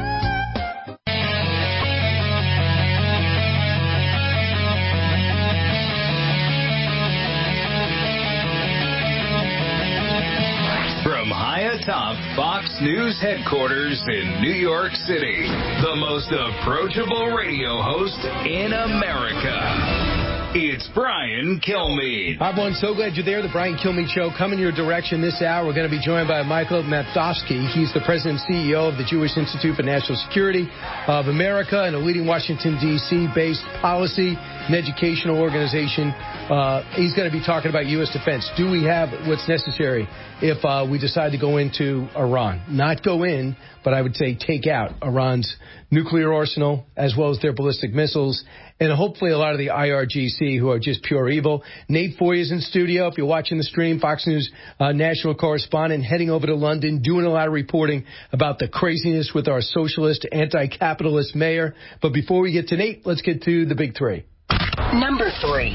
Atop Fox News headquarters in New York City, the most approachable radio host in America. It's Brian Kilmeade.
Hi, everyone. So glad you're there. The Brian Kilmeade Show coming your direction this hour. We're going to be joined by Michael Matofsky. He's the president and C E O of the Jewish Institute for National Security of America and a leading Washington, D C-based policy and educational organization. Uh, he's going to be talking about U S defense. Do we have what's necessary if uh, we decide to go into Iran? Not go in, but I would say take out Iran's nuclear arsenal as well as their ballistic missiles, and hopefully a lot of the I R G C who are just pure evil. Nate Foy is in studio. If you're watching the stream, Fox News uh, national correspondent, heading over to London, doing a lot of reporting about the craziness with our socialist, anti-capitalist mayor. But before we get to Nate, let's get to the big three.
Number three.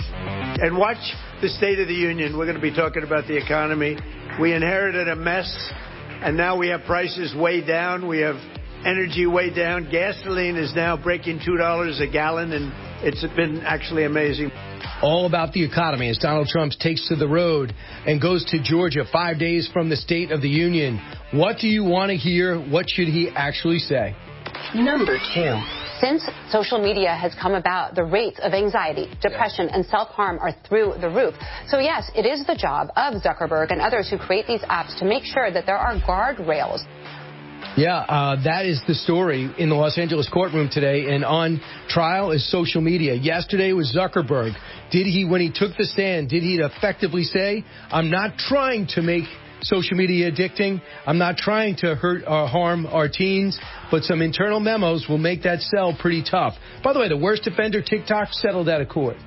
And watch the State of the Union. We're going to be talking about the economy. We inherited a mess, and now we have prices way down. We have energy way down. Gasoline is now breaking two dollars a gallon, and it's been actually amazing.
All about the economy as Donald Trump takes to the road and goes to Georgia five days from the State of the Union. What do you want to hear? What should he actually say?
Number two.
Since social media has come about, the rates of anxiety, depression, and self-harm are through the roof. So, yes, it is the job of Zuckerberg and others who create these apps to make sure that there are guardrails.
Yeah, uh, that is the story in the Los Angeles courtroom today. And on trial is social media. Yesterday was Zuckerberg. Did he, when he took the stand, did he effectively say, I'm not trying to make social media addicting. I'm not trying to hurt or harm our teens, but some internal memos will make that sell pretty tough. By the way, the worst offender, TikTok, settled out of court.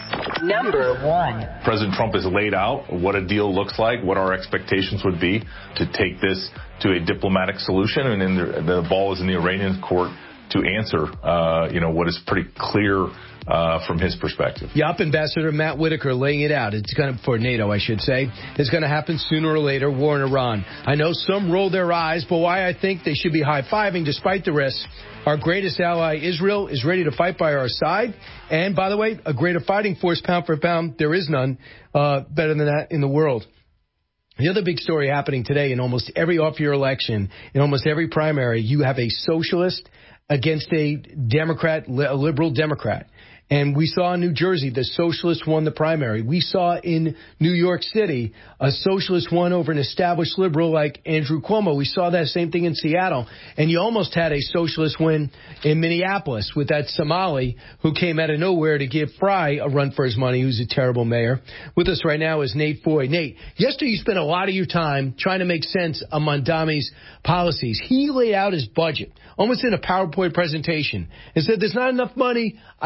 Number one.
President Trump has laid out what a deal looks like, what our expectations would be to take this to a diplomatic solution, and then the, the ball is in the Iranian court to answer, uh, you know, what is pretty clear uh, from his perspective.
Yup, Ambassador Matt Whitaker laying it out. It's going to, for NATO, I should say. It's going to happen sooner or later, war in Iran. I know some roll their eyes, but why I think they should be high-fiving despite the risks. Our greatest ally, Israel, is ready to fight by our side. And, by the way, a greater fighting force, pound for pound, there is none uh, better than that in the world. The other big story happening today in almost every off-year election, in almost every primary, you have a socialist against a Democrat, a liberal Democrat. And we saw in New Jersey, the socialist won the primary. We saw in New York City, a socialist won over an established liberal like Andrew Cuomo. We saw that same thing in Seattle. And you almost had a socialist win in Minneapolis with that Somali who came out of nowhere to give Fry a run for his money, who's a terrible mayor. With us right now is Nate Foy. Nate, yesterday you spent a lot of your time trying to make sense of Mondami's policies. He laid out his budget, almost in a PowerPoint presentation, and said there's not enough money, I got to raise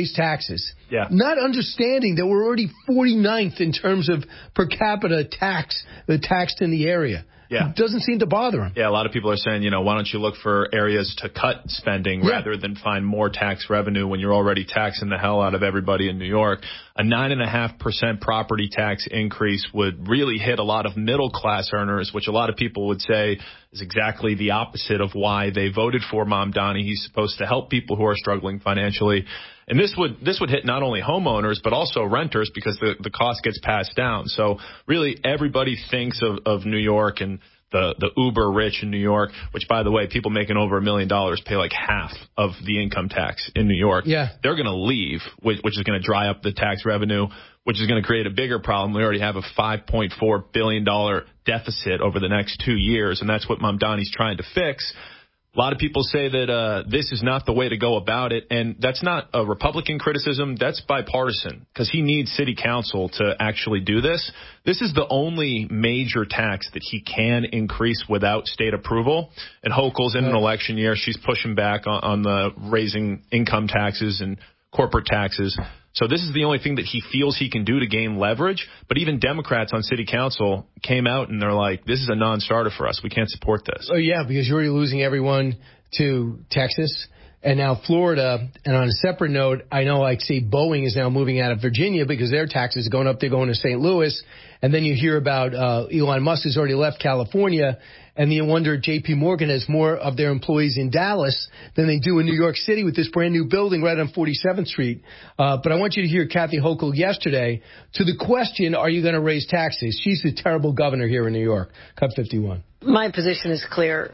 raise taxes.
Yeah.
Not understanding that we're already forty-ninth in terms of per capita tax, the taxed in the area.
Yeah.
It doesn't seem to bother him.
Yeah, a lot of people are saying, you know, why don't you look for areas to cut spending
yeah.
rather than find more tax revenue when you're already taxing the hell out of everybody in New York. A nine point five percent property tax increase would really hit a lot of middle-class earners, which a lot of people would say is exactly the opposite of why they voted for Mamdani. He's supposed to help people who are struggling financially. And this would this would hit not only homeowners, but also renters because the, the cost gets passed down. So really everybody thinks of, of New York and the, the uber rich in New York, which, by the way, people making over a million dollars pay like half of the income tax in New York.
Yeah.
They're going to leave, which, which is going to dry up the tax revenue, which is going to create a bigger problem. We already have a five point four billion dollars deficit over the next two years, and that's what Mamdani's trying to fix. A lot of people say that uh, this is not the way to go about it, and that's not a Republican criticism. That's bipartisan because he needs city council to actually do this. This is the only major tax that he can increase without state approval. And Hochul's in an election year. She's pushing back on, on the raising income taxes and corporate taxes. So this is the only thing that he feels he can do to gain leverage. But even Democrats on city council came out and they're like, this is a non-starter for us. We can't support this.
Oh, yeah, because you're already losing everyone to Texas and now Florida. And on a separate note, I know, like, say, Boeing is now moving out of Virginia because their taxes are going up. They're going to Saint Louis. And then you hear about uh, Elon Musk has already left California. And you wonder, J P Morgan has more of their employees in Dallas than they do in New York City with this brand new building right on forty-seventh Street. Uh, but I want you to hear Kathy Hochul yesterday to the question, are you going to raise taxes? She's the terrible governor here in New York. Cut fifty-one.
My position is clear.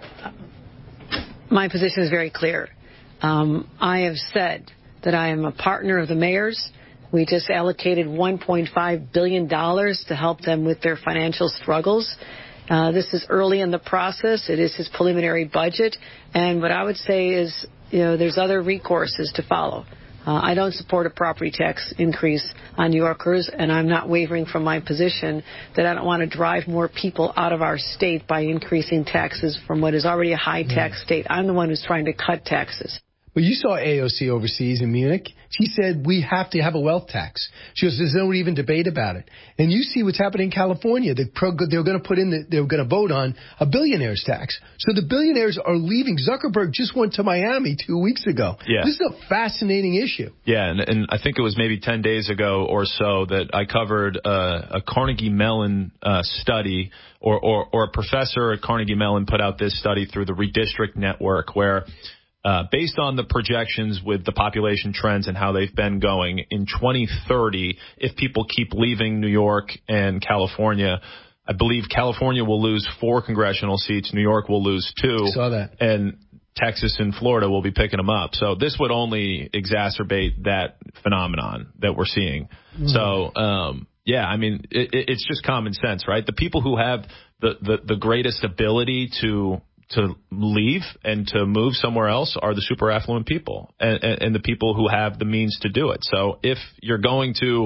My position is very clear. Um, I have said that I am a partner of the mayors. We just allocated one point five billion dollars to help them with their financial struggles. Uh, this is early in the process. It is his preliminary budget. And what I would say is, you know, there's other recourses to follow. Uh, I don't support a property tax increase on New Yorkers, and I'm not wavering from my position that I don't want to drive more people out of our state by increasing taxes from what is already a high tax state. I'm the one who's trying to cut taxes.
Well, you saw A O C overseas in Munich. She said we have to have a wealth tax. She goes, there's no even debate about it. And you see what's happening in California. They're going to put in, the, they're going to vote on a billionaires tax. So the billionaires are leaving. Zuckerberg just went to Miami two weeks ago.
Yeah.
This is a fascinating issue.
Yeah, and, and I think it was maybe ten days ago or so that I covered uh, a Carnegie Mellon uh, study, or, or, or a professor at Carnegie Mellon put out this study through the Redistrict Network where Uh, based on the projections with the population trends and how they've been going, in twenty thirty, if people keep leaving New York and California, I believe California will lose four congressional seats, New York will lose two,
saw that.
and Texas and Florida will be picking them up. So this would only exacerbate that phenomenon that we're seeing. Mm-hmm. So, um, yeah, I mean, it, it's just common sense, right? The people who have the, the, the greatest ability to to leave and to move somewhere else are the super affluent people and, and, and the people who have the means to do it. So if you're going to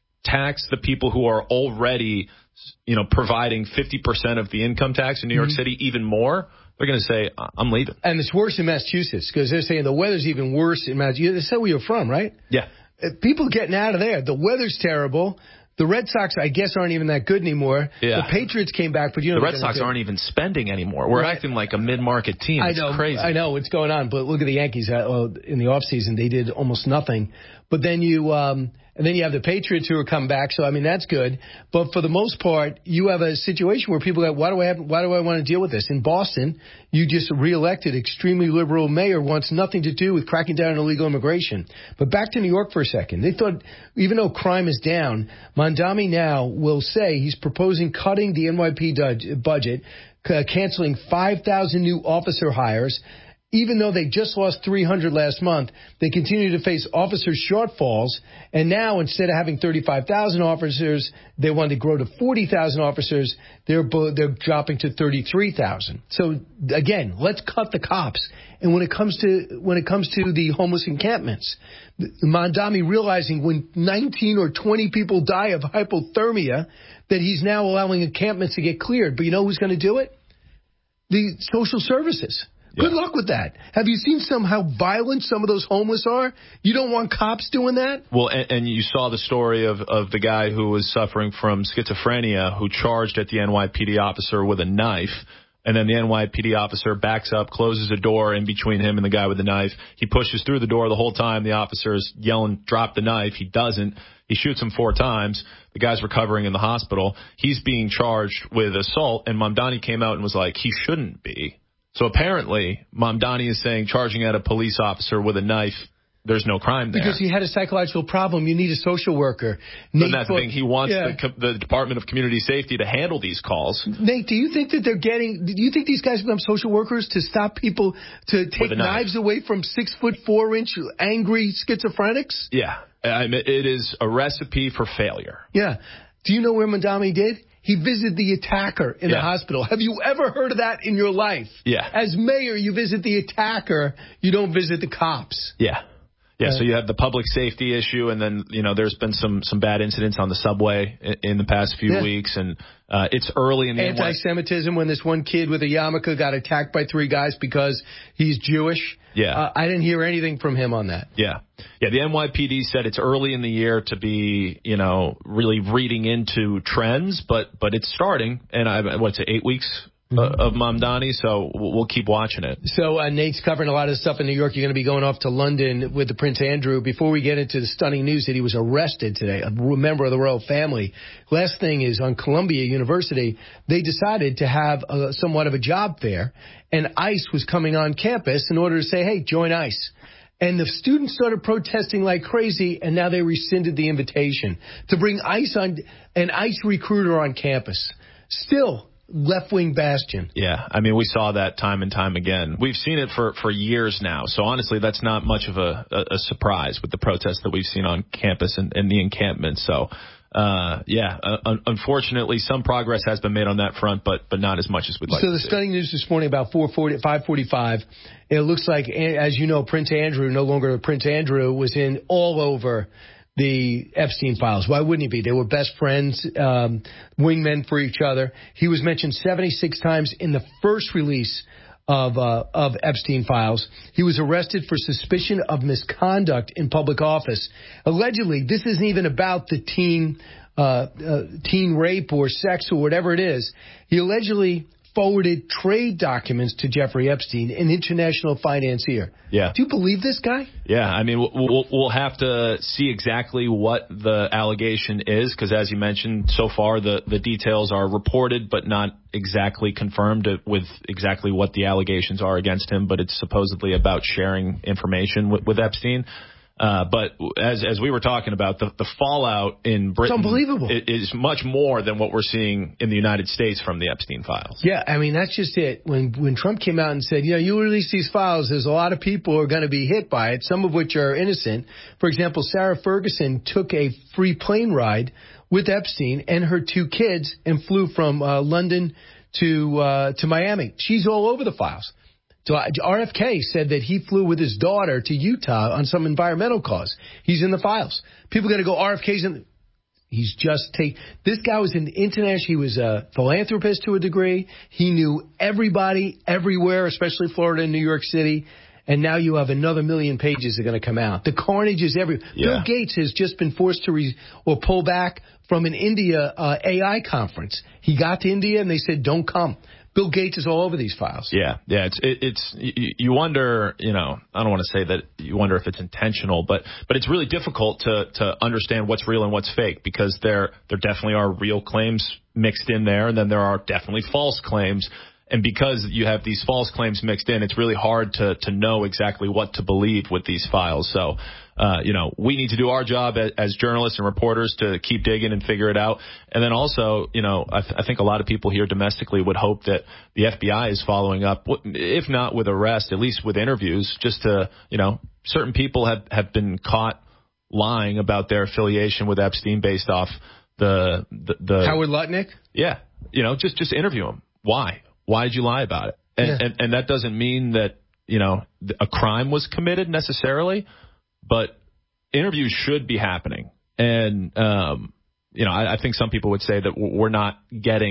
tax the people who are already, you know, providing fifty percent of the income tax in New York mm-hmm. City, even more, they're going to say, I'm leaving.
And it's worse in Massachusetts because they're saying the weather's even worse in Massachusetts. That's where you're from, right?
Yeah.
People getting out of there. The weather's terrible. The Red Sox, I guess, aren't even that good anymore.
Yeah.
The Patriots came back, but you know
the Red Sox aren't even spending anymore. We're right. acting like a mid-market team. It's
I know,
crazy.
I know what's going on, but look at the Yankees. Uh, in the offseason, they did almost nothing. But then you, um, and then you have the Patriots who are coming back. So I mean, that's good. But for the most part, you have a situation where people go, "Why do I have? Why do I want to deal with this?" In Boston, you just reelected extremely liberal mayor wants nothing to do with cracking down on illegal immigration. But back to New York for a second. They thought, even though crime is down, Mamdani now will say he's proposing cutting the N Y P budget, uh, canceling five thousand new officer hires. Even though they just lost three hundred last month, they continue to face officer shortfalls. And now, instead of having thirty-five thousand officers, they want to grow to forty thousand officers. They're they're dropping to thirty-three thousand. So again, let's cut the cops. And when it comes to when it comes to the homeless encampments, Mamdani realizing when nineteen or twenty people die of hypothermia, that he's now allowing encampments to get cleared. But you know who's going to do it? The social services. Good luck with that. Have you seen some how violent some of those homeless are? You don't want cops doing that?
Well, and, and you saw the story of, of the guy who was suffering from schizophrenia who charged at the N Y P D officer with a knife. And then the N Y P D officer backs up, closes a door in between him and the guy with the knife. He pushes through the door the whole time. The officer is yelling, drop the knife. He doesn't. He shoots him four times. The guy's recovering in the hospital. He's being charged with assault, and Mamdani came out and was like, he shouldn't be. So apparently, Mamdani is saying charging at a police officer with a knife, there's no crime there.
Because he had a psychological problem. You need a social worker.
And that's the thing. He wants
yeah.
the, the Department of Community Safety to handle these calls.
Nate, do you think that they're getting, do you think these guys become social workers to stop people, to take knives away from six foot four inch angry schizophrenics?
Yeah. I mean, it is a recipe for failure.
Yeah. Do you know where Mamdani did? He visited the attacker in yeah. the hospital. Have you ever heard of that in your life?
Yeah.
As mayor, you visit the attacker. You don't visit the cops.
Yeah. Yeah, so you have the public safety issue, and then, you know, there's been some, some bad incidents on the subway in, in the past few yeah. weeks, and uh, it's early in the
anti-Semitism when this one kid with a yarmulke got attacked by three guys because he's Jewish.
Yeah.
Uh, I didn't hear anything from him on that.
Yeah. Yeah, the N Y P D said it's early in the year to be, you know, really reading into trends, but but it's starting, and I what's it, eight weeks? Mm-hmm. of Mamdani, so we'll keep watching it.
So uh, Nate's covering a lot of stuff in New York. You're going to be going off to London with the Prince Andrew. Before we get into the stunning news that he was arrested today, a member of the royal family. Last thing is on Columbia University, they decided to have a, somewhat of a job fair, and ICE was coming on campus in order to say, hey, join ICE. And the students started protesting like crazy, and now they rescinded the invitation to bring ICE on, an ICE recruiter on campus. Still, left-wing bastion.
Yeah, I mean, we saw that time and time again. We've seen it for, for years now. So honestly, that's not much of a, a, a surprise with the protests that we've seen on campus and, and the encampment. So, uh, yeah, uh, unfortunately, some progress has been made on that front, but but not as much as we'd like
so
to
the
see.
stunning news this morning about four forty, five forty-five, it looks like, as you know, Prince Andrew, no longer Prince Andrew, was in all over the Epstein files. Why wouldn't he be? They were best friends, um, wingmen for each other. He was mentioned seventy-six times in the first release of uh, of Epstein files. He was arrested for suspicion of misconduct in public office. Allegedly, this isn't even about the teen uh, uh, teen rape or sex or whatever it is. He allegedly forwarded trade documents to Jeffrey Epstein, an international financier.
Yeah.
Do you believe this guy?
Yeah, I mean, we'll, we'll have to see exactly what the allegation is, because as you mentioned, so far the, the details are reported but not exactly confirmed with exactly what the allegations are against him, but it's supposedly about sharing information with, with Epstein. Uh, but as as we were talking about, the, the fallout in Britain
it's unbelievable.
is much more than what we're seeing in the United States from the Epstein files.
Yeah, I mean, that's just it. When when Trump came out and said, you know, you release these files, there's a lot of people who are going to be hit by it, some of which are innocent. For example, Sarah Ferguson took a free plane ride with Epstein and her two kids and flew from uh, London to uh, to Miami. She's all over the files. So R F K said that he flew with his daughter to Utah on some environmental cause. He's in the files. People got to go, R F K's in the... He's just take. This guy was an international. He was a philanthropist to a degree. He knew everybody everywhere, especially Florida and New York City. And now you have another million pages that are going to come out. The carnage is everywhere. Yeah. Bill Gates has just been forced to re- or pull back from an India uh, A I conference. He got to India and they said, don't come. Bill Gates is all over these files.
Yeah, yeah. It's it, it's you wonder, you know, I don't want to say that you wonder if it's intentional, but but it's really difficult to to understand what's real and what's fake, because there there definitely are real claims mixed in there, and then there are definitely false claims. And because you have these false claims mixed in, it's really hard to to know exactly what to believe with these files. So, uh, you know, we need to do our job as, as journalists and reporters to keep digging and figure it out. And then also, you know, I, th- I think a lot of people here domestically would hope that the F B I is following up, if not with arrest, at least with interviews, just to, you know, certain people have, have been caught lying about their affiliation with Epstein based off the the, the
Howard Lutnick.
Yeah, you know, just just interview him. Why? Why did you lie about it? And, yeah. and and that doesn't mean that, you know, a crime was committed necessarily, but interviews should be happening. And, um, you know, I, I think some people would say that we're not getting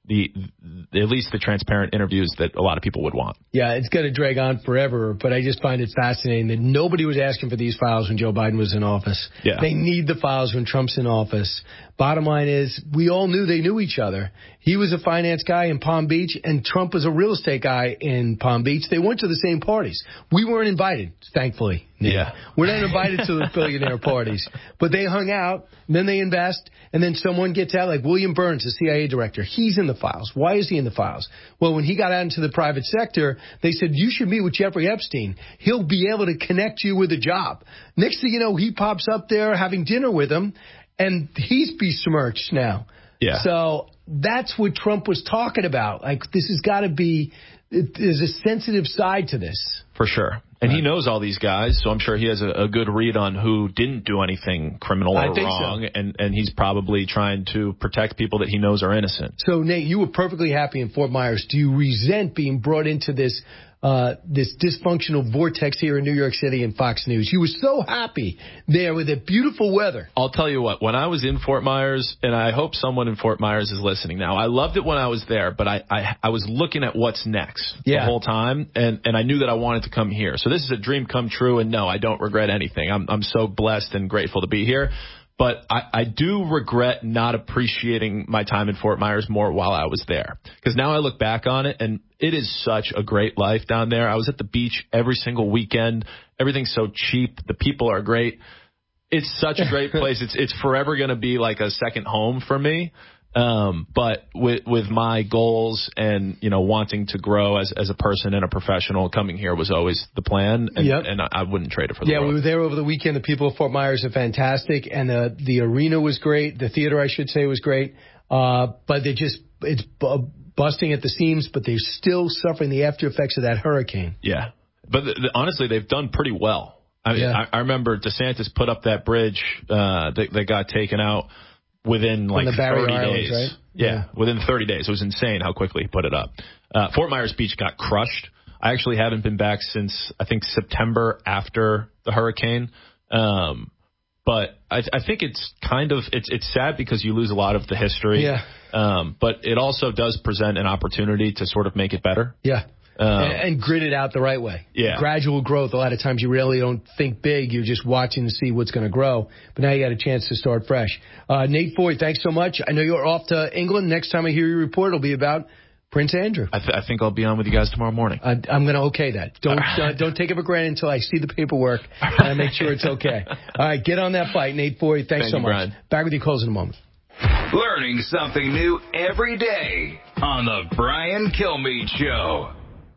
the, the at least the transparent interviews that a lot of people would want.
Yeah, it's going to drag on forever, but I just find it fascinating that nobody was asking for these files when Joe Biden was in office.
Yeah.
They need the files when Trump's in office. Bottom line is, we all knew they knew each other. He was a finance guy in Palm Beach, and Trump was a real estate guy in Palm Beach. They went to the same parties. We weren't invited, thankfully.
Yeah.
We're not invited to the billionaire parties. But they hung out, then they invest, and then someone gets out, like William Burns, the C I A director. He's in the files. Why is he in the files? Well, when he got out into the private sector, they said, you should meet with Jeffrey Epstein. He'll be able to connect you with a job. Next thing you know, he pops up there having dinner with him, and he's besmirched now.
Yeah.
So that's what Trump was talking about. Like, this has got to be, there's a sensitive side to this.
For sure. And he knows all these guys, so I'm sure he has a, a good read on who didn't do anything criminal or
I think
wrong,
so.
and, and he's probably trying to protect people that he knows are innocent.
So, Nate, you were perfectly happy in Fort Myers. Do you resent being brought into this uh, this dysfunctional vortex here in New York City and Fox News? You were so happy there with the beautiful weather.
I'll tell you what, when I was in Fort Myers, and I hope someone in Fort Myers is listening now, I loved it when I was there, but I, I, I was looking at what's next
yeah.
the whole time, and, and I knew that I wanted to come here. So this is a dream come true, and no, I don't regret anything. I'm, I'm so blessed and grateful to be here. But I, I do regret not appreciating my time in Fort Myers more while I was there. Because now I look back on it, and it is such a great life down there. I was at the beach every single weekend. Everything's so cheap. The people are great. It's such a great place. It's it's forever going to be like a second home for me. Um, but with with my goals and, you know, wanting to grow as as a person and a professional, coming here was always the plan, and,
Yep.
and I, I wouldn't trade it for the
Yeah,
world.
we were there over the weekend. The people of Fort Myers are fantastic, and the the arena was great. The theater, I should say, was great. Uh, but they just it's bu- busting at the seams, but they're still suffering the after effects of that hurricane.
Yeah, but the, the, honestly, they've done pretty well. I mean,
Yeah.
I, I remember DeSantis put up that bridge uh, that, that got taken out within like
the Barrier
thirty
Islands,
days.
right?
Yeah,
Yeah.
within thirty days. It was insane how quickly he put it up. Uh, Fort Myers Beach got crushed. I actually haven't been back since, I think, September after the hurricane. Um, but I, I think it's kind of, it's it's sad because you lose a lot of the history.
Yeah.
Um, but it also does present an opportunity to sort of make it better.
Yeah.
Um,
and, and grit it out the right way.
Yeah.
Gradual growth. A lot of times you really don't think big. You're just watching to see what's going to grow. But now you got a chance to start fresh. Uh, Nate Foy, thanks so much. I know you're off to England. Next time I hear your report, it'll be about Prince Andrew.
I, th- I think I'll be on with you guys tomorrow morning.
I, I'm going to okay that. Don't uh, don't take it for granted until I see the paperwork and I make sure it's okay. All right, get on that flight. Nate Foy, thanks
Thank
so
you,
much.
Brian.
Back with you, close in a moment.
Learning something new every day on the Brian Kilmeade Show.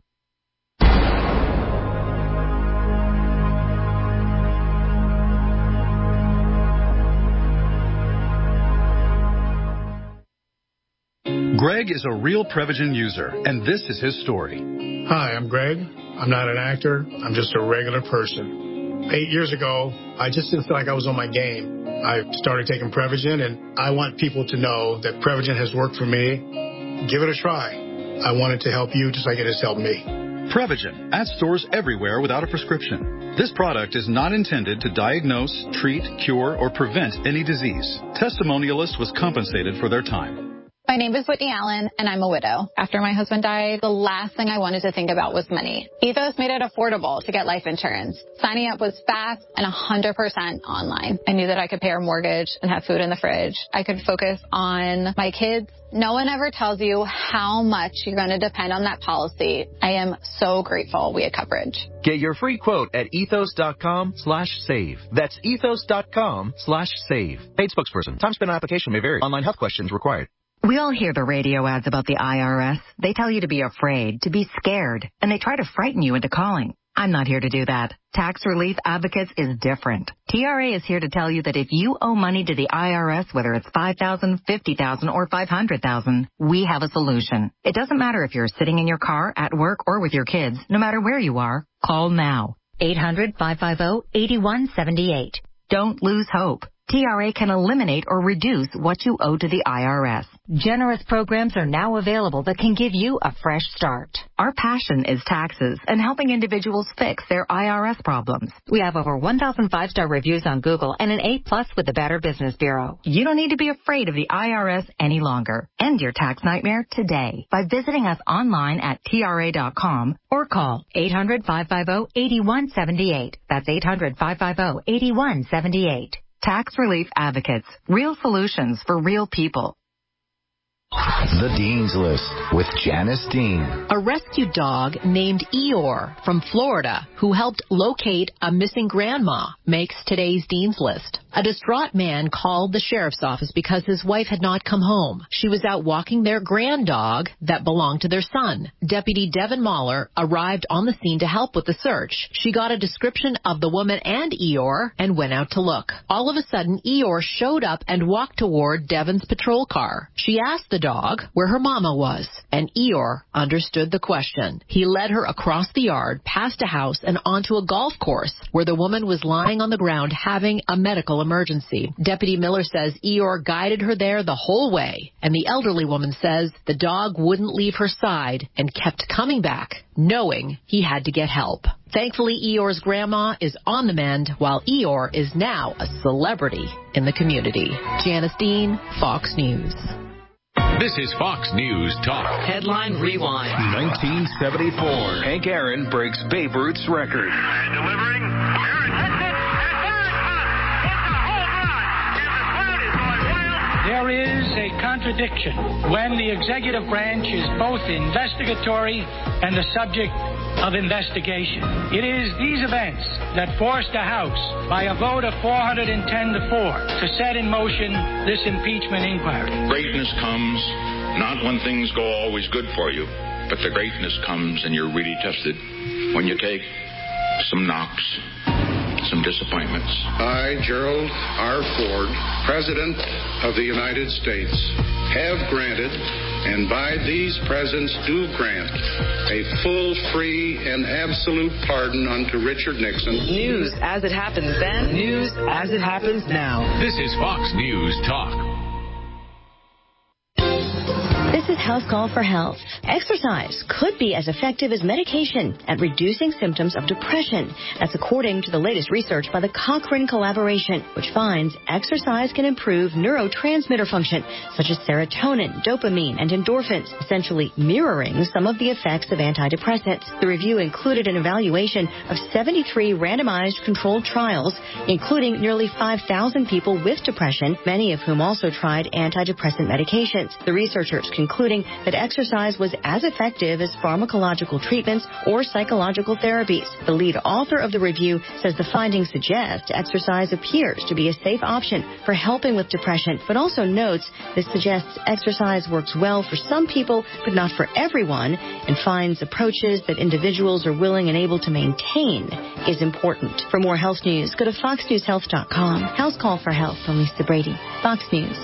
Greg is a real Prevagen user, and this is his story.
Hi, I'm Greg. I'm not an actor. I'm just a regular person. Eight years ago, I just didn't feel like I was on my game. I started taking Prevagen, and I want people to know that Prevagen has worked for me. Give it a try. I want it to help you just like it has helped me.
Prevagen, at stores everywhere without a prescription. This product is not intended to diagnose, treat, cure, or prevent any disease. Testimonialist was compensated for their time.
My name is Whitney Allen, and I'm a widow. After my husband died, the last thing I wanted to think about was money. Ethos made it affordable to get life insurance. Signing up was fast and one hundred percent online. I knew that I could pay our mortgage and have food in the fridge. I could focus on my kids. No one ever tells you how much you're going to depend on that policy. I am so grateful we had coverage.
Get your free quote at ethos.com slash save. That's ethos.com slash save. Paid spokesperson. Time spent on application may vary. Online health questions required.
We all hear the radio ads about the I R S. They tell you to be afraid, to be scared, and they try to frighten you into calling. I'm not here to do that. Tax Relief Advocates is different. T R A is here to tell you that if you owe money to the I R S, whether it's five thousand dollars, fifty thousand dollars, or five hundred thousand dollars, we have a solution. It doesn't matter if you're sitting in your car, at work, or with your kids. No matter where you are, call now.
eight hundred, five five zero, eight one seven eight.
Don't lose hope. T R A can eliminate or reduce what you owe to the I R S. Generous programs are now available that can give you a fresh start. Our passion is taxes and helping individuals fix their I R S problems. We have over one thousand five-star reviews on Google and an A plus with the Better Business Bureau. You don't need to be afraid of the I R S any longer. End your tax nightmare today by visiting us online at T R A dot com or call eight hundred, five five zero, eight one seven eight. That's eight hundred, five five zero, eight one seven eight. Tax Relief Advocates. Real solutions for real people.
The Dean's List with Janice Dean.
A rescue dog named Eeyore from Florida who helped locate a missing grandma makes today's Dean's List. A distraught man called the sheriff's office because his wife had not come home. She was out walking their grand dog that belonged to their son. Deputy Devin Mahler arrived on the scene to help with the search. She got a description of the woman and Eeyore and went out to look. All of a sudden, Eeyore showed up and walked toward Devin's patrol car. She asked the dog where her mama was, and Eeyore understood the question. He led her across the yard, past a house, and onto a golf course where the woman was lying on the ground having a medical emergency. Deputy Miller says Eeyore guided her there the whole way, and the elderly woman says the dog wouldn't leave her side and kept coming back, knowing he had to get help. Thankfully, Eeyore's grandma is on the mend, while Eeyore is now a celebrity in the community. Janice Dean, Fox News.
This is Fox News Talk.
Headline Rewind.
nineteen seventy-four. Hank Aaron breaks Babe Ruth's record.
Delivering. Aaron hits it.
There is a contradiction when the executive branch is both investigatory and the subject of investigation. It is these events that forced the House, by a vote of four hundred ten to four, to set in motion this impeachment inquiry.
Greatness comes not when things go always good for you, but the greatness comes and you're really tested when you take some knocks, some disappointments.
I, Gerald R. Ford, President of the United States, have granted, and by these presents do grant, a full, free, and absolute pardon unto Richard Nixon.
News as it happens then, news as it happens now.
This is Fox News Talk.
This is House Call for Health. Exercise could be as effective as medication at reducing symptoms of depression. That's according to the latest research by the Cochrane Collaboration, which finds exercise can improve neurotransmitter function, such as serotonin, dopamine, and endorphins, essentially mirroring some of the effects of antidepressants. The review included an evaluation of seventy-three randomized controlled trials, including nearly five thousand people with depression, many of whom also tried antidepressant medications. The researchers concluding that exercise was as effective as pharmacological treatments or psychological therapies. The lead author of the review says the findings suggest exercise appears to be a safe option for helping with depression, but also notes this suggests exercise works well for some people, but not for everyone, and finds approaches that individuals are willing and able to maintain is important. For more health news, go to fox news health dot com. House Call for Health. I'm Lisa Brady, Fox News.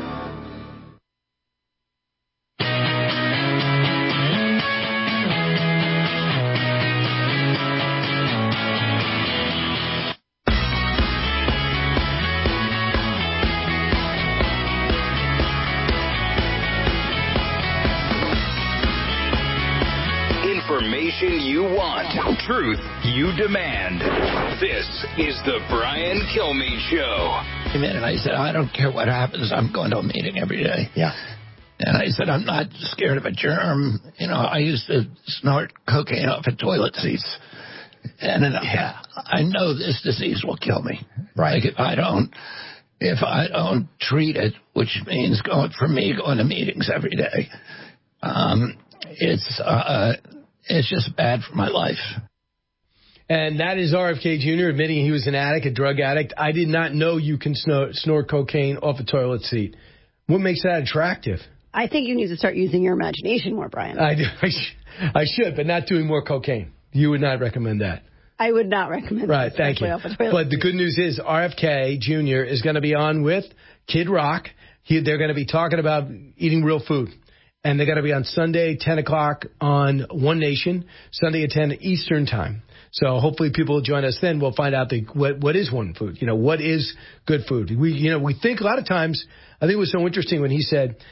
Information you want, truth you demand. This is the Brian Kilmeade Show.
Came in and I said, I don't care what happens. I'm going to a meeting every day.
Yeah.
And I said, I'm not scared of a germ. You know, I used to snort cocaine off of toilet seats. And then yeah. I, I know this disease will kill me.
Right.
Like if I don't, if I don't treat it, which means going for me going to meetings every day, um, it's uh, it's just bad for my life.
And that is R F K Junior admitting he was an addict, a drug addict. I did not know you can snort, snort cocaine off a toilet seat. What makes that attractive?
I think you need to start using your imagination more, Brian.
I, do, I, sh- I should, but not doing more cocaine. You would not recommend that.
I would not recommend
right,
that.
Right, thank you. But the good news is R F K Junior is going to be on with Kid Rock. He, they're going to be talking about eating real food. And they're going to be on Sunday, ten o'clock on One Nation, Sunday at ten Eastern Time. So hopefully people will join us then. We'll find out the, what, what is one food. You know, what is good food? We, you know, we think a lot of times, I think it was so interesting when he said,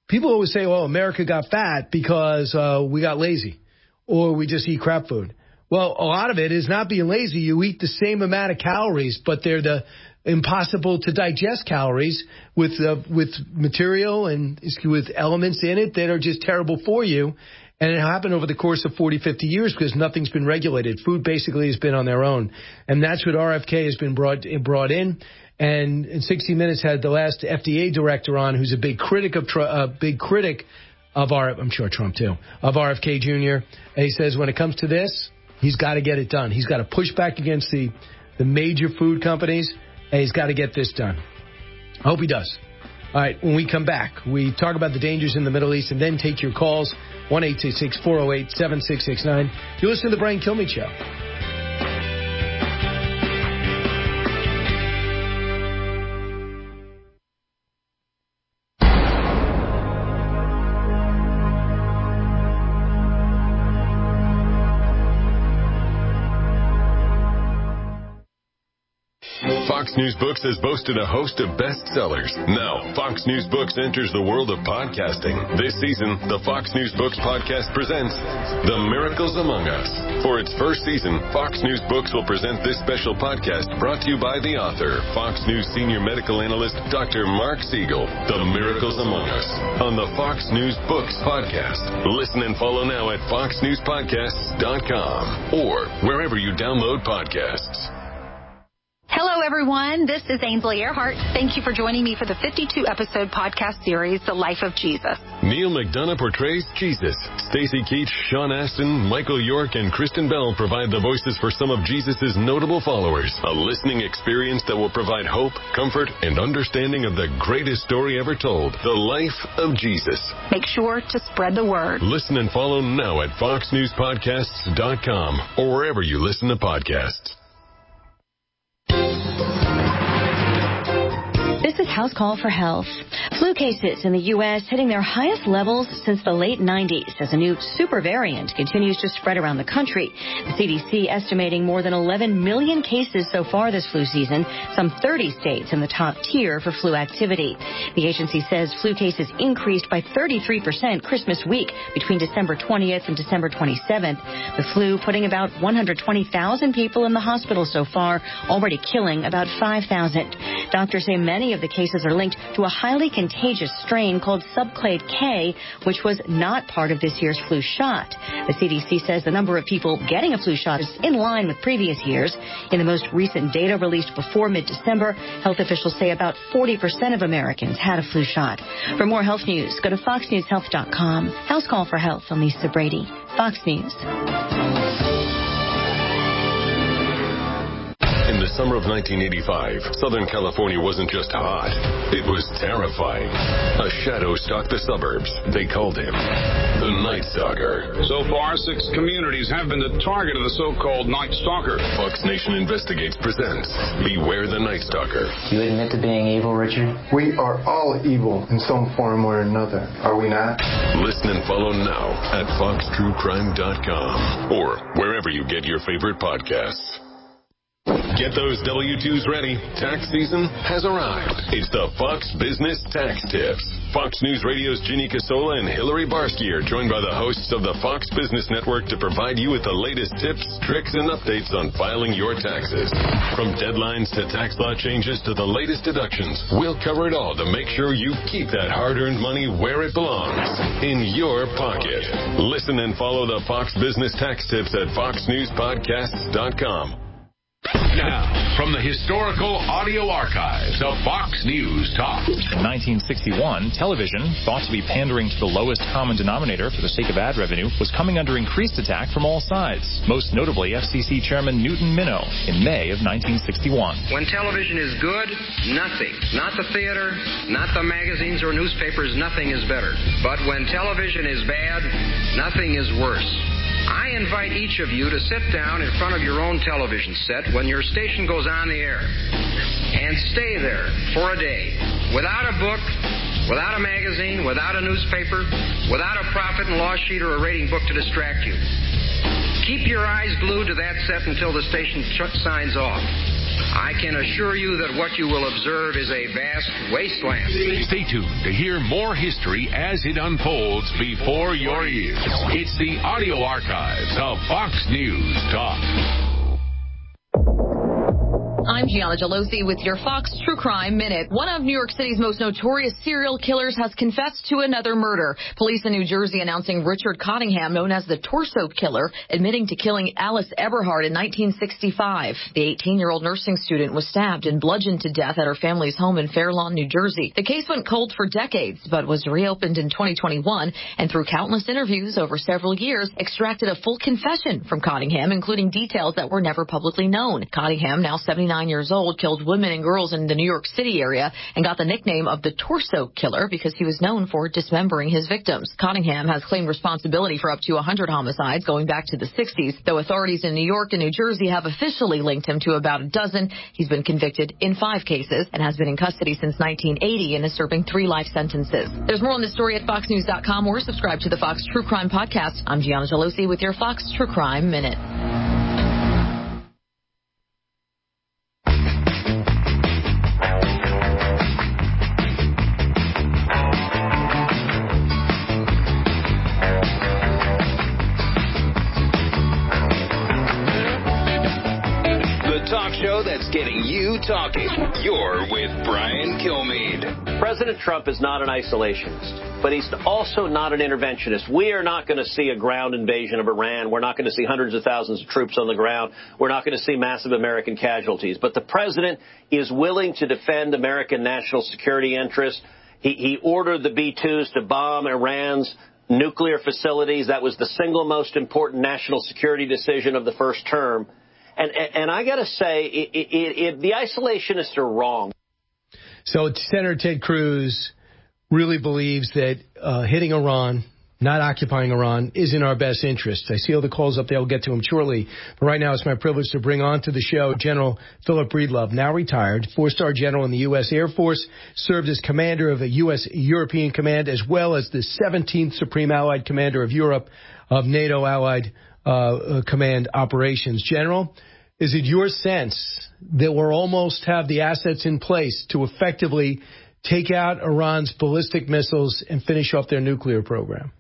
people always say, well, America got fat because uh, we got lazy or we just eat crap food. Well, a lot of it is not being lazy. You eat the same amount of calories, but they're the impossible to digest calories with uh, with material and with elements in it that are just terrible for you. And it happened over the course of forty, fifty years because nothing's been regulated. Food basically has been on their own. And that's what R F K has been brought brought in. And in sixty minutes had the last F D A director on who's a big critic of a uh, big critic of R I'm sure Trump too, of R F K Junior And he says when it comes to this, he's got to get it done. He's got to push back against the, the major food companies, and he's got to get this done. I hope he does. All right, when we come back, we talk about the dangers in the Middle East and then take your calls, one eight six six, four oh eight, seven six six nine. You listen to The Brian Kilmeade Show.
Fox News Books has boasted a host of bestsellers. Now, Fox News Books enters the world of podcasting. This season, the Fox News Books podcast presents The Miracles Among Us. For its first season, Fox News Books will present this special podcast brought to you by the author, Fox News senior medical analyst, Doctor Mark Siegel. The Miracles Among Us on the Fox News Books podcast. Listen and follow now at fox news podcasts dot com or wherever you download podcasts.
Hello, everyone. This is Ainsley Earhart. Thank you for joining me for the fifty-two episode podcast series, The Life of Jesus.
Neil McDonough portrays Jesus. Stacey Keach, Sean Astin, Michael York, and Kristen Bell provide the voices for some of Jesus' notable followers. A listening experience that will provide hope, comfort, and understanding of the greatest story ever told, The Life of Jesus.
Make sure to spread the word.
Listen and follow now at fox news podcasts dot com or wherever you listen to podcasts.
This is House Call for Health. Flu cases in the U S hitting their highest levels since the late nineties as a new super variant continues to spread around the country. The C D C estimating more than eleven million cases so far this flu season, some thirty states in the top tier for flu activity. The agency says flu cases increased by thirty-three percent Christmas week between December twentieth and December twenty-seventh. The flu putting about one hundred twenty thousand people in the hospital so far, already killing about five thousand. Doctors say many of the cases are linked to a highly contagious strain called subclade K, which was not part of this year's flu shot. The C D C says the number of people getting a flu shot is in line with previous years. In the most recent data released before mid-December, health officials say about forty percent of Americans had a flu shot. For more health news, go to fox news health dot com. House Call for Health. I'm Lisa Brady, Fox News.
In the summer of nineteen eighty-five, Southern California wasn't just hot, it was terrifying. A shadow stalked the suburbs. They called him the Night Stalker.
So far, six communities have been the target of the so-called Night Stalker.
Fox Nation Investigates presents Beware the Night Stalker.
You admit to being evil, Richard?
We are all evil in some form or another, are we not?
Listen and follow now at fox true crime dot com or wherever you get your favorite podcasts. Get those W two's ready. Tax season has arrived. It's the Fox Business Tax Tips. Fox News Radio's Ginny Casola and Hillary Barsky are joined by the hosts of the Fox Business Network to provide you with the latest tips, tricks, and updates on filing your taxes. From deadlines to tax law changes to the latest deductions, we'll cover it all to make sure you keep that hard-earned money where it belongs, in your pocket. Listen and follow the Fox Business Tax Tips at fox news podcasts dot com.
Now, from the historical audio archives of Fox News Talk.
In nineteen sixty-one, television, thought to be pandering to the lowest common denominator for the sake of ad revenue, was coming under increased attack from all sides, most notably F C C Chairman Newton Minow in May of nineteen sixty-one.
When television is good, nothing, not the theater, not the magazines or newspapers, nothing is better. But when television is bad, nothing is worse. I invite each of you to sit down in front of your own television set when your station goes on the air and stay there for a day without a book, without a magazine, without a newspaper, without a profit and loss sheet or a rating book to distract you. Keep your eyes glued to that set until the station ch- signs off. I can assure you that what you will observe is a vast wasteland.
Stay tuned to hear more history as it unfolds before your ears. It's the audio archives of Fox News Talk.
I'm Gianna Gelosi with your Fox True Crime Minute. One of New York City's most notorious serial killers has confessed to another murder. Police in New Jersey announcing Richard Cottingham, known as the Torso Killer, admitting to killing Alice Eberhard in nineteen sixty-five. The eighteen-year-old nursing student was stabbed and bludgeoned to death at her family's home in Fair Lawn, New Jersey. The case went cold for decades, but was reopened in twenty twenty-one, and through countless interviews over several years, extracted a full confession from Cottingham, including details that were never publicly known. Cottingham, now seventy-nine years old, killed women and girls in the New York City area and got the nickname of the Torso Killer because he was known for dismembering his victims. Cottingham has claimed responsibility for up to one hundred homicides going back to the sixties, though authorities in New York and New Jersey have officially linked him to about a dozen. He's been convicted in five cases and has been in custody since nineteen eighty and is serving three life sentences. There's more on this story at fox news dot com or subscribe to the Fox True Crime Podcast. I'm Gianna Gelosi with your Fox True Crime Minute.
Show that's getting you talking. You're with Brian Kilmeade.
President Trump is not an isolationist, but he's also not an interventionist. We are not going to see a ground invasion of Iran. We're not going to see hundreds of thousands of troops on the ground. We're not going to see massive American casualties. But the president is willing to defend American national security interests. He, he ordered the B twos to bomb Iran's nuclear facilities. That was the single most important national security decision of the first term. And, and, and I got to say, it, it, it, the isolationists are wrong.
So Senator Ted Cruz really believes that uh, hitting Iran, not occupying Iran, is in our best interest. I see all the calls up there. I'll get to him shortly. But right now it's my privilege to bring on to the show General Philip Breedlove, now retired, four-star general in the U S Air Force, served as commander of a U S European Command, as well as the seventeenth Supreme Allied Commander of Europe of NATO Allied uh, Command Operations. General, is it your sense that we'll almost have the assets in place to effectively take out Iran's ballistic missiles and finish off their nuclear program?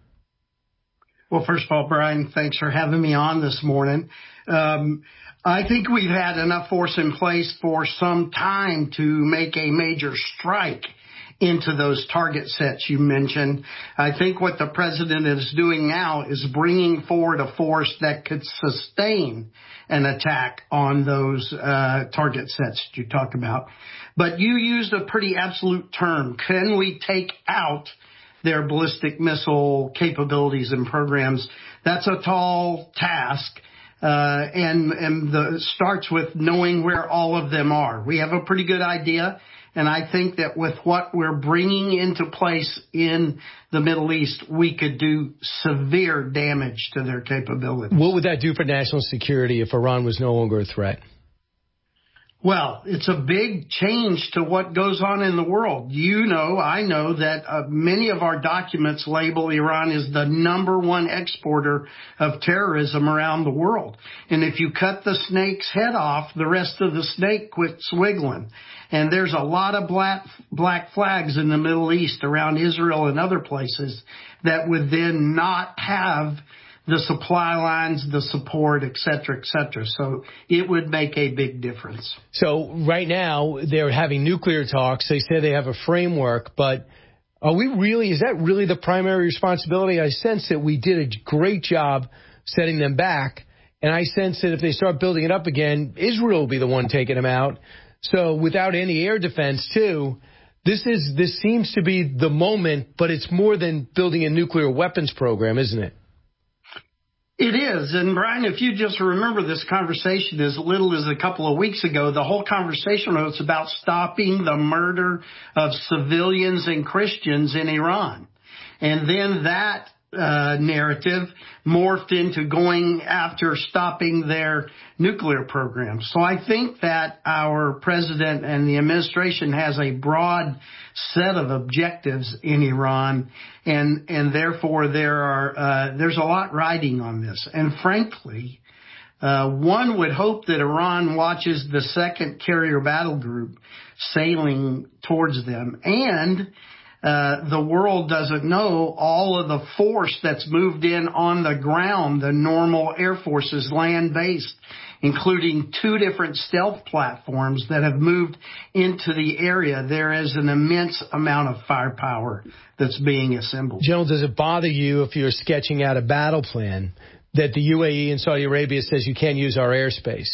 Well, first of all, Brian, thanks for having me on this morning. Um, I think we've had enough force in place for some time to make a major strike into those target sets you mentioned. I think what the president is doing now is bringing forward a force that could sustain an attack on those uh, target sets that you talk about. But you used a pretty absolute term. Can we take out their ballistic missile capabilities and programs? That's a tall task. Uh, and, and the starts with knowing where all of them are. We have a pretty good idea. And I think that with what we're bringing into place in the Middle East, we could do severe damage to their capabilities.
What would that do for national security if Iran was no longer a threat?
Well, it's a big change to what goes on in the world. You know, I know that uh, many of our documents label Iran as the number one exporter of terrorism around the world. And if you cut the snake's head off, the rest of the snake quits wiggling. And there's a lot of black, black flags in the Middle East around Israel and other places that would then not have the supply lines, the support, et cetera, et cetera. So it would make a big difference.
So right now they're having nuclear talks. They say they have a framework, but are we really, is that really the primary responsibility? I sense that we did a great job setting them back. And I sense that if they start building it up again, Israel will be the one taking them out. So without any air defense, too, this is this seems to be the moment, but it's more than building a nuclear weapons program, isn't it?
It is. And, Brian, if you just remember this conversation as little as a couple of weeks ago, the whole conversation was about stopping the murder of civilians and Christians in Iran. And then that uh, narrative morphed into going after stopping their nuclear program. So I think that our president and the administration has a broad set of objectives in Iran, and and therefore there are uh, there's a lot riding on this. And frankly, Uh, one would hope that Iran watches the second carrier battle group sailing towards them, and uh, the world doesn't know all of the force that's moved in on the ground, the normal Air Force's land-based, including two different stealth platforms that have moved into the area. There is an immense amount of firepower that's being assembled.
General, does it bother you if you're sketching out a battle plan that the U A E and Saudi Arabia says you can't use our airspace?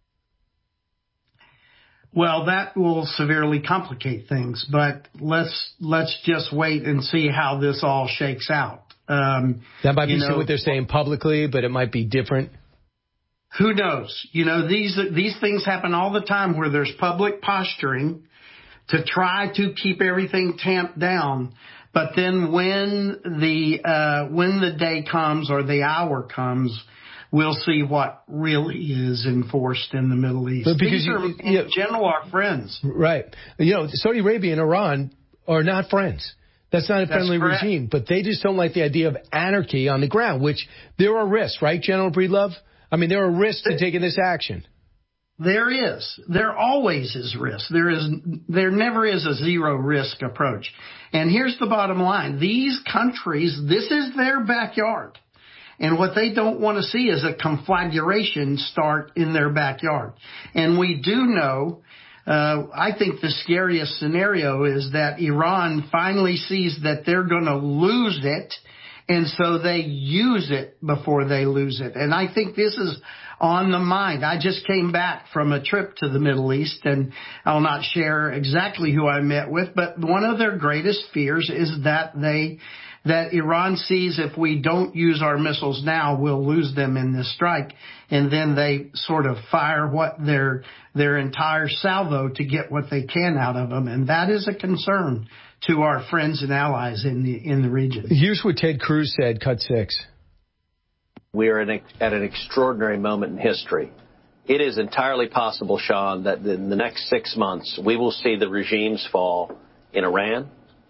Well, that will severely complicate things, but let's let's just wait and see how this all shakes out. Um,
that might be
know,
what they're saying publicly, but it might be different.
Who knows? You know, these these things happen all the time where there's public posturing to try to keep everything tamped down. But then when the uh, when the day comes or the hour comes, we'll see what really is enforced in the Middle East.
But because
These
you,
are,
you,
in general, our friends.
Right. You know, Saudi Arabia and Iran are not friends. That's not a
That's
friendly
correct.
regime. But they just don't like the idea of anarchy on the ground, which there are risks, right, General Breedlove? I mean, there are risks to taking this action.
There is. There always is risk. There is. There never is a zero risk approach. And here's the bottom line. These countries, this is their backyard. And what they don't want to see is a conflagration start in their backyard. And we do know, uh, I think the scariest scenario is that Iran finally sees that they're going to lose it, and so they use it before they lose it. And I think this is on the mind. I just came back from a trip to the Middle East, and I'll not share exactly who I met with, but one of their greatest fears is that they that Iran sees if we don't use our missiles now, we'll lose them in this strike. And then they sort of fire what their their entire salvo to get what they can out of them. And that is a concern to our friends and allies in the in the region.
Here's what Ted Cruz said, cut six.
We are in a, at an extraordinary moment in history. It is entirely possible, Sean, that in the next six months we will see the regimes fall in Iran,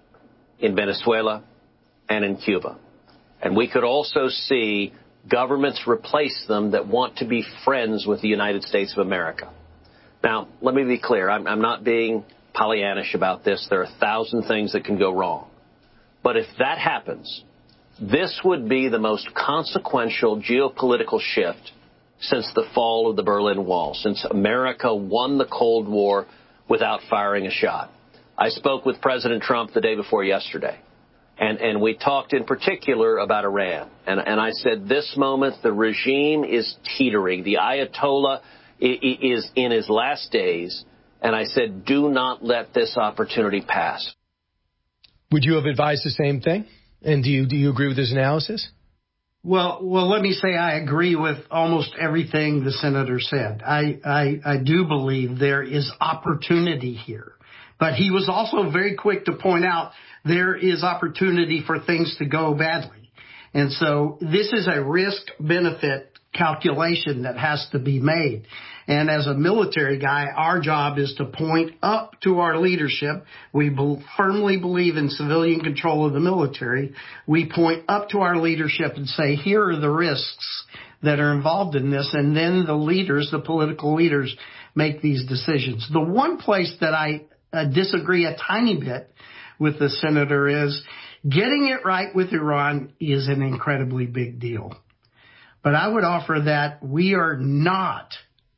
in Venezuela, and in Cuba. And we could also see governments replace them that want to be friends with the United States of America. Now, let me be clear. I'm, I'm not being Pollyannish about this. There are a thousand things that can go wrong. But if that happens, this would be the most consequential geopolitical shift since the fall of the Berlin Wall, since America won the Cold War without firing a shot. I spoke with President Trump the day before yesterday. And, and we talked in particular about Iran. And, and I said, this moment, the regime is teetering. The Ayatollah is in his last days. And I said, do not let this opportunity pass.
Would you have advised the same thing? And do you do you agree with his analysis?
Well, well, let me say I agree with almost everything the senator said. I, I, I do believe there is opportunity here. But he was also very quick to point out there is opportunity for things to go badly. And so this is a risk-benefit calculation that has to be made. And as a military guy, our job is to point up to our leadership. We be- firmly believe in civilian control of the military. We point up to our leadership and say, here are the risks that are involved in this. And then the leaders, the political leaders, make these decisions. The one place that I uh, disagree a tiny bit with the senator is getting it right with Iran is an incredibly big deal. But I would offer that we are not,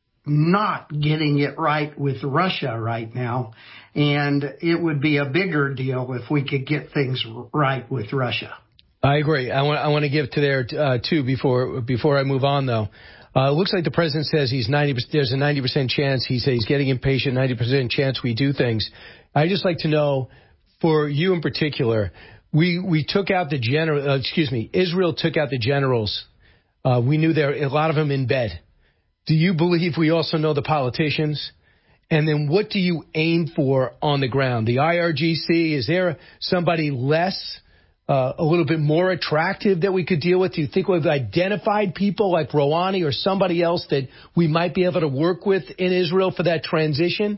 not getting it right with Russia right now. And it would be a bigger deal if we could get things right with Russia.
I agree. I want I want to give to there uh, too before before I move on though. Uh, it looks like the president says he's ninety. There's a ninety percent chance. He says he's getting impatient. ninety percent chance we do things. I just like to know, for you in particular, we we took out the general. Uh, excuse me, Israel took out the generals. Uh, we knew there a lot of them in bed. Do you believe we also know the politicians? And then what do you aim for on the ground? The I R G C, is there somebody less, uh, a little bit more attractive that we could deal with? Do you think we've identified people like Rouhani or somebody else that we might be able to work with in Israel for that transition?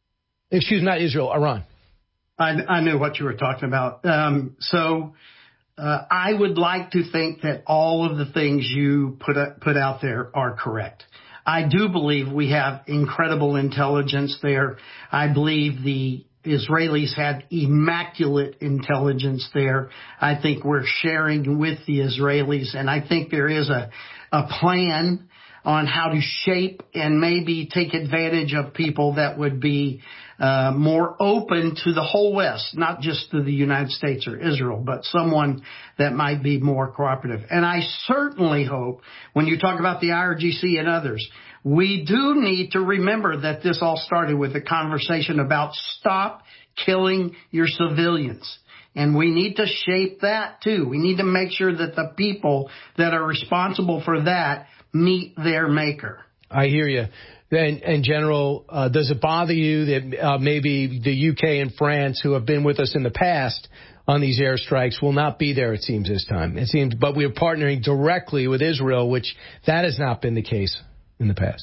Excuse me, not Israel, Iran.
I, I knew what you were talking about. Um, so uh, I would like to think that all of the things you put uh, put out there are correct. I do believe we have incredible intelligence there. I believe the Israelis had immaculate intelligence there. I think we're sharing with the Israelis, and I think there is a, a plan on how to shape and maybe take advantage of people that would be uh, more open to the whole West, not just to the United States or Israel, but someone that might be more cooperative. And I certainly hope, when you talk about the I R G C and others, we do need to remember that this all started with a conversation about stop killing your civilians. And we need to shape that, too. We need to make sure that the people that are responsible for that meet their maker.
I hear you. And, and General, uh, does it bother you that uh, maybe the U K and France, who have been with us in the past on these airstrikes, will not be there, it seems, this time? It seems, but we're partnering directly with Israel, which that has not been the case in the past.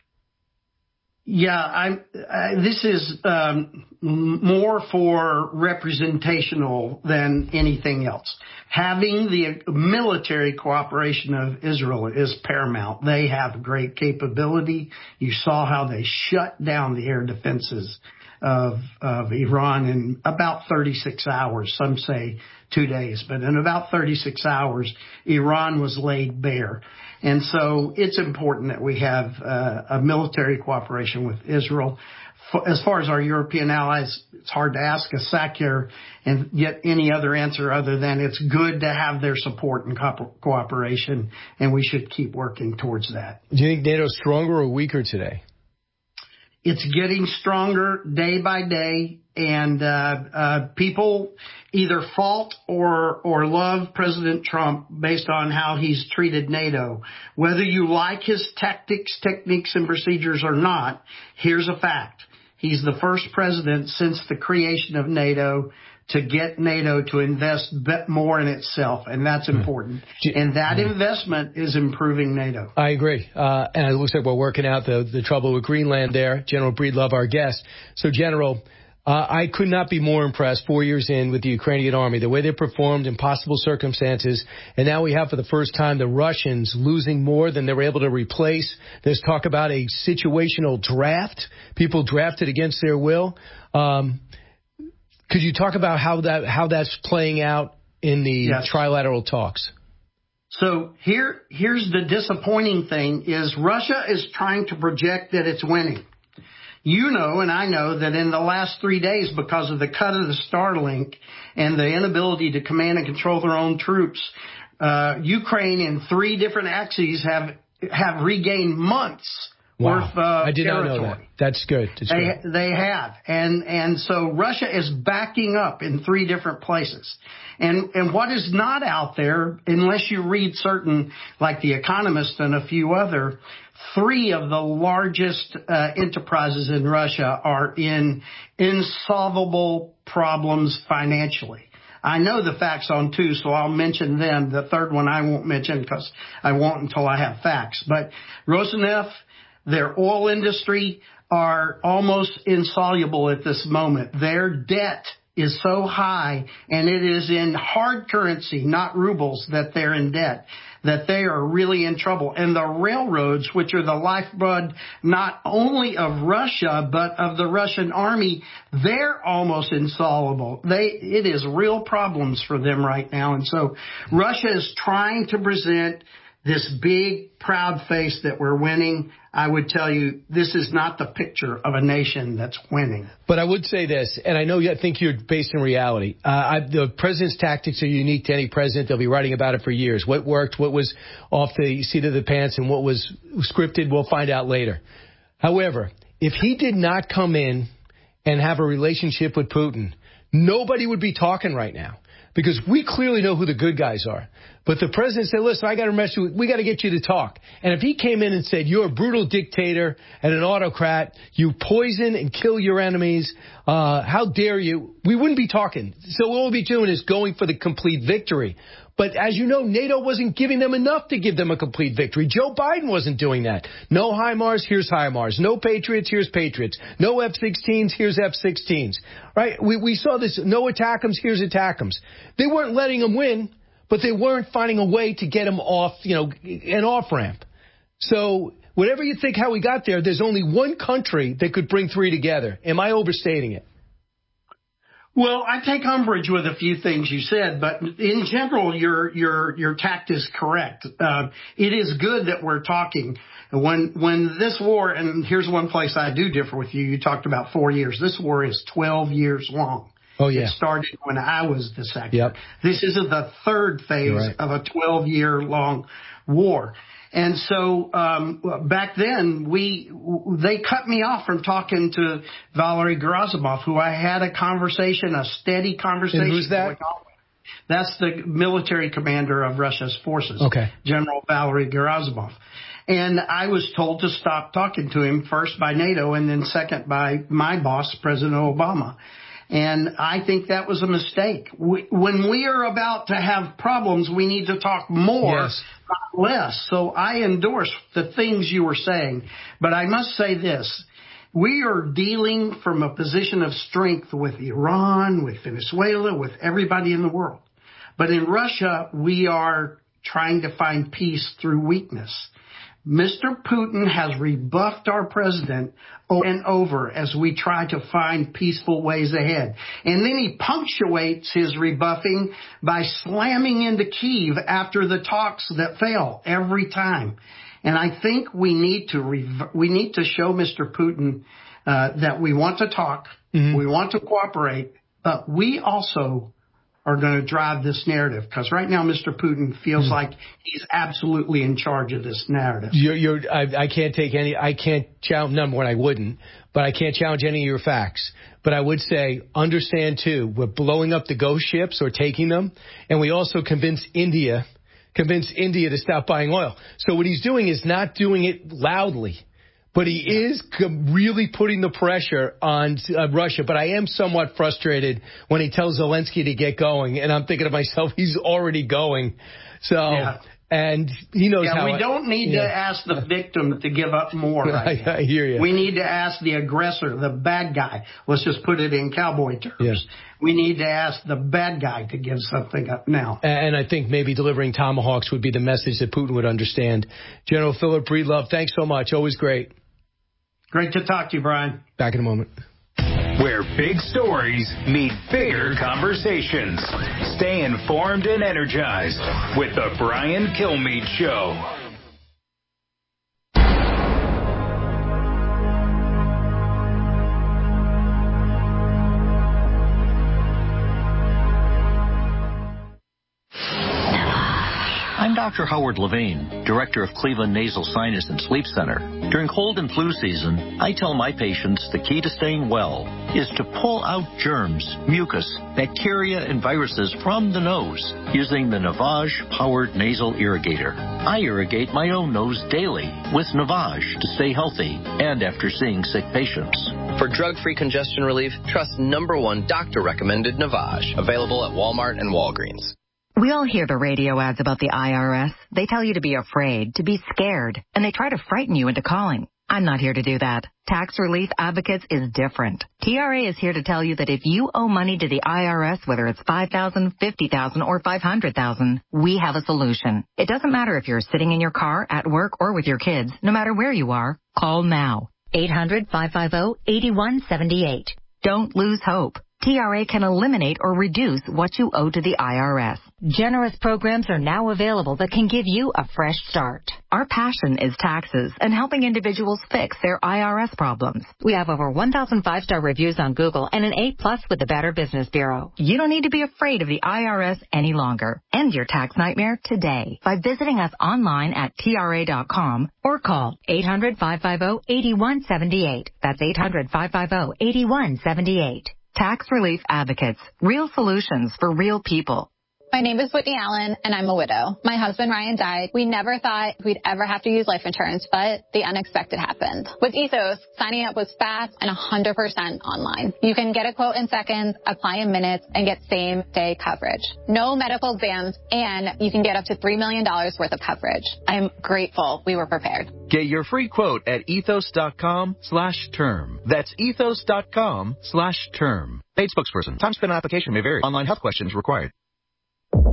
Yeah, I'm, uh, this is um, more for representational than anything else. Having the military cooperation of Israel is paramount. They have great capability. You saw how they shut down the air defenses of, of Iran in about thirty-six hours. Some say two days, but in about thirty-six hours, Iran was laid bare. And so it's important that we have uh, a military cooperation with Israel. As far as our European allies, it's hard to ask a SACEUR and get any other answer other than it's good to have their support and co- cooperation, and we should keep working towards that.
Do you think NATO's stronger or weaker today?
It's getting stronger day by day, and uh, uh, people either fault or or love President Trump based on how he's treated NATO. Whether you like his tactics, techniques, and procedures or not, here's a fact. He's the first president since the creation of NATO to get NATO to invest more in itself, and that's important. And that investment is improving NATO.
I agree. Uh, and it looks like we're working out the, the trouble with Greenland there. General Breedlove, our guest. So, General, uh, I could not be more impressed four years in with the Ukrainian army, the way they performed in possible circumstances. And now we have, for the first time, the Russians losing more than they were able to replace. There's talk about a situational draft, people drafted against their will. Um Could you talk about how that how that's playing out in the yes. trilateral talks?
So here here's the disappointing thing is Russia is trying to project that it's winning. You know, and I know that in the last three days, because of the cut of the Starlink and the inability to command and control their own troops, uh, Ukraine in three different axes have have regained months.
Wow.
Worth, uh,
I did
territory.
not know that. That's good. That's
they,
good.
They have. And, and so Russia is backing up in three different places. And, and what is not out there, unless you read certain, like The Economist and a few other, three of the largest uh, enterprises in Russia are in insolvable problems financially. I know the facts on two, so I'll mention them. The third one I won't mention because I won't until I have facts. But Rosneft, their oil industry, are almost insoluble at this moment. Their debt is so high, and it is in hard currency, not rubles, that they're in debt, that they are really in trouble. And the railroads, which are the lifeblood not only of Russia, but of the Russian army, they're almost insoluble. They, it is real problems for them right now. And so Russia is trying to present this big, proud face that we're winning. I would tell you, this is not the picture of a nation that's winning.
But I would say this, and I know you I think you're based in reality. Uh, I, the president's tactics are unique to any president. They'll be writing about it for years. What worked, what was off the seat of the pants, and what was scripted, we'll find out later. However, if he did not come in and have a relationship with Putin, nobody would be talking right now. Because we clearly know who the good guys are. But the president said, listen, I got to mess with you. We got to get you to talk. And if he came in and said, you're a brutal dictator and an autocrat, you poison and kill your enemies, uh, how dare you, we wouldn't be talking. So all we'll be doing is going for the complete victory. But as you know, NATO wasn't giving them enough to give them a complete victory. Joe Biden wasn't doing that. No HIMARS, here's HIMARS. No Patriots, here's Patriots. No F sixteens, here's F sixteens. Right? We, we saw this, no ATACMS, here's ATACMS. They weren't letting them win, but they weren't finding a way to get him off, you know, an off-ramp. So whatever you think how we got there, there's only one country that could bring three together. Am I overstating it?
Well, I take umbrage with a few things you said, but in general, your your your tact is correct. Uh, it is good that we're talking. When when this war, and here's one place I do differ with you. You talked about four years. This war is twelve years long.
Oh yeah.
It started when I was the second.
Yep.
This is the third phase right. of a twelve-year long war. And so um, back then, we they cut me off from talking to Valery Gerasimov, who I had a conversation, a steady conversation.
And who's that?
With. That's the military commander of Russia's forces,
okay.
General Valery Gerasimov. And I was told to stop talking to him, first by NATO and then second by my boss, President Obama. And I think that was a mistake. We, when we are about to have problems, we need to talk more,
yes.
not less. So I endorse the things you were saying. But I must say this. We are dealing from a position of strength with Iran, with Venezuela, with everybody in the world. But in Russia, we are trying to find peace through weakness. Mister Putin has rebuffed our president over and over as we try to find peaceful ways ahead. And then he punctuates his rebuffing by slamming into Kyiv after the talks that fail every time. And I think we need to rev- we need to show Mister Putin uh, that we want to talk, mm-hmm. we want to cooperate, but we also are going to drive this narrative, because right now Mister Putin feels mm. like he's absolutely in charge of this narrative.
You're, you're, I, I can't take any, I can't challenge, number one, I wouldn't, but I can't challenge any of your facts. But I would say, understand too, we're blowing up the ghost ships or taking them, and we also convince India, convince India to stop buying oil. So what he's doing is not doing it loudly. But he is really putting the pressure on uh, Russia. But I am somewhat frustrated when he tells Zelensky to get going. And I'm thinking to myself, he's already going. So, yeah. and he knows
yeah,
how.
we
I,
don't need
yeah.
to ask the victim to give up more right
I,
now.
I hear you.
We need to ask the aggressor, the bad guy. Let's just put it in cowboy terms.
Yeah.
We need to ask the bad guy to give something up now.
And I think maybe delivering tomahawks would be the message that Putin would understand. General Philip Breedlove, thanks so much. Always great.
Great to talk to you, Brian.
Back in a moment.
Where big stories meet bigger conversations. Stay informed and energized with the Brian Kilmeade Show.
I'm Doctor Howard Levine, Director of Cleveland Nasal Sinus and Sleep Center. During cold and flu season, I tell my patients the key to staying well is to pull out germs, mucus, bacteria, and viruses from the nose using the Navage-powered nasal irrigator. I irrigate my own nose daily with Navage to stay healthy and after seeing sick patients.
For drug-free congestion relief, trust number one doctor-recommended Navage, available at Walmart and Walgreens.
We all hear the radio ads about the I R S. They tell you to be afraid, to be scared, and they try to frighten you into calling. I'm not here to do that. Tax Relief Advocates is different. T R A is here to tell you that if you owe money to the I R S, whether it's five thousand dollars, fifty thousand dollars, or five hundred thousand dollars, we have a solution. It doesn't matter if you're sitting in your car, at work, or with your kids. No matter where you are, call now. eight hundred, five five zero, eight one seven eight. Don't lose hope. T R A can eliminate or reduce what you owe to the I R S. Generous programs are now available that can give you a fresh start. Our passion is taxes and helping individuals fix their I R S problems. We have over one thousand five-star reviews on Google and an A plus with the Better Business Bureau. You don't need to be afraid of the I R S any longer. End your tax nightmare today by visiting us online at T R A dot com or call eight hundred, five five zero, eight one seven eight. That's eight hundred, five five zero, eight one seven eight. Tax Relief Advocates. Real solutions for real people.
My name is Whitney Allen, and I'm a widow. My husband, Ryan, died. We never thought we'd ever have to use life insurance, but the unexpected happened. With Ethos, signing up was fast and one hundred percent online. You can get a quote in seconds, apply in minutes, and get same-day coverage. No medical exams, and you can get up to three million dollars worth of coverage. I'm grateful we were prepared.
Get your free quote at ethos.com slash term. That's ethos.com slash term. Paid spokesperson. Time spent on application may vary. Online health questions required.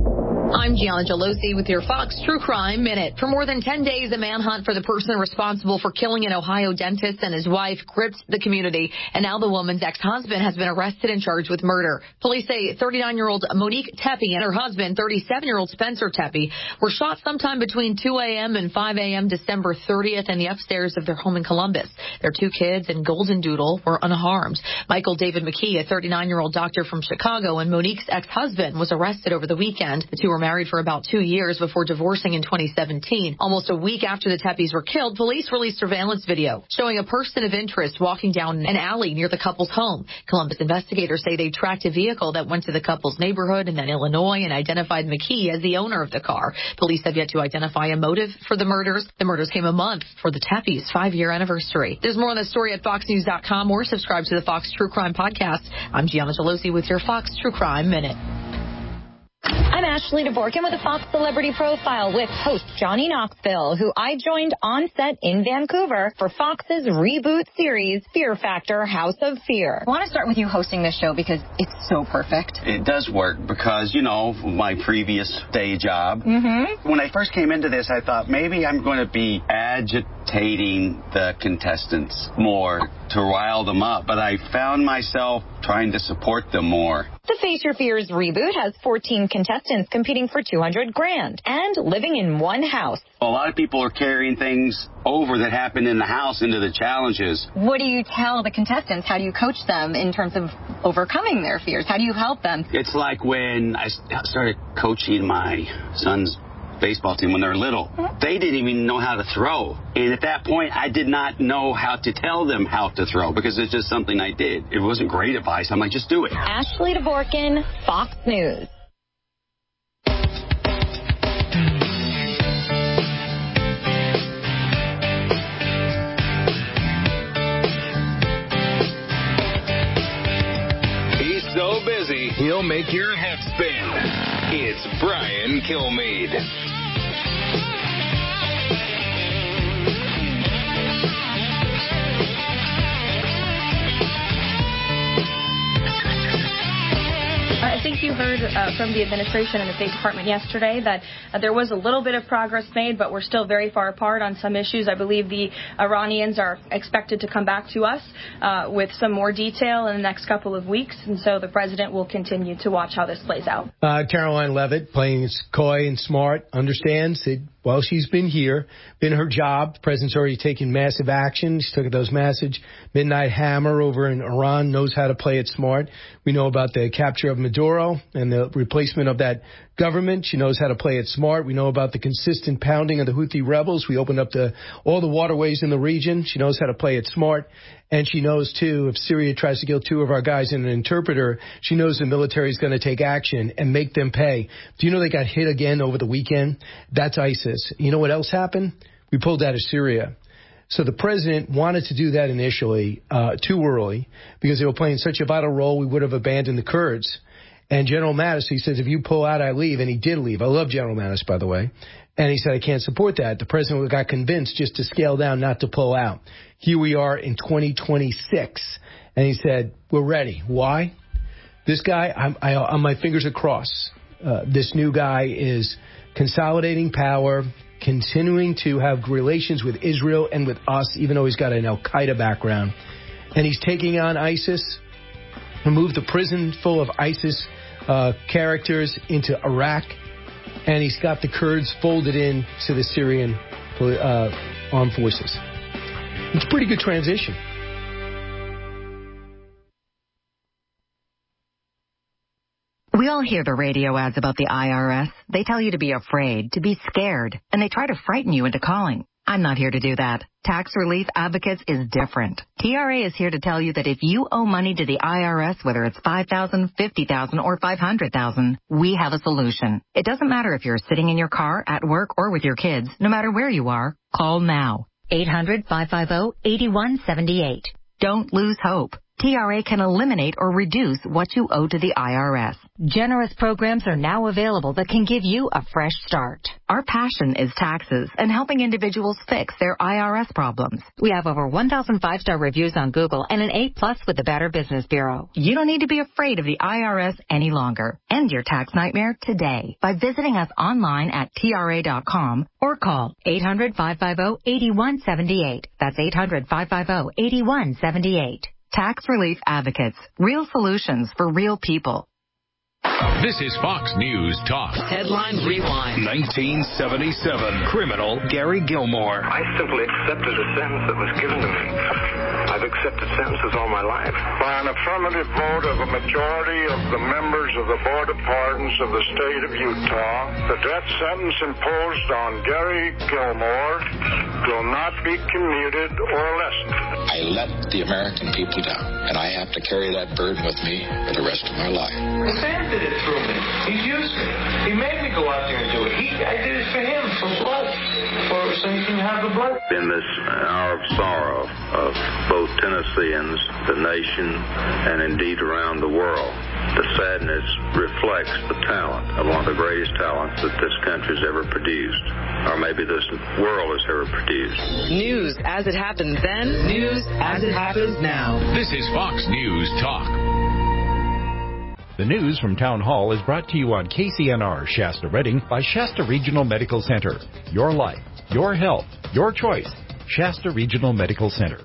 I'm Gianna Gelosi with your Fox True Crime Minute. For more than ten days, a manhunt for the person responsible for killing an Ohio dentist and his wife gripped the community. And now the woman's ex-husband has been arrested and charged with murder. Police say thirty-nine-year-old Monique Tepe and her husband, thirty-seven-year-old Spencer Tepe, were shot sometime between two a.m. and five a.m. December thirtieth in the upstairs of their home in Columbus. Their two kids and Golden Doodle were unharmed. Michael David McKee, a thirty-nine-year-old doctor from Chicago, and Monique's ex-husband was arrested over the weekend. The two were married for about two years before divorcing in twenty seventeen. Almost a week after the Tepes were killed, police released surveillance video showing a person of interest walking down an alley near the couple's home. Columbus investigators say they tracked a vehicle that went to the couple's neighborhood and then Illinois and identified McKee as the owner of the car. Police have yet to identify a motive for the murders. The murders came a month for the Tepes' five-year anniversary. There's more on the story at fox news dot com or subscribe to the Fox True Crime Podcast. I'm Gianna Gelosi with your Fox True Crime Minute.
I'm Ashley DeVorkin with a Fox Celebrity Profile with host Johnny Knoxville, who I joined on set in Vancouver for Fox's reboot series, Fear Factor: House of Fear. I want to start with you hosting this show because it's so perfect.
It does work because, you know, my previous day job.
Mm-hmm.
When I first came into this, I thought maybe I'm going to be agitating the contestants more to rile them up, but I found myself trying to support them more.
The Face Your Fears reboot has fourteen contestants competing for two hundred grand and living in one house.
A lot of people are carrying things over that happened in the house into the challenges.
What do you tell the contestants? How do you coach them in terms of overcoming their fears? How do you help them?
It's like when I started coaching my son's baseball team when they were little. They didn't even know how to throw. And at that point, I did not know how to tell them how to throw because it's just something I did. It wasn't great advice. I'm like, just do it.
Ashley DeVorkin, Fox News.
He's so busy, he'll make your head spin. It's Brian Kilmeade.
I think you heard uh, from the administration and the State Department yesterday that uh, there was a little bit of progress made, but we're still very far apart on some issues. I believe the Iranians are expected to come back to us uh, with some more detail in the next couple of weeks, and so the president will continue to watch how this plays out.
Uh, Caroline Leavitt, playing coy and smart, understands that while she's been here, been her job, the president's already taken massive action. She took those massive Midnight Hammer over in Iran, knows how to play it smart. We know about the capture of Maduro and the replacement of that government. She knows how to play it smart. We know about the consistent pounding of the Houthi rebels. We opened up the, all the waterways in the region. She knows how to play it smart. And she knows, too, if Syria tries to kill two of our guys and an interpreter, she knows the military is going to take action and make them pay. Do you know they got hit again over the weekend? That's ISIS. You know what else happened? We pulled out of Syria. So the president wanted to do that initially uh, too early because they were playing such a vital role, we would have abandoned the Kurds. And General Mattis, he says, if you pull out, I leave. And he did leave. I love General Mattis, by the way. And he said, I can't support that. The president got convinced just to scale down, not to pull out. Here we are in twenty twenty-six. And he said, we're ready. Why? This guy, I'm, I, on my fingers across, uh, this new guy is consolidating power, continuing to have relations with Israel and with us, even though he's got an Al-Qaeda background. And he's taking on ISIS, moved the prison full of ISIS uh, characters into Iraq, and he's got the Kurds folded in to the Syrian uh, armed forces. It's a pretty good transition.
We all hear the radio ads about the I R S. They tell you to be afraid, to be scared, and they try to frighten you into calling. I'm not here to do that. Tax Relief Advocates is different. T R A is here to tell you that if you owe money to the I R S, whether it's five thousand dollars, fifty thousand dollars, or five hundred thousand dollars, we have a solution. It doesn't matter if you're sitting in your car, at work, or with your kids. No matter where you are, call now. eight hundred, five five zero, eight one seven eight. Don't lose hope. T R A can eliminate or reduce what you owe to the I R S. Generous programs are now available that can give you a fresh start. Our passion is taxes and helping individuals fix their I R S problems. We have over one thousand five-star reviews on Google and an A plus with the Better Business Bureau. You don't need to be afraid of the I R S any longer. End your tax nightmare today by visiting us online at T R A dot com or call eight hundred, five five zero, eight one seven eight. That's eight hundred, five five zero, eight one seven eight. Tax Relief Advocates. Real solutions for real people.
This is Fox News Talk.
Headline Rewind.
nineteen seventy-seven. Criminal Gary Gilmore.
I simply accepted a sentence that was given to me. I've accepted sentences all my life.
By an affirmative vote of a majority of the members of the Board of Pardons of the state of Utah, the death sentence imposed on Gary Gilmore will not be commuted or lessened.
I let the American people down, and I have to carry that burden with me for the rest of my life.
Sam did it through me. He used me. He made me go out there and do it. He, I did it for him, for blood, for so he can have the blood.
In this hour of sorrow of both Tennesseans, the nation, and indeed around the world, the sadness reflects the talent of one of the greatest talents that this country's ever produced, or maybe this world has ever produced.
News as it happens then, news as it happens now.
This is Fox News Talk.
The news from Town Hall is brought to you on K C N R Shasta Redding by Shasta Regional Medical Center. Your life, your health, your choice. Shasta Regional Medical Center.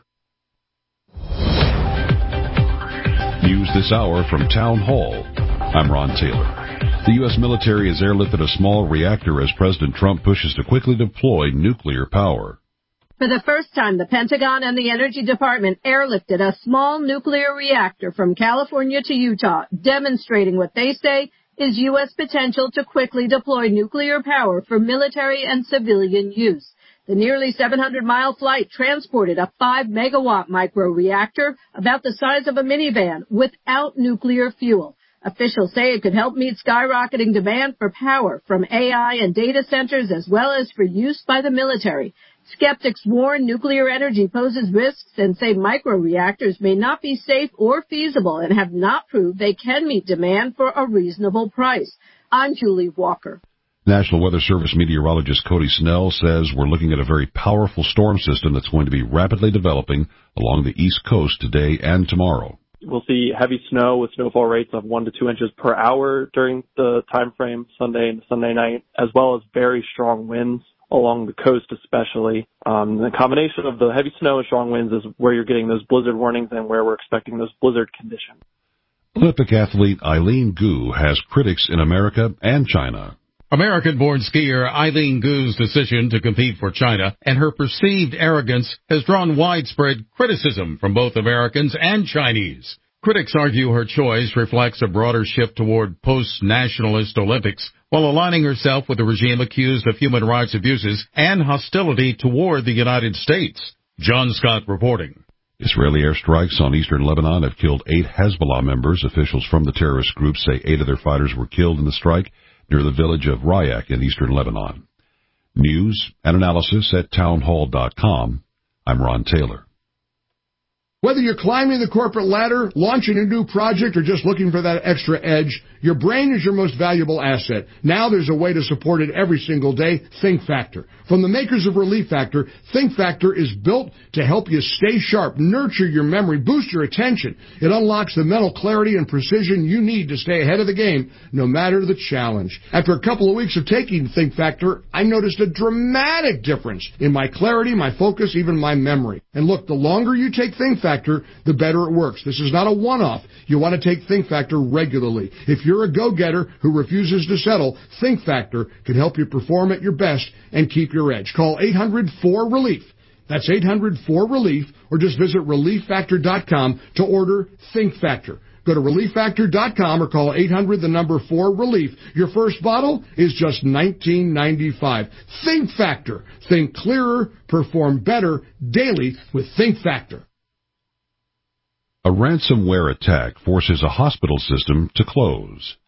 News this hour from Town Hall. I'm Ron Taylor. The U S military has airlifted a small reactor as President Trump pushes to quickly deploy nuclear power.
For the first time, the Pentagon and the Energy Department airlifted a small nuclear reactor from California to Utah, demonstrating what they say is U S potential to quickly deploy nuclear power for military and civilian use. The nearly seven hundred mile flight transported a five megawatt microreactor about the size of a minivan without nuclear fuel. Officials say it could help meet skyrocketing demand for power from A I and data centers as well as for use by the military. Skeptics warn nuclear energy poses risks and say microreactors may not be safe or feasible and have not proved they can meet demand for a reasonable price. I'm Julie Walker.
National Weather Service meteorologist Cody Snell says we're looking at a very powerful storm system that's going to be rapidly developing along the East Coast today and tomorrow.
We'll see heavy snow with snowfall rates of one to two inches per hour during the time frame Sunday and Sunday night, as well as very strong winds along the coast especially. Um, the combination of the heavy snow and strong winds is where you're getting those blizzard warnings and where we're expecting those blizzard conditions.
Olympic athlete Eileen Gu has critics in America and China.
American-born skier Eileen Gu's decision to compete for China and her perceived arrogance has drawn widespread criticism from both Americans and Chinese. Critics argue her choice reflects a broader shift toward post-nationalist Olympics, while aligning herself with a regime accused of human rights abuses and hostility toward the United States. John Scott reporting.
Israeli airstrikes on eastern Lebanon have killed eight Hezbollah members. Officials from the terrorist group say eight of their fighters were killed in the strike near the village of Rayak in eastern Lebanon. News and analysis at townhall dot com. I'm Ron Taylor.
Whether you're climbing the corporate ladder, launching a new project, or just looking for that extra edge, your brain is your most valuable asset. Now there's a way to support it every single day, Think Factor. From the makers of Relief Factor, Think Factor is built to help you stay sharp, nurture your memory, boost your attention. It unlocks the mental clarity and precision you need to stay ahead of the game, no matter the challenge. After a couple of weeks of taking Think Factor, I noticed a dramatic difference in my clarity, my focus, even my memory. And look, the longer you take Think Factor, the better it works. This is not a one-off. You want to take Think Factor regularly. If you're a go-getter who refuses to settle, Think Factor can help you perform at your best and keep your edge. Call eight hundred four relief. That's eight hundred four relief, or just visit relief factor dot com to order Think Factor. Go to relief factor dot com or call eight hundred, the number four, relief. Your first bottle is just nineteen ninety-five. Think Factor. Think clearer, perform better daily with Think Factor.
A ransomware attack forces a hospital system to close.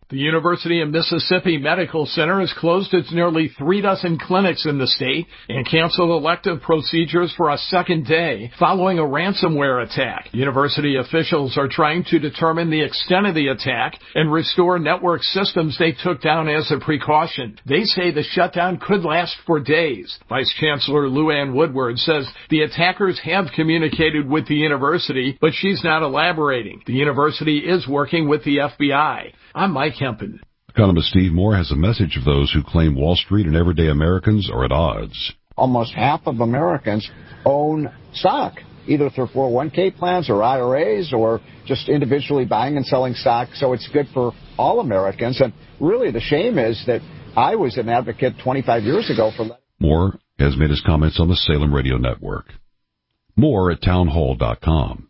The University of Mississippi Medical Center has closed its nearly three dozen clinics in the state and canceled elective procedures for a second day following a ransomware attack. University officials are trying to determine the extent of the attack and restore network systems they took down as a precaution. They say the shutdown could last for days. Vice Chancellor Lou Ann Woodward says the attackers have communicated with the university, but she's not elaborating. The university is working with the F B I. I'm Mike Hempen.
Economist Steve Moore has a message of those who claim Wall Street and everyday Americans are at odds.
Almost half of Americans own stock, either through four oh one k plans or I R As or just individually buying and selling stock. So it's good for all Americans. And really the shame is that I was an advocate twenty-five years ago for letting...
Moore has made his comments on the Salem Radio Network. More at townhall dot com.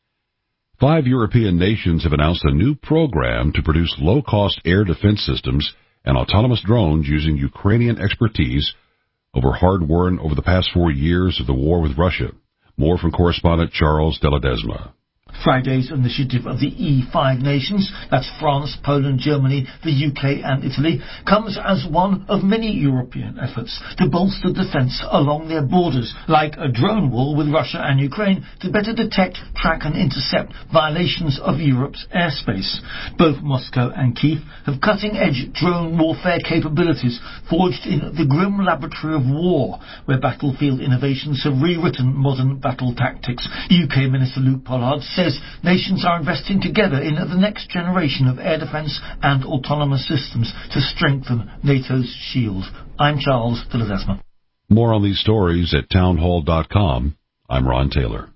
Five European nations have announced a new program to produce low-cost air defense systems and autonomous drones using Ukrainian expertise over hard-won over the past four years of the war with Russia. More from correspondent Charles de Ledesma.
Friday's initiative of the E five nations, that's France, Poland, Germany, the U K and Italy, comes as one of many European efforts to bolster defence along their borders, like a drone wall with Russia and Ukraine, to better detect, track and intercept violations of Europe's airspace. Both Moscow and Kyiv have cutting-edge drone warfare capabilities forged in the grim laboratory of war, where battlefield innovations have rewritten modern battle tactics. U K Minister Luke Pollard says nations are investing together in the next generation of air defence and autonomous systems to strengthen NATO's shield. I'm Charles de Ledesma.
More on these stories at townhall dot com. I'm Ron Taylor.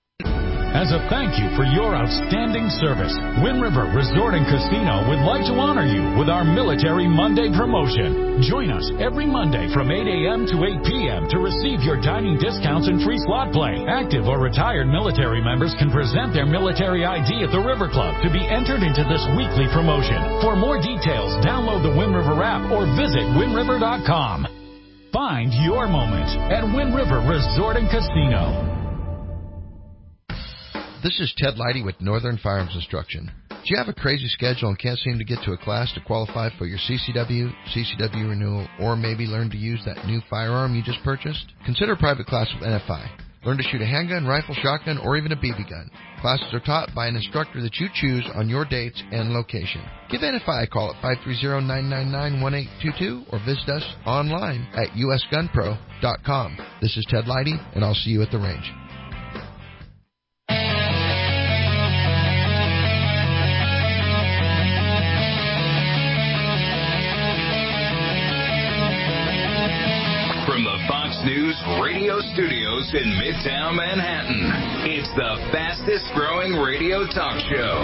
As a thank you for your outstanding service, Wind River Resort and Casino would like to honor you with our Military Monday promotion. Join us every Monday from eight a.m. to eight p.m. to receive your dining discounts and free slot play. Active or retired military members can present their military I D at the River Club to be entered into this weekly promotion. For more details, download the Wind River app or visit wind river dot com. Find your moment at Wind River Resort and Casino.
This is Ted Leidy with Northern Firearms Instruction. Do you have a crazy schedule and can't seem to get to a class to qualify for your C C W, C C W renewal, or maybe learn to use that new firearm you just purchased? Consider a private class with N F I. Learn to shoot a handgun, rifle, shotgun, or even a B B gun. Classes are taught by an instructor that you choose on your dates and location. Give N F I a call at five three zero, nine nine nine, one eight two two or visit us online at u s gun pro dot com. This is Ted Leidy, and I'll see you at the range.
From the Fox News radio studios in Midtown Manhattan, it's the fastest growing radio talk show.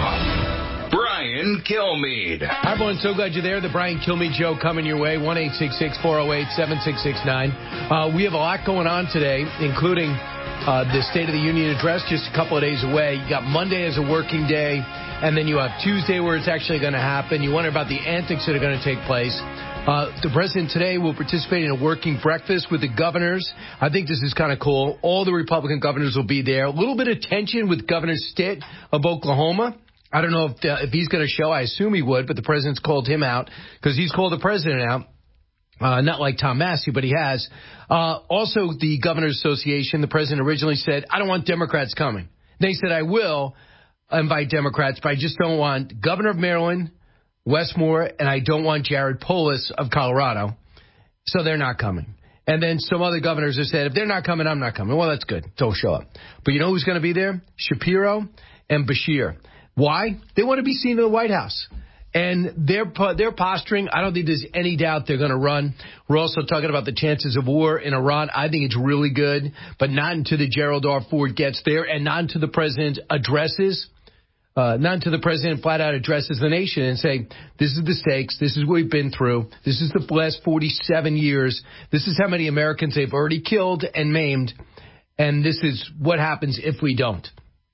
Brian Kilmeade.
Hi, everyone. So glad you're there. The Brian Kilmeade Show coming your way. one eight six six, four oh eight, seven six six nine. Uh, we have a lot going on today, including uh, the State of the Union address just a couple of days away. You got Monday as a working day, and then you have Tuesday where it's actually going to happen. You wonder about the antics that are going to take place. Uh, the president today will participate in a working breakfast with the governors. I think this is kind of cool. All the Republican governors will be there. A little bit of tension with Governor Stitt of Oklahoma. I don't know if, uh, if he's going to show. I assume he would, but the president's called him out because he's called the president out. Uh, not like Tom Massey, but he has. Uh, also, the Governors Association, the president originally said, I don't want Democrats coming. They said, I will invite Democrats, but I just don't want Governor of Maryland, Westmore, and I don't want Jared Polis of Colorado, so they're not coming. And then some other governors have said, if they're not coming, I'm not coming. Well, that's good. Don't show up. But you know who's going to be there? Shapiro and Beshear. Why? They want to be seen in the White House. And they're, they're posturing. I don't think there's any doubt they're going to run. We're also talking about the chances of war in Iran. I think it's really good, but not until the Gerald R. Ford gets there and not until the president addresses Uh, not until the president flat out addresses the nation and say, this is the stakes. This is what we've been through. This is the last forty-seven years. This is how many Americans they've already killed and maimed. And this is what happens if we don't.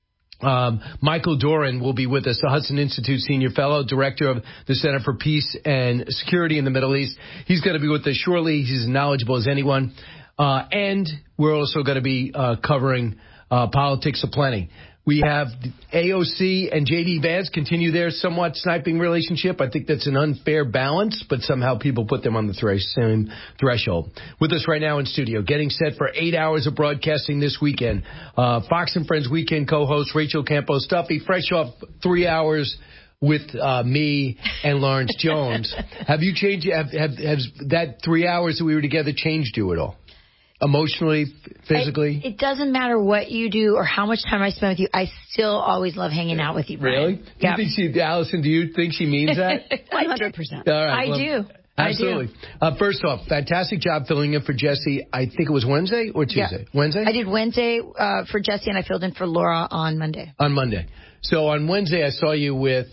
Um, Michael Doran will be with us, the Hudson Institute Senior Fellow, Director of the Center for Peace and Security in the Middle East. He's going to be with us shortly. He's as knowledgeable as anyone. Uh, and we're also going to be uh, covering uh, politics aplenty. We have A O C and J D Vance continue their somewhat sniping relationship. I think that's an unfair balance, but somehow people put them on the thre- same threshold. With us right now in studio, getting set for eight hours of broadcasting this weekend, uh, Fox and Friends weekend co-host Rachel Campos Duffy, fresh off three hours with uh, me and Lawrence Jones. Have you changed? Have, have has that three hours that we were together changed you at all? Emotionally, physically?
I, it doesn't matter what you do or how much time I spend with you. I still always love hanging out with you, Brian.
Really?
Yeah.
Do you think she, Allison, do you think she means that?
one hundred percent.
All right,
I
well,
do.
Absolutely. I do. Uh, first off, fantastic job filling in for Jesse. I think it was Wednesday or Tuesday?
Yeah.
Wednesday?
I did Wednesday uh, for Jesse, and I filled in for Laura on Monday.
On Monday. So on Wednesday, I saw you with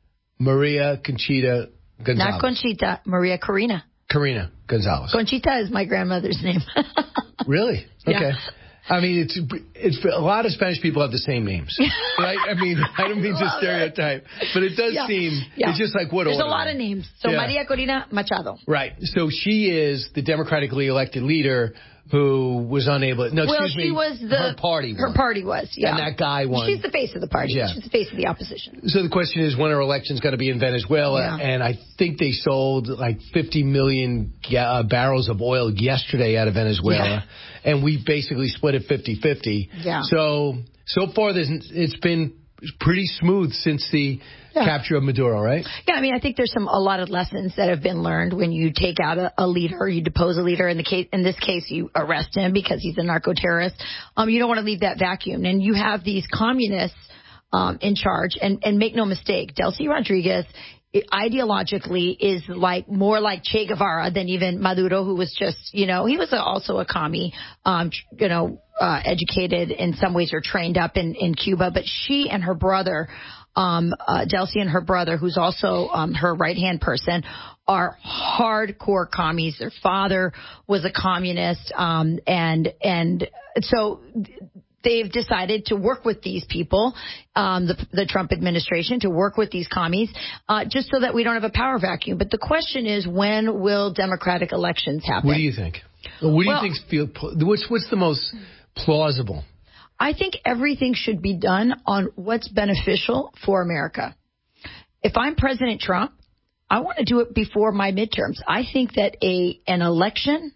Maria Conchita Gonzalez.
Not Conchita, Maria Corina.
Corina Gonzalez.
Conchita is my grandmother's name.
Really?
Yeah.
Okay. I mean, it's it's a lot of Spanish people have the same names, right? I mean, I don't mean to stereotype, but it does
yeah.
seem
yeah.
it's just like what
There's
order?
a lot of names. So
yeah.
Maria Corina Machado.
Right. So she is the democratically elected leader who was unable. No,
well,
excuse
she
me.
was the
her party.
Her
won.
party was. Yeah.
And that guy won.
She's the face of the party.
Yeah.
She's the face of the opposition.
So the question is, when are elections going to be in Venezuela?
Yeah.
And I think they sold like fifty million ga- uh, barrels of oil yesterday out of Venezuela. Yeah. And we basically split it fifty-fifty.
Yeah.
So, so far, there's, it's been pretty smooth since the yeah. capture of Maduro, right?
Yeah, I mean, I think there's some a lot of lessons that have been learned when you take out a, a leader, you depose a leader. In the case, in this case, you arrest him because he's a narco-terrorist. Um, you don't want to leave that vacuum. And you have these communists um, in charge. And, and make no mistake, Delcy Rodriguez ideologically is like more like Che Guevara than even Maduro, who was just, you know, he was also a commie, um, you know, uh, educated in some ways or trained up in, in Cuba. But she and her brother, um, uh, Delcy and her brother, who's also um, her right-hand person, are hardcore commies. Their father was a communist, um, and and so they've decided to work with these people, um, the, the Trump administration, to work with these commies, uh, just so that we don't have a power vacuum. But the question is, when will democratic elections happen?
What do you think? What do
well,
you think? Feel what's what's the most plausible?
I think everything should be done on what's beneficial for America. If I'm President Trump, I want to do it before my midterms. I think that a an election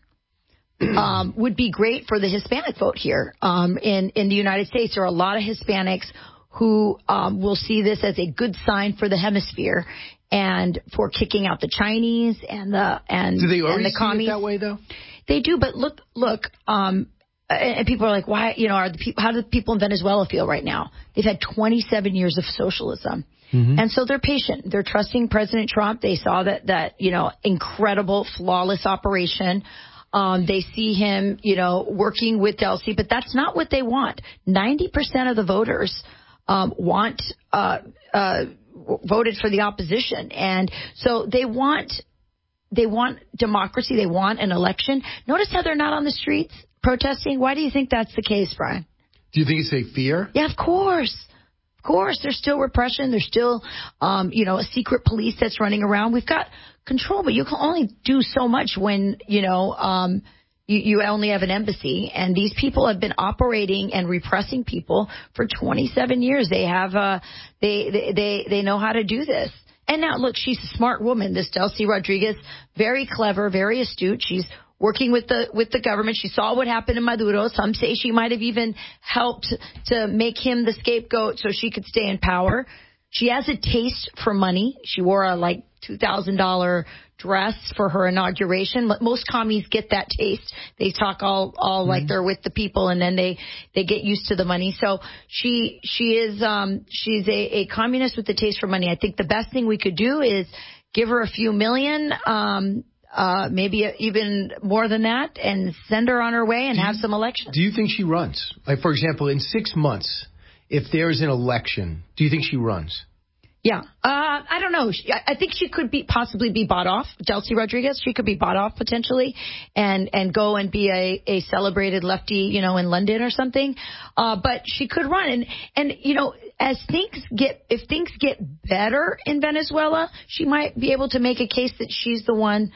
um, would be great for the Hispanic vote here um, in, in the United States. There are a lot of Hispanics who um, will see this as a good sign for the hemisphere and for kicking out the Chinese and the and,
do they already
and the
see
commies.
it that way, though?
They do, but look, look. Um, and people are like, why? You know, are the people? How do the people in Venezuela feel right now? They've had twenty-seven years of socialism. Mm-hmm. And so they're patient. They're trusting President Trump. They saw that, that you know, incredible, flawless operation. Um, they see him, you know, working with Delcy, but that's not what they want. ninety percent of the voters um, want uh, uh, voted for the opposition. And so they want they want democracy. They want an election. Notice how they're not on the streets protesting. Why do you think that's the case, Brian?
Do you think it's a fear?
Yeah, of course. Of course, there's still repression. There's still, um, you know, a secret police that's running around. We've got control, but you can only do so much when, you know, um, you, you only have an embassy. And these people have been operating and repressing people for twenty-seven years. They have, uh, they, they, they, they know how to do this. And now, look, she's a smart woman, this Delcy Rodriguez, very clever, very astute. She's working with the with the government. She saw what happened to Maduro. Some say she might have even helped to make him the scapegoat so she could stay in power. She has a taste for money. She wore a like two thousand dollars dress for her inauguration. Most commies get that taste. They talk all all mm-hmm. like they're with the people, and then they they get used to the money. So she she is um she's a, a communist with the taste for money. I think the best thing we could do is give her a few million. Um, Uh, maybe even more than that, and send her on her way and
do
have
you,
some elections.
Do you think she runs? Like, for example, in six months, if there's an election, do you think she runs?
Yeah. Uh, I don't know. She, I think she could be possibly be bought off. Delcy Rodriguez, she could be bought off potentially and, and go and be a, a celebrated lefty, you know, in London or something. Uh, but she could run. And, and, you know, as things get, if things get better in Venezuela, she might be able to make a case that she's the one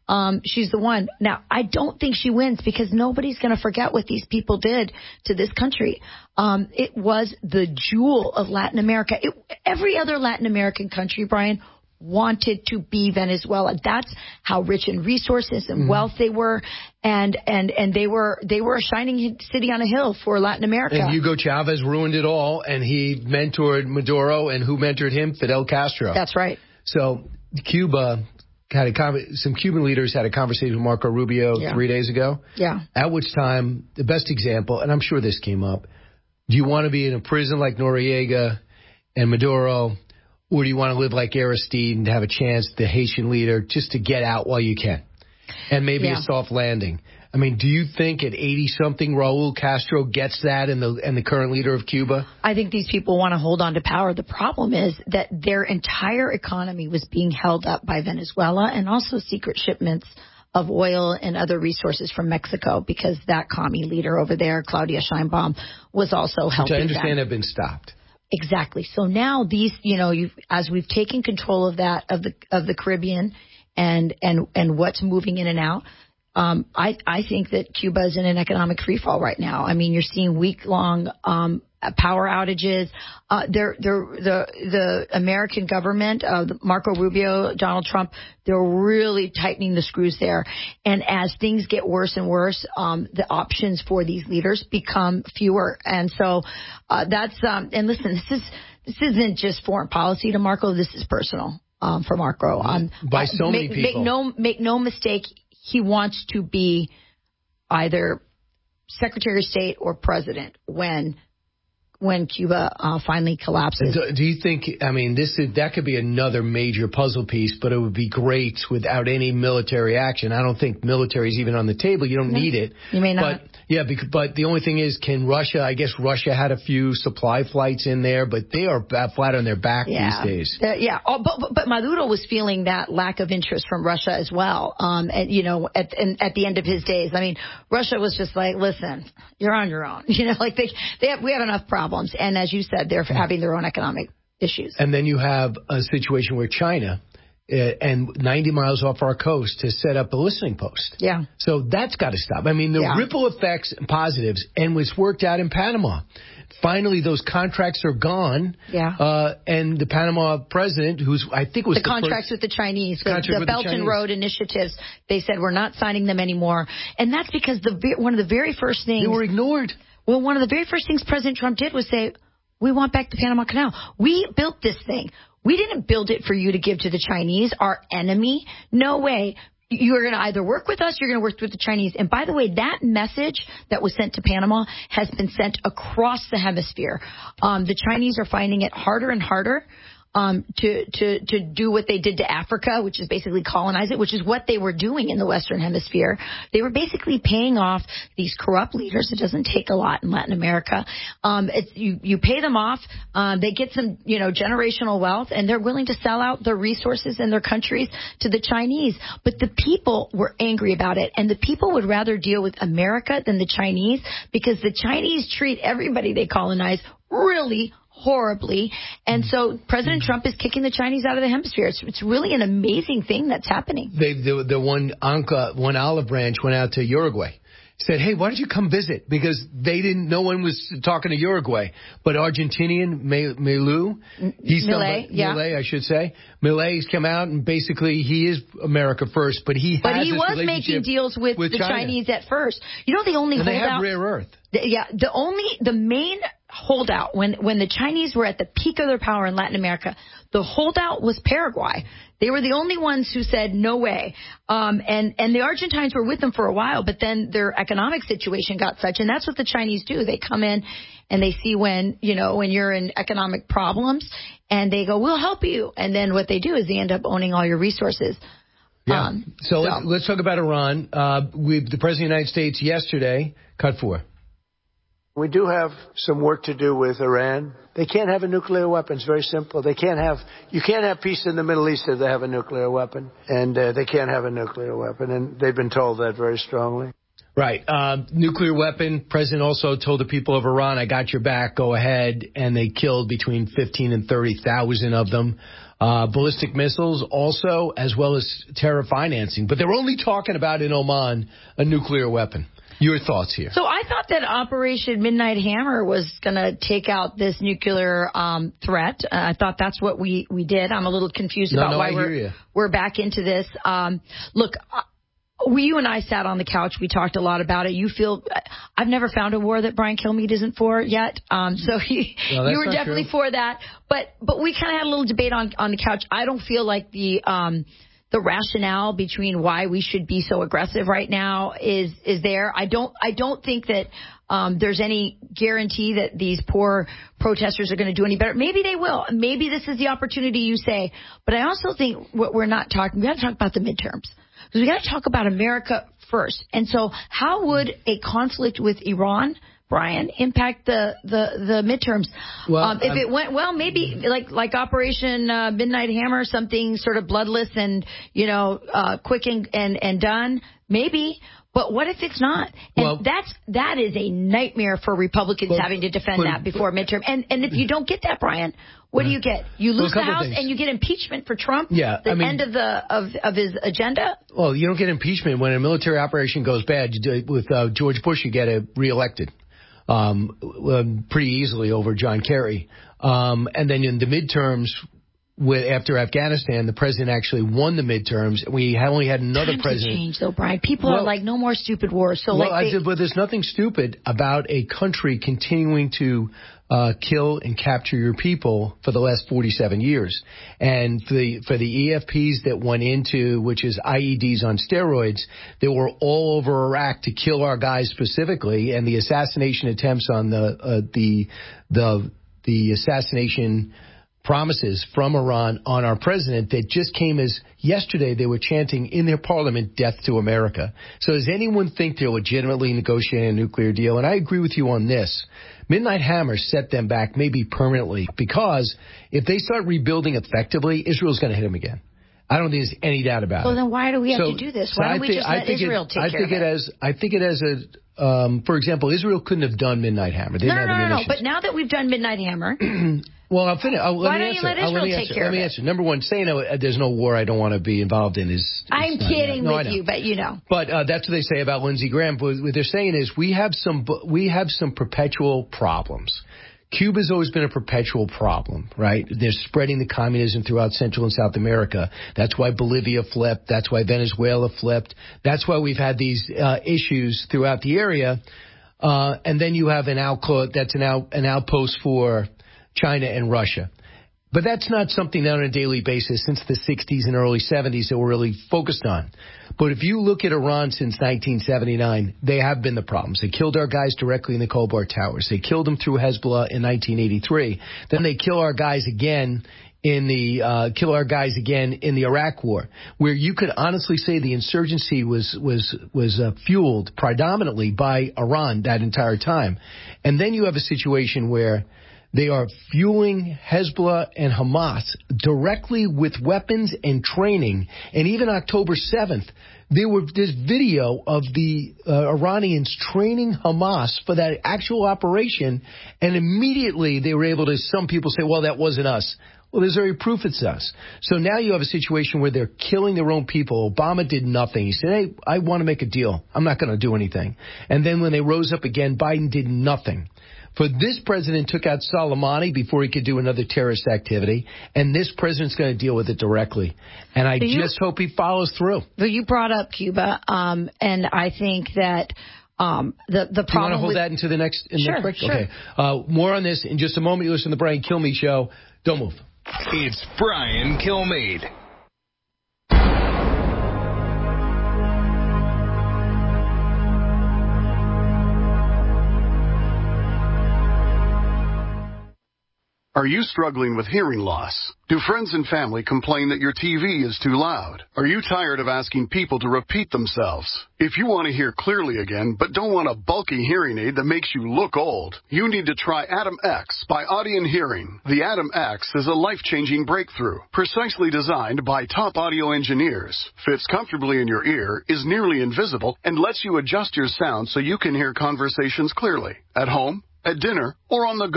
Um, she's the one. Now, I don't think she wins because nobody's going to forget what these people did to this country. Um, it was the jewel of Latin America. It, every other Latin American country, Brian, wanted to be Venezuela. That's how rich in resources and mm-hmm. wealth they were, and and and they were they were a shining city on a hill for Latin America.
And Hugo Chavez ruined it all, and he mentored Maduro, and who mentored him? Fidel Castro.
That's right.
So Cuba had a some Cuban leaders had a conversation with Marco Rubio yeah. three days ago.
Yeah.
At which time, the best example, and I'm sure this came up, do you want to be in a prison like Noriega and Maduro, or do you want to live like Aristide and have a chance, the Haitian leader, just to get out while you can? And maybe yeah. a soft landing. I mean, do you think at eighty-something Raul Castro gets that and the and the current leader of Cuba?
I think these people want to hold on to power. The problem is that their entire economy was being held up by Venezuela and also secret shipments of oil and other resources from Mexico, because that commie leader over there, Claudia Sheinbaum, was also helping them.
Which I understand have been stopped.
Exactly. So now these, you know, you've, as we've taken control of that, of the of the Caribbean and and and what's moving in and out, um, I I think that Cuba is in an economic freefall right now. I mean, you're seeing week long um, power outages. Uh, they're they're the the American government, uh, Marco Rubio, Donald Trump, they're really tightening the screws there. And as things get worse and worse, um, the options for these leaders become fewer. And so uh, that's um, and listen, this is this isn't just foreign policy to Marco. This is personal um, for Marco. Um,
By so
uh,
many
make,
people.
Make no make no mistake. He wants to be either Secretary of State or president when. when Cuba uh, finally collapses.
Do, do you think, I mean, this is, that could be another major puzzle piece, but it would be great without any military action. I don't think military is even on the table. You don't
no,
need it.
You may not.
But, yeah, because, but the only thing is, can Russia, I guess Russia had a few supply flights in there, but they are flat on their back
yeah.
these days.
Uh, yeah, oh, but, but, but Maduro was feeling that lack of interest from Russia as well, um, and, you know, at, and, at the end of his days. I mean, Russia was just like, listen, you're on your own. You know, like they, they have, we have enough problems. And as you said, they're having their own economic issues.
And then you have a situation where China, uh, and ninety miles off our coast, has set up a listening post.
Yeah.
So that's got to stop. I mean, the
yeah.
ripple effects and positives, and it's worked out in Panama. Finally, those contracts are gone.
Yeah.
Uh, and the Panama president, who's I think was
the,
the
contracts
first,
with the Chinese, the, the Belt and Road initiatives, they said we're not signing them anymore, and that's because the one of the very first things
they were ignored.
Well, one of the very first things President Trump did was say, we want back the Panama Canal. We built this thing. We didn't build it for you to give to the Chinese, our enemy. No way. You're going to either work with us, you're going to work with the Chinese. And by the way, that message that was sent to Panama has been sent across the hemisphere. Um, the Chinese are finding it harder and harder Um, to, to, to do what they did to Africa, which is basically colonize it, which is what they were doing in the Western Hemisphere. They were basically paying off these corrupt leaders. It doesn't take a lot in Latin America. Um, it's, you, you pay them off. Um, they get some, you know, generational wealth, and they're willing to sell out their resources in their countries to the Chinese. But the people were angry about it, and the people would rather deal with America than the Chinese, because the Chinese treat everybody they colonize really horribly. And so President Trump is kicking the Chinese out of the hemisphere. It's, it's really an amazing thing that's happening.
They, the, the one Anka, one olive branch went out to Uruguay. Said, hey, why don't you come visit? Because they didn't, no one was talking to Uruguay. But Argentinian, Milei, he's
Milei, yeah.
Milei, I should say. Milei's come out, and basically he is America first, but he has
But he
this
was making deals with,
with
the
China.
Chinese at first. You know, the only
and
holdout.
They have rare earth.
The, yeah, the only, the main holdout when, when the Chinese were at the peak of their power in Latin America, the holdout was Paraguay. They were the only ones who said no way. Um, and, and the Argentines were with them for a while, but then their economic situation got such, and that's what the Chinese do. They come in and they see when, you know, when you're in economic problems, and they go, we'll help you. And then what they do is they end up owning all your resources.
Yeah.
Um,
so,
so
let's, let's talk about Iran. Uh, we, the President of the United States yesterday, cut four.
We do have some work to do with Iran. They can't have a nuclear weapon. It's very simple. They can't have, you can't have peace in the Middle East if they have a nuclear weapon. And uh, they can't have a nuclear weapon. And they've been told that very strongly.
Right. Uh, nuclear weapon. President also told the people of Iran, I got your back. Go ahead. And they killed between fifteen and thirty thousand of them. uh, ballistic missiles also, as well as terror financing. But they're only talking about in Oman a nuclear weapon. Your thoughts here?
So I thought that Operation Midnight Hammer was going to take out this nuclear um, threat. Uh, I thought that's what we, we did. I'm a little confused
no,
about
no,
why
I
we're
hear you.
we're back into this. Um, look, uh, we, you and I sat on the couch. We talked a lot about it. You feel I've never found a war that Brian Kilmeade isn't for yet. Um, so he,
no,
you were definitely
true.
for that. But but we kind of had a little debate on on the couch. I don't feel like the um, the rationale between why we should be so aggressive right now is is there. I don't I don't think that um, there's any guarantee that these poor protesters are going to do any better. Maybe they will. Maybe this is the opportunity you say. But I also think what we're not talking. We got to talk about the midterms because we got to talk about America first. And so, how would a conflict with Iran, Brian, impact the, the, the midterms?
Well,
um, if
I'm,
it went well, maybe like like Operation uh, Midnight Hammer, something sort of bloodless and you know uh, quick and, and and done, maybe. But what if it's not? And
well,
that's that is a nightmare for Republicans
but,
having to defend
but,
that before midterm. And and if you don't get that, Brian, what do you get? You lose
well,
the House
things.
and you get impeachment for Trump.
Yeah,
the
I mean,
end of the of of his agenda.
Well, you don't get impeachment when a military operation goes bad. You do it with uh, George Bush, you get it reelected um, um, pretty easily over John Kerry. Um, and then in the midterms, with, after Afghanistan, the president actually won the midterms. We only had another
Time
president.
To change, though, Brian. People
well,
are like, no more stupid wars. So,
well,
like, they,
I did, but there's nothing stupid about a country continuing to uh, kill and capture your people for the last forty-seven years. And for the for the E F Ps that went into, which is I E Ds on steroids, they were all over Iraq to kill our guys specifically, and the assassination attempts on the uh, the the the assassination promises from Iran on our president that just came as yesterday they were chanting in their parliament, death to America. So does anyone think they're legitimately negotiating a nuclear deal? And I agree with you on this. Midnight Hammer set them back maybe permanently because if they start rebuilding effectively, Israel's going to hit them again. I don't think there's any doubt about
well,
it.
Well, then why do we have
so,
to do this?
So
Why don't
I
we
think,
just let Israel
it,
take
I
care
think
of it?
it as, I think it as a, um, for example, Israel couldn't have done Midnight Hammer. They
no,
didn't
no,
have
no, no, no.
munitions.
But now that we've done Midnight Hammer.
Well, I'll finish. I'll, let
Why
me
don't
answer.
you let
I'll,
Israel
let me
take
answer.
care
let
of
me
it?
answer. Number one, saying uh, there's no war I don't want to be involved in is. is
I'm
not,
kidding
no,
with you, but you know.
But uh, that's what they say about Lindsey Graham. But what they're saying is we have some we have some perpetual problems. Cuba's always been a perpetual problem, right? They're spreading the communism throughout Central and South America. That's why Bolivia flipped. That's why Venezuela flipped. That's why we've had these uh, issues throughout the area. Uh, and then you have an outclaw that's an, out, an outpost for China and Russia. But that's not something that on a daily basis since the sixties and early seventies that we're really focused on. But if you look at Iran since nineteen seventy-nine, they have been the problems. They killed our guys directly in the Khobar Towers. They killed them through Hezbollah in nineteen eighty-three. Then they kill our guys again in the uh, kill our guys again in the Iraq War, where you could honestly say the insurgency was was was uh, fueled predominantly by Iran that entire time. And then you have a situation where they are fueling Hezbollah and Hamas directly with weapons and training. And even October seventh, there were this video of the uh, Iranians training Hamas for that actual operation. And immediately they were able to, some people say, well, that wasn't us. Well, there's very proof it's us. So now you have a situation where they're killing their own people. Obama did nothing. He said, hey, I want to make a deal. I'm not going to do anything. And then when they rose up again, Biden did nothing. For this president took out Soleimani before he could do another terrorist activity, and this president's going to deal with it directly. And I you, just hope he follows through.
Well, you brought up Cuba, um, and I think that um, the the problem.
Do you want to hold
with,
that into the next? In
sure,
the next
sure.
Okay. Uh, more on this in just a moment. You listen to the Brian Kilmeade Show. Don't move.
It's Brian Kilmeade.
Are you struggling with hearing loss? Do friends and family complain that your T V is too loud? Are you tired of asking people to repeat themselves? If you want to hear clearly again, but don't want a bulky hearing aid that makes you look old, you need to try Adam X by Audien Hearing. The Adam X is a life-changing breakthrough, precisely designed by top audio engineers, fits comfortably in your ear, is nearly invisible, and lets you adjust your sound so you can hear conversations clearly, at home, at dinner, or on the go.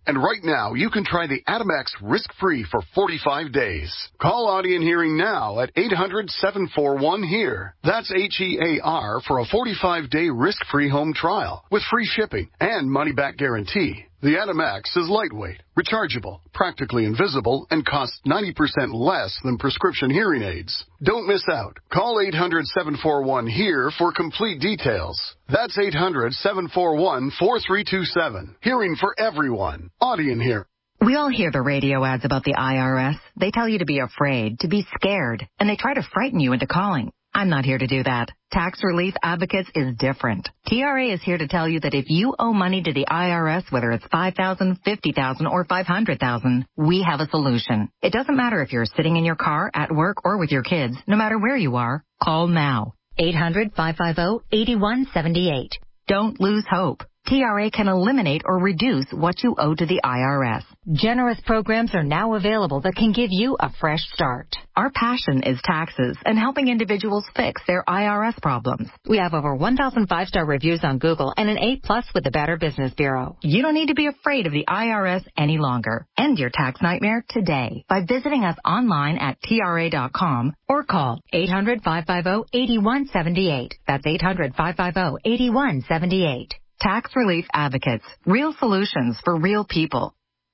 And right now, you can try the Atomax risk-free for forty-five days. Call Audie and Hearing now at eight hundred, seven four one, H E A R. That's H E A R for a forty-five day risk-free home trial with free shipping and money-back guarantee. The Atomax is lightweight, rechargeable, practically invisible, and costs ninety percent less than prescription hearing aids. Don't miss out. Call eight hundred, seven four one, H E A R for complete details. That's eight hundred, seven four one, four three two seven. Hearing for everyone. Audie and Hear.
We all hear the radio ads about the I R S. They tell you to be afraid, to be scared, and they try to frighten you into calling. I'm not here to do that. Tax Relief Advocates is different. T R A is here to tell you that if you owe money to the I R S, whether it's five thousand dollars, fifty thousand dollars, or five hundred thousand dollars, we have a solution. It doesn't matter if you're sitting in your car, at work, or with your kids. No matter where you are, call now. eight hundred, five five zero, eight one seven eight. Don't lose hope. T R A can eliminate or reduce what you owe to the I R S. Generous programs are now available that can give you a fresh start. Our passion is taxes and helping individuals fix their I R S problems. We have over one thousand five-star reviews on Google and an A plus with the Better Business Bureau. You don't need to be afraid of the I R S any longer. End your tax nightmare today by visiting us online at T R A dot com or call eight hundred, five five zero, eight one seven eight. That's eight hundred, five five zero, eight one seven eight. Tax Relief Advocates. Real solutions for real people.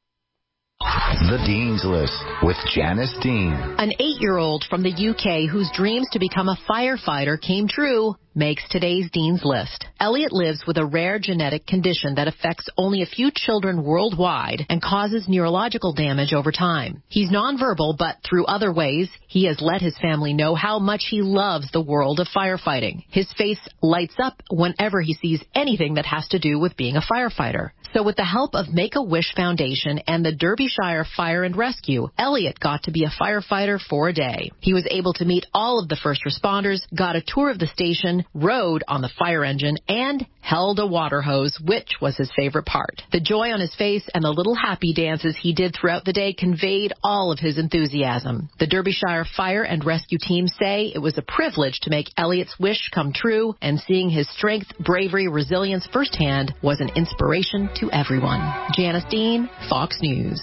The Dean's List with Janice Dean.
An eight-year-old from the U K whose dreams to become a firefighter came true makes today's Dean's List. Elliot lives with a rare genetic condition that affects only a few children worldwide and causes neurological damage over time. He's nonverbal, but through other ways, he has let his family know how much he loves the world of firefighting. His face lights up whenever he sees anything that has to do with being a firefighter. So with the help of Make-A-Wish Foundation and the Derbyshire Fire and Rescue, Elliot got to be a firefighter for a day. He was able to meet all of the first responders, got a tour of the station, rode on the fire engine, and held a water hose, which was his favorite part. The joy on his face and the little happy dances he did throughout the day conveyed all of his enthusiasm. The Derbyshire Fire and Rescue team say it was a privilege to make Elliot's wish come true, and seeing his strength, bravery, resilience firsthand was an inspiration to everyone. Janice Dean, Fox News.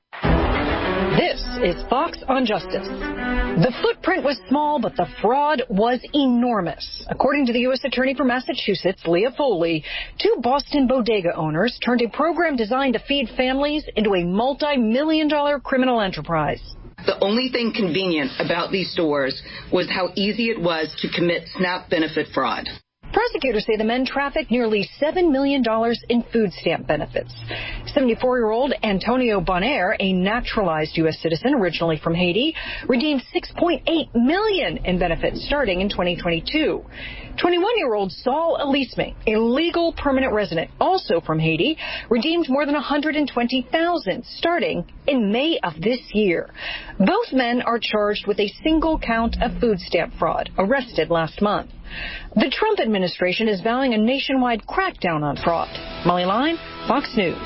This is Fox on Justice. The footprint was small, but the fraud was enormous. According to the U S Attorney for Massachusetts, Leah Foley, two Boston bodega owners turned a program designed to feed families into a multi-million dollar criminal enterprise.
The only thing convenient about these stores was how easy it was to commit SNAP benefit fraud.
Prosecutors say the men trafficked nearly seven million dollars in food stamp benefits. seventy-four-year-old Antonio Bonaire, a naturalized U S citizen originally from Haiti, redeemed six point eight million dollars in benefits starting in twenty twenty-two. twenty-one-year-old Saul Elisme, a legal permanent resident, also from Haiti, redeemed more than one hundred twenty thousand dollars starting in May of this year. Both men are charged with a single count of food stamp fraud, arrested last month. The Trump administration is vowing a nationwide crackdown on fraud. Molly Line, Fox News.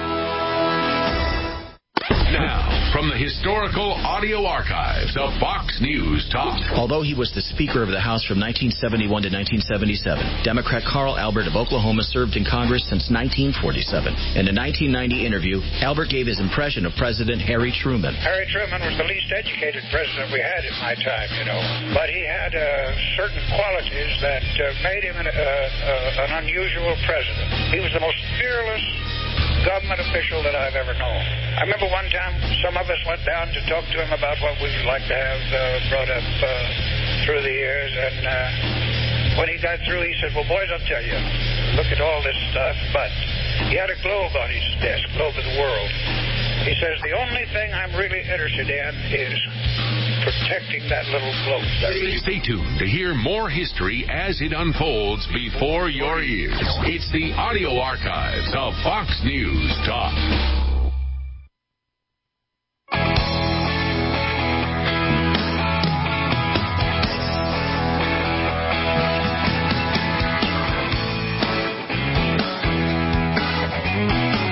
Now, from the historical audio archives of Fox News Talk.
Although he was the Speaker of the House from nineteen seventy-one to nineteen seventy-seven, Democrat Carl Albert of Oklahoma served in Congress since nineteen forty-seven. In a nineteen ninety interview, Albert gave his impression of President Harry Truman.
Harry Truman was the least educated president we had in my time, you know. But he had uh, certain qualities that uh, made him an, uh, uh, an unusual president. He was the most fearless government official that I've ever known. I remember one time some of us went down to talk to him about what we would like to have uh, brought up uh, through the years, and uh, when he got through, he said, well, boys, I'll tell you, look at all this stuff, but he had a globe on his desk, globe of the world. He says, the only thing I'm really interested in is protecting that little globe.
Stay tuned to hear more history as it unfolds before your ears. It's the audio archives of Fox News Talk.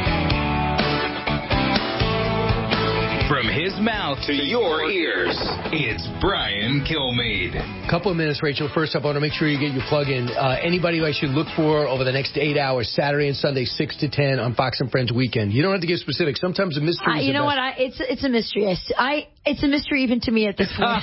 From his mouth to your ears, It's Brian Kilmeade.
Couple of minutes, Rachel. First up, I want to make sure you get your plug in. Uh, anybody who I should look for over the next eight hours, Saturday and Sunday, six to ten on Fox and Friends Weekend. You don't have to give specifics. Sometimes a mystery
uh,
is
You
the
know
best.
what? I, it's it's a mystery. I, I It's a mystery even to me at this point.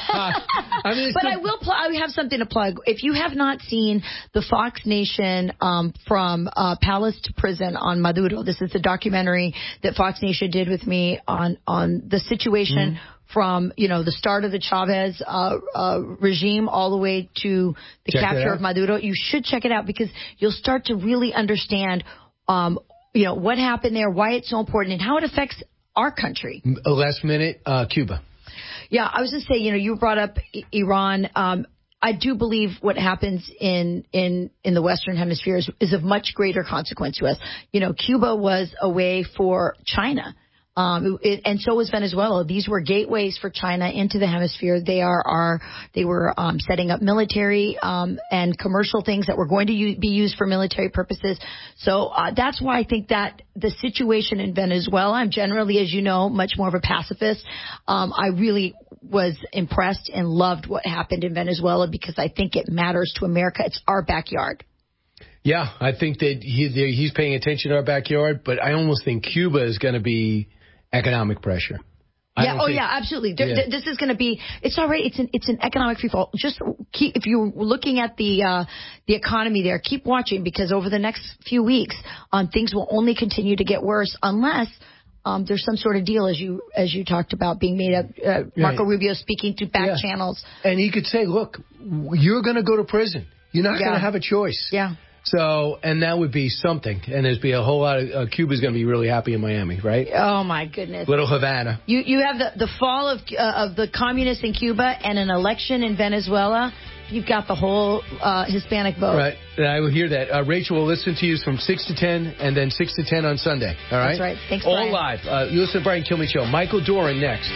I mean,
but I will pl- I have something to plug. If you have not seen the Fox Nation um, From uh, Palace to Prison on Maduro, this is the documentary that Fox Nation did with me on, on the situation mm-hmm. from, you know, the start of the Chavez uh, uh, regime all the way to the
check
capture of Maduro. You should check it out because you'll start to really understand, um, you know, what happened there, why it's so important, and how it affects our country.
Last minute, uh, Cuba.
Yeah, I was just saying, you know, you brought up I- Iran. Um, I do believe what happens in, in, in the Western Hemisphere is, is of much greater consequence to us. You know, Cuba was a way for China. Um, it, and so was Venezuela. These were gateways for China into the hemisphere. They are, are they were um, setting up military um, and commercial things that were going to u- be used for military purposes. So uh, that's why I think that the situation in Venezuela, I'm generally, as you know, much more of a pacifist. Um, I really was impressed and loved what happened in Venezuela because I think it matters to America. It's our backyard.
Yeah, I think that he, he's paying attention to our backyard, but I almost think Cuba is going to be economic pressure. I
Yeah. Oh,
think,
yeah. Absolutely. There,
yeah.
th- this is going to be. It's all right. It's an. It's an economic free fall. Just keep. If you're looking at the uh, the economy there, keep watching because over the next few weeks, um, things will only continue to get worse unless um, there's some sort of deal, as you as you talked about, being made up. Uh, Marco
Right.
Rubio speaking to back
Yeah.
channels,
and he could say, "Look, you're going to go to prison. You're not
Yeah.
going to have a choice."
Yeah.
So, and that would be something. And there'd be a whole lot of, uh, Cuba's going to be really happy in Miami, right?
Oh, my goodness.
Little Havana.
You you have the, the fall of uh, of the communists in Cuba and an election in Venezuela. You've got the whole uh, Hispanic vote.
Right. And I will hear that. Uh, Rachel will listen to you from six to ten and then six to ten on Sunday. All right?
That's right. Thanks,
All
Brian.
live. Uh, you listen to Brian Kilmeade Show. Michael Doran next.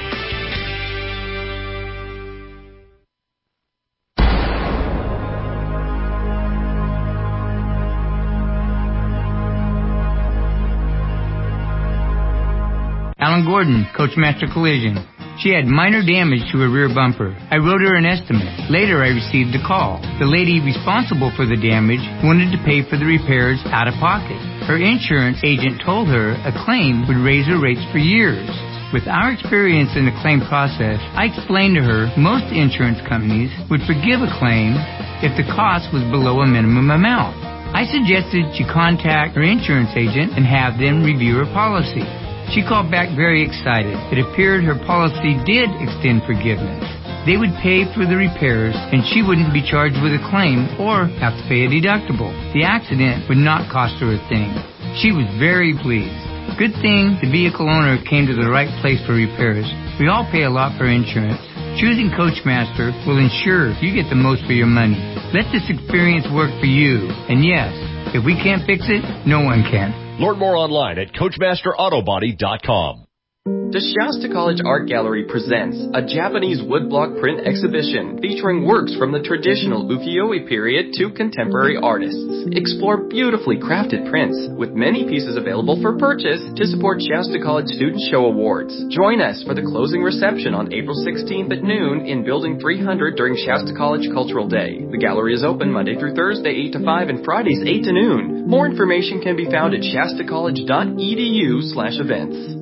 Alan Gordon, Coachmaster Collision. She had minor damage to her rear bumper. I wrote her an estimate. Later, I received a call. The lady responsible for the damage wanted to pay for the repairs out of pocket. Her insurance agent told her a claim would raise her rates for years. With our experience in the claim process, I explained to her most insurance companies would forgive a claim if the cost was below a minimum amount. I suggested she contact her insurance agent and have them review her policy. She called back very excited. It appeared her policy did extend forgiveness. They would pay for the repairs, and she wouldn't be charged with a claim or have to pay a deductible. The accident would not cost her a thing. She was very pleased. Good thing the vehicle owner came to the right place for repairs. We all pay a lot for insurance. Choosing Coachmaster will ensure you get the most for your money. Let this experience work for you. And yes, if we can't fix it, no one can.
Learn more online at Coachmaster Auto Body dot com.
The Shasta College Art Gallery presents a Japanese woodblock print exhibition featuring works from the traditional ukiyo-e period to contemporary artists. Explore beautifully crafted prints with many pieces available for purchase to support Shasta College Student Show Awards. Join us for the closing reception on April sixteenth at noon in Building three hundred during Shasta College Cultural Day. The gallery is open Monday through Thursday eight to five and Fridays eight to noon. More information can be found at shasta college dot e d u slash events.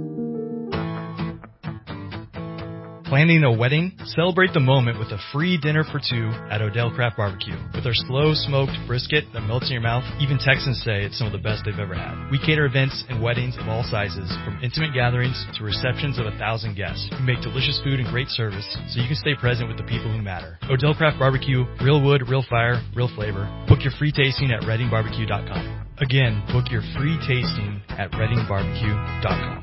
Planning a wedding? Celebrate the moment with a free dinner for two at Odell Craft Barbecue. With our slow smoked brisket that melts in your mouth, even Texans say it's some of the best they've ever had. We cater events and weddings of all sizes, from intimate gatherings to receptions of a thousand guests. We make delicious food and great service, so you can stay present with the people who matter. Odell Craft Barbecue, real wood, real fire, real flavor. Book your free tasting at reading barbecue dot com. Again, book your free tasting at reading barbecue dot com.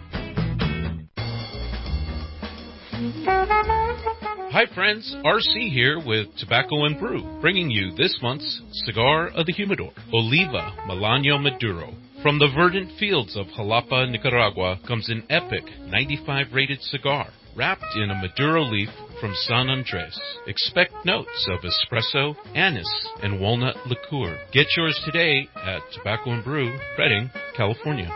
Hi friends, R C here with Tobacco and Brew, bringing you this month's Cigar of the Humidor, Oliva Melanio Maduro. From the verdant fields of Jalapa, Nicaragua, comes an epic ninety-five rated cigar, wrapped in a Maduro leaf from San Andres. Expect notes of espresso, anise, and walnut liqueur. Get yours today at Tobacco and Brew, Redding, California.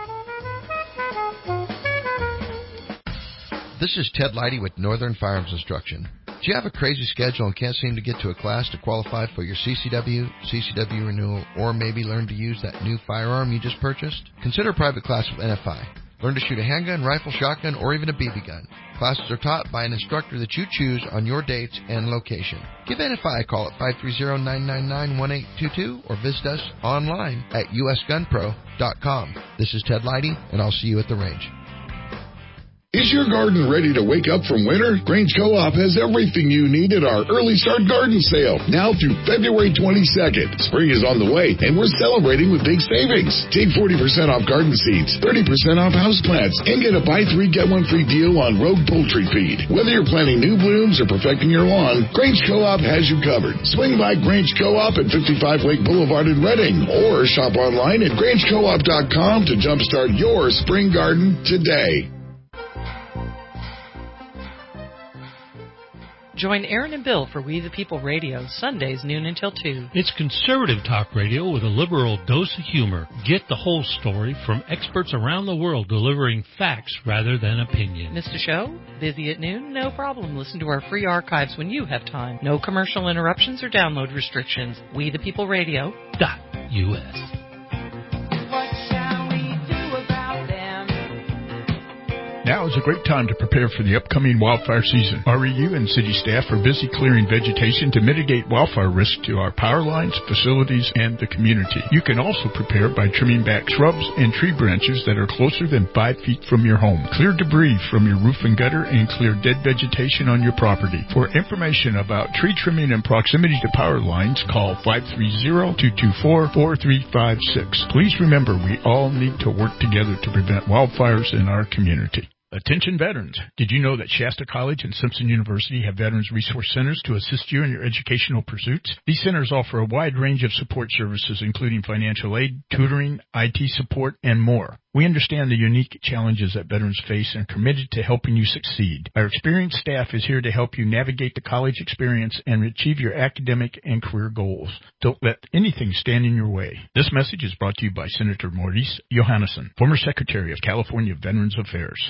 This is Ted Leidy with Northern Firearms Instruction. Do you have a crazy schedule and can't seem to get to a class to qualify for your C C W, C C W renewal, or maybe learn to use that new firearm you just purchased? Consider a private class with N F I. Learn to shoot a handgun, rifle, shotgun, or even a B B gun. Classes are taught by an instructor that you choose on your dates and location. Give N F I a call at five three zero, nine nine nine, one eight two two or visit us online at U S gun pro dot com. This is Ted Leidy, and I'll see you at the range.
Is your garden ready to wake up from winter? Grange Co-op has everything you need at our Early Start Garden Sale, now through February twenty-second. Spring is on the way, and we're celebrating with big savings. Take forty percent off garden seeds, thirty percent off houseplants, and get a buy three, get one free deal on Rogue Poultry Feed. Whether you're planting new blooms or perfecting your lawn, Grange Co-op has you covered. Swing by Grange Co-op at fifty-five Lake Boulevard in Reading, or shop online at grange co op dot com to jumpstart your spring garden today.
Join Aaron and Bill for We the People Radio, Sundays noon until two.
It's conservative talk radio with a liberal dose of humor. Get the whole story from experts around the world delivering facts rather than opinion.
Missed a show? Busy at noon? No problem. Listen to our free archives when you have time. No commercial interruptions or download restrictions. We the People Radio
dot U S.
Now is a great time to prepare for the upcoming wildfire season. R E U and city staff are busy clearing vegetation to mitigate wildfire risk to our power lines, facilities, and the community. You can also prepare by trimming back shrubs and tree branches that are closer than five feet from your home. Clear debris from your roof and gutter and clear dead vegetation on your property. For information about tree trimming and proximity to power lines, call five three zero, two two four, four three five six. Please remember, we all need to work together to prevent wildfires in our community. Attention veterans. Did you know that Shasta College and Simpson University have Veterans Resource Centers to assist you in your educational pursuits? These centers offer a wide range of support services, including financial aid, tutoring, I T support, and more. We understand the unique challenges that veterans face and are committed to helping you succeed. Our experienced staff is here to help you navigate the college experience and achieve your academic and career goals. Don't let anything stand in your way. This message is brought to you by Senator Maurice Johannesson, former Secretary of California Veterans Affairs.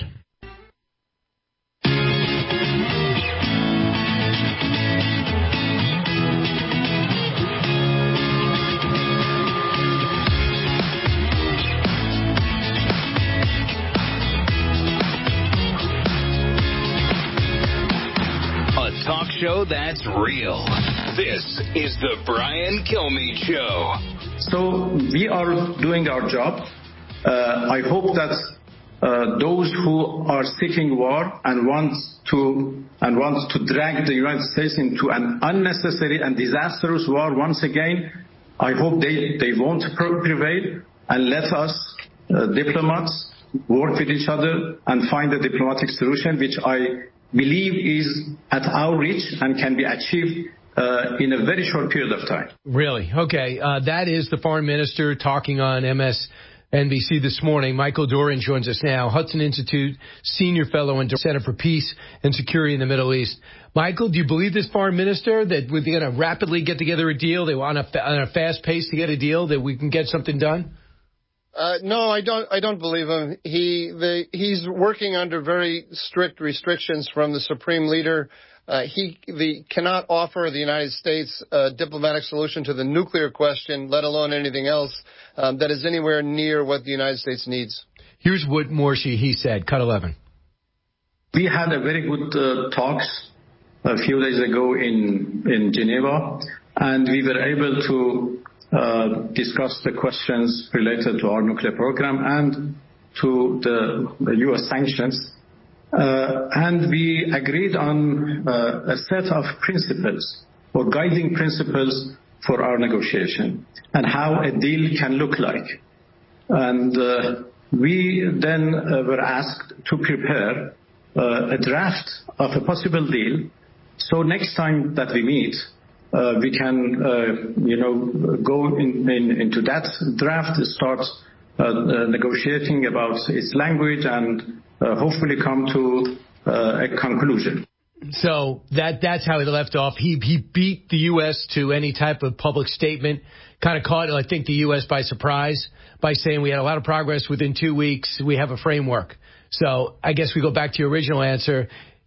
Talk show that's real. This is the Brian Kilmeade Show.
So we are doing our job. Uh, I hope that uh, those who are seeking war and want to and want to drag the United States into an unnecessary and disastrous war once again, I hope they, they won't prevail, and let us, uh, diplomats, work with each other and find a diplomatic solution, which I believe is at our reach and can be achieved uh, in a very short period of time.
Really? Okay. Uh, that is the foreign minister talking on M S N B C this morning. Michael Doran joins us now, Hudson Institute senior fellow and Center for Peace and Security in the Middle East. Michael, do you believe this foreign minister that we're going to rapidly get together a deal? They want a, on a fast pace to get a deal, that we can get something done?
Uh, no, I don't. I don't believe him. He the, he's working under very strict restrictions from the supreme leader. Uh, he the, cannot offer the United States a diplomatic solution to the nuclear question, let alone anything else um, that is anywhere near what the United States needs.
Here's what Morsi he said. Cut eleven.
We had a very good uh, talks a few days ago in in Geneva, and we were able to Uh, discuss the questions related to our nuclear program and to the, the U S sanctions. Uh, and we agreed on uh, a set of principles or guiding principles for our negotiation and how a deal can look like. And uh, we then uh, were asked to prepare uh, a draft of a possible deal. So next time that we meet, Uh, we can, uh, you know, go in, in, into that draft, start uh, uh, negotiating about its language, and uh, hopefully come to uh, a conclusion.
So that that's how he left off. He he beat the U S to any type of public statement, kind of caught, I think, the U S by surprise by saying we had a lot of progress within two weeks. We have a framework. So I guess we go back to your original answer.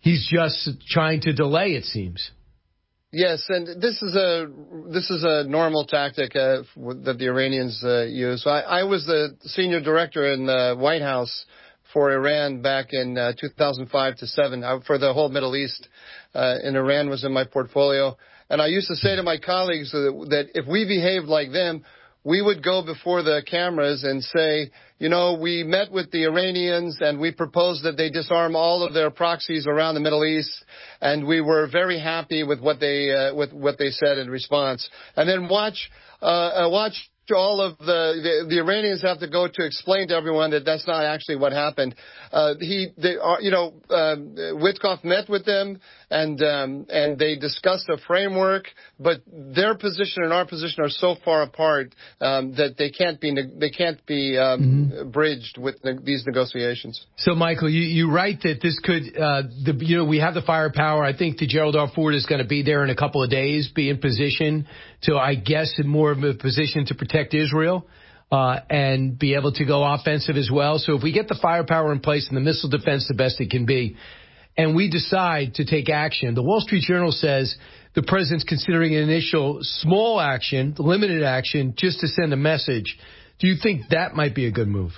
he's just trying to delay, it seems.
Yes, and this is a this is a normal tactic uh, that the Iranians uh, use. I, I was the senior director in the White House for Iran back in uh, two thousand five to seven I, for the whole Middle East, uh, and Iran was in my portfolio. And I used to say to my colleagues that, that if we behaved like them, we would go before the cameras and say, you know, we met with the Iranians and we proposed that they disarm all of their proxies around the Middle East, and we were very happy with what they uh, with what they said in response. And then watch uh, uh, watch all of the, the the Iranians have to go to explain to everyone that that's not actually what happened. Uh, he, they are, you know, uh, Witkoff met with them and um, and they discussed a framework, but their position and our position are so far apart um, that they can't be they can't be um, mm-hmm. bridged with ne- these negotiations.
So, Michael, you, you write that this could, uh, the, you know, we have the firepower. I think the Gerald R. Ford is going to be there in a couple of days, be in position to, I guess, in more of a position to protect Israel uh, and be able to go offensive as well. So if we get the firepower in place and the missile defense the best it can be, and we decide to take action, the Wall Street Journal says the president's considering an initial small action, limited action, just to send a message. Do you think that might be a good move?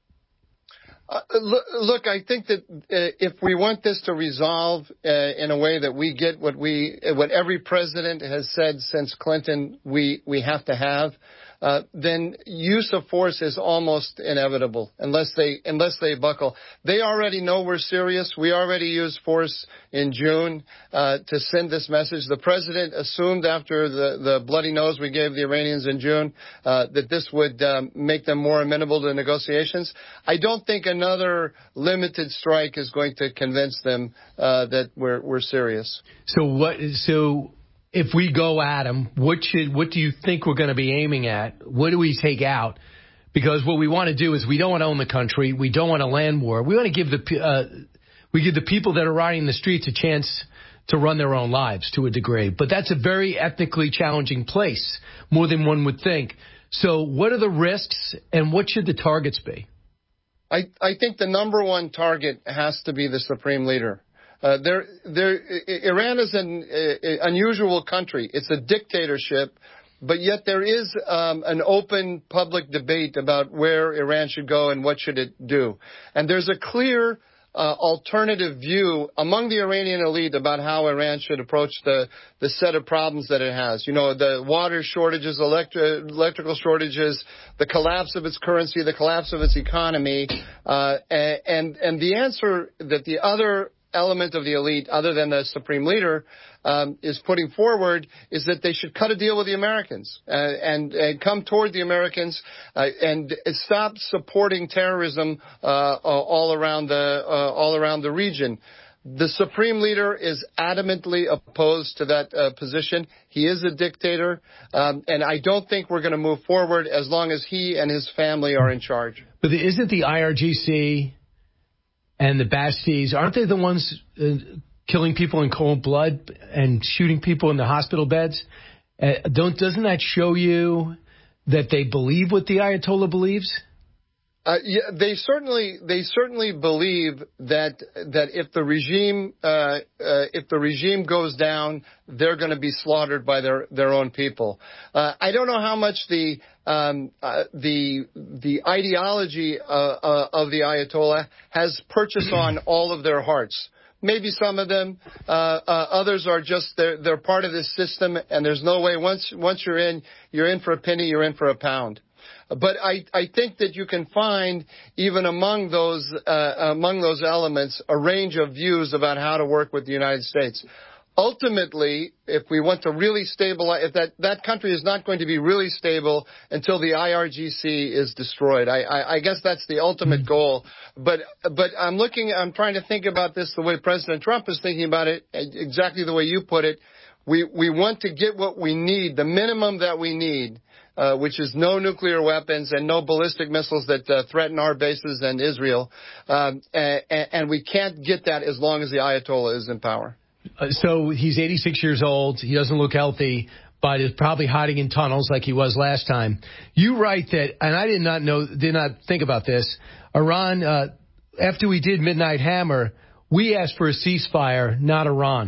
Uh, look, look, I think that uh, if we want this to resolve uh, in a way that we get what we, what every president has said since Clinton, we we have to have, uh, then use of force is almost inevitable unless they unless they buckle. They already know we're serious. We already used force in June uh, to send this message. The president assumed after the, the bloody nose we gave the Iranians in June uh, that this would um, make them more amenable to negotiations. I don't think another limited strike is going to convince them uh, that we're we're serious.
So what? So if we go at them, what should what do you think we're going to be aiming at? What do we take out? Because what we want to do is we don't want to own the country. We don't want a land war. We want to give the uh, we give the people that are riding the streets a chance to run their own lives to a degree. But that's a very ethnically challenging place, more than one would think. So what are the risks and what should the targets be?
I, I think the number one target has to be the supreme leader. Uh, there, there, Iran is an uh, unusual country. It's a dictatorship, but yet there is um, an open public debate about where Iran should go and what should it do. And there's a clear Uh, alternative view among the Iranian elite about how Iran should approach the, the set of problems that it has. You know, the water shortages, electri- electrical shortages, the collapse of its currency, the collapse of its economy. Uh, and, and the answer that the other element of the elite, other than the supreme leader, um, is putting forward is that they should cut a deal with the Americans uh, and, and come toward the Americans uh, and stop supporting terrorism uh, all around the uh, all around the region. The supreme leader is adamantly opposed to that uh, position. He is a dictator, um, and I don't think we're going to move forward as long as he and his family are in charge.
But isn't the I R G C and the Bastis, aren't they the ones uh, killing people in cold blood and shooting people in the hospital beds? Uh, don't doesn't that show you that they believe what the Ayatollah believes?
Uh, yeah, they certainly they certainly believe that that if the regime uh, uh, if the regime goes down, they're going to be slaughtered by their their own people. Uh, I don't know how much the um, uh, the the ideology uh, uh, of the Ayatollah has purchased on all of their hearts. Maybe some of them, uh, uh, others are just they're they're part of this system, and there's no way once once you're in, you're in for a penny, you're in for a pound. But I, I think that you can find, even among those uh, among those elements, a range of views about how to work with the United States. Ultimately, if we want to really stabilize, if that, that country is not going to be really stable until the I R G C is destroyed. I, I, I guess that's the ultimate goal. But but I'm looking, I'm trying to think about this the way President Trump is thinking about it, exactly the way you put it. We we want to get what we need, the minimum that we need. Uh, which is no nuclear weapons and no ballistic missiles that uh, threaten our bases and Israel. Um, and, and we can't get that as long as the Ayatollah is in power.
Uh, so he's eighty-six years old. He doesn't look healthy, but is probably hiding in tunnels like he was last time. You write that, and I did not know, did not think about this. Iran, uh, after we did Midnight Hammer, we asked for a ceasefire, not Iran.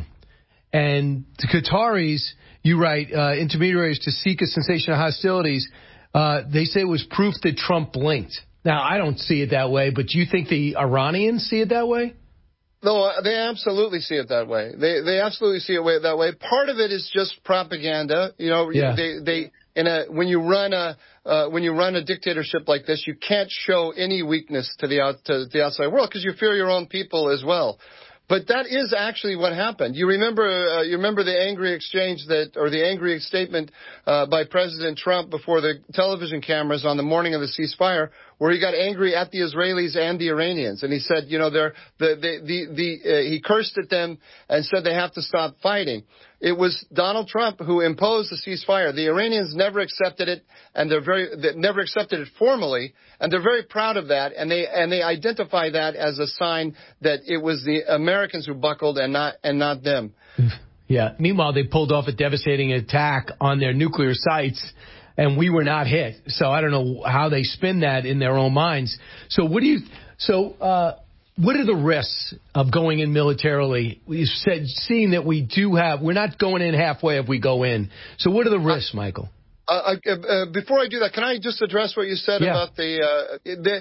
And the Qataris, you write, uh, intermediaries to seek a cessation of hostilities, uh, they say it was proof that Trump blinked. Now, I don't see it that way, but do you think the Iranians see it that way?
No, they absolutely see it that way. They they absolutely see it that way. Part of it is just propaganda. You know, yeah. they they in a when you run a uh, when you run a dictatorship like this, you can't show any weakness to the out to the outside world because you fear your own people as well. But that is actually what happened. You remember, uh, you remember the angry exchange that, or the angry statement uh, by President Trump before the television cameras on the morning of the ceasefire, where he got angry at the Israelis and the Iranians, and he said, you know, they're the the the, the uh, he cursed at them and said they have to stop fighting. It was Donald Trump who imposed the ceasefire. The Iranians never accepted it, and they're very they never accepted it formally, and they're very proud of that, and they and they identify that as a sign that it was the Americans who buckled and not and not them.
Yeah. Meanwhile, they pulled off a devastating attack on their nuclear sites, and we were not hit. So I don't know how they spin that in their own minds. So what do you? So. Uh, What are the risks of going in militarily? You said, seeing that we do have, we're not going in halfway if we go in. So what are the risks, Michael?
Uh, uh, before I do that, can I just address what you said yeah. about the, uh, the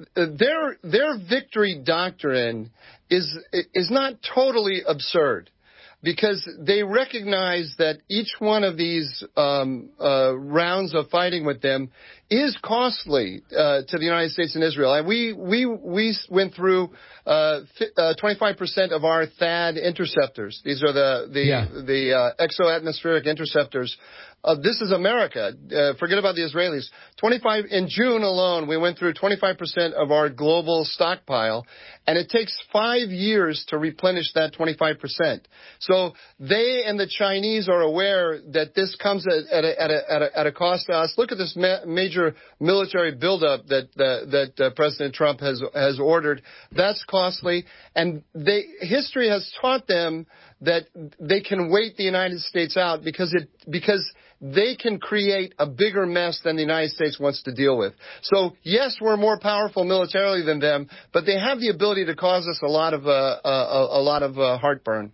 their their victory doctrine is is not totally absurd, because they recognize that each one of these um, uh, rounds of fighting with them is costly uh, to the United States and Israel. And we we we went through uh, uh, twenty-five percent of our THAAD interceptors. These are the the yeah. the uh, exo-atmospheric interceptors. Uh, this is America. Uh, forget about the Israelis. twenty-five in June alone, we went through twenty-five percent of our global stockpile, and it takes five years to replenish that twenty-five percent. So they and the Chinese are aware that this comes at, at, a, at, a, at, a, at a cost to us. Look at this ma- major military buildup that uh, that uh, President Trump has has ordered. That's costly, and they history has taught them that they can wait the United States out because it because they can create a bigger mess than the United States wants to deal with. So, yes, we're more powerful militarily than them, but they have the ability to cause us a lot of uh, a, a lot of uh, heartburn.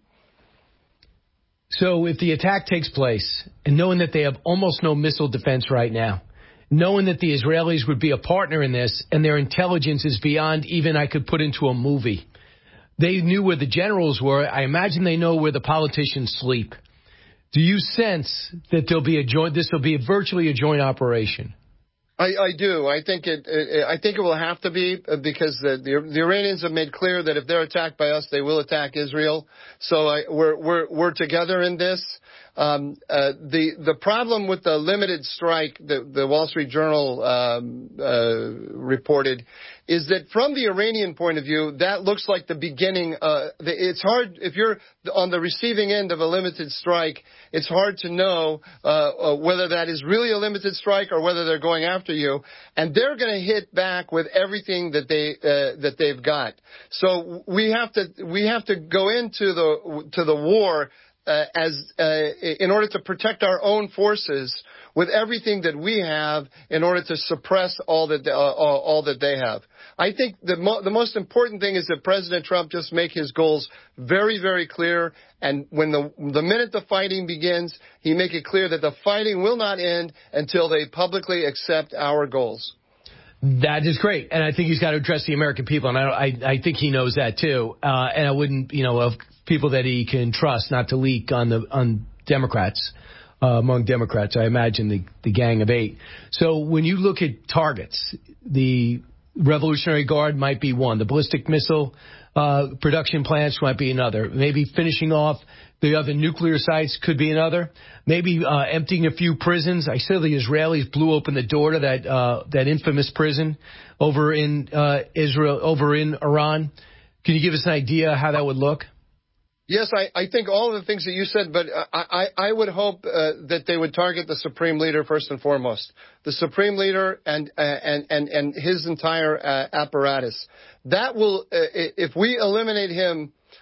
So if the attack takes place, and knowing that they have almost no missile defense right now, knowing that the Israelis would be a partner in this, and their intelligence is beyond even I could put into a movie. They knew where the generals were. I imagine they know where the politicians sleep. Do you sense that there'll be a joint? This will be virtually a joint operation?
I, I do. I think it, it. I think it will have to be because the, the the Iranians have made clear that if they're attacked by us, they will attack Israel. So I, we're we're we're together in this. Um, uh, the the problem with the limited strike that the Wall Street Journal um, uh, reported is that from the Iranian point of view, that looks like the beginning. Uh, the, it's hard if you're on the receiving end of a limited strike. It's hard to know uh, uh, whether that is really a limited strike or whether they're going after you, and they're going to hit back with everything that they uh, that they've got. So we have to we have to go into the to the war. Uh, as uh, in order to protect our own forces with everything that we have in order to suppress all that uh, all, all that they have. I think the mo- the most important thing is that President Trump just make his goals very, very clear, and when the the minute the fighting begins, he make it clear that the fighting will not end until they publicly accept our goals.
That is great, and I think he's got to address the American people, and I I, I think he knows that too. Uh, and I wouldn't, you know, of people that he can trust not to leak on the on Democrats, uh, among Democrats. I imagine the the Gang of Eight. So when you look at targets, the Revolutionary Guard might be one. The ballistic missile uh, production plants might be another. Maybe finishing off the other nuclear sites could be another. Maybe uh, emptying a few prisons. I said the Israelis blew open the door to that uh, that infamous prison over in uh, Israel, over in Iran. Can you give us an idea how that would look?
Yes, I, I think all of the things that you said, but I, I, I would hope uh, that they would target the Supreme Leader first and foremost. The Supreme Leader and uh, and, and, and his entire uh, apparatus. That will, uh, if we eliminate him,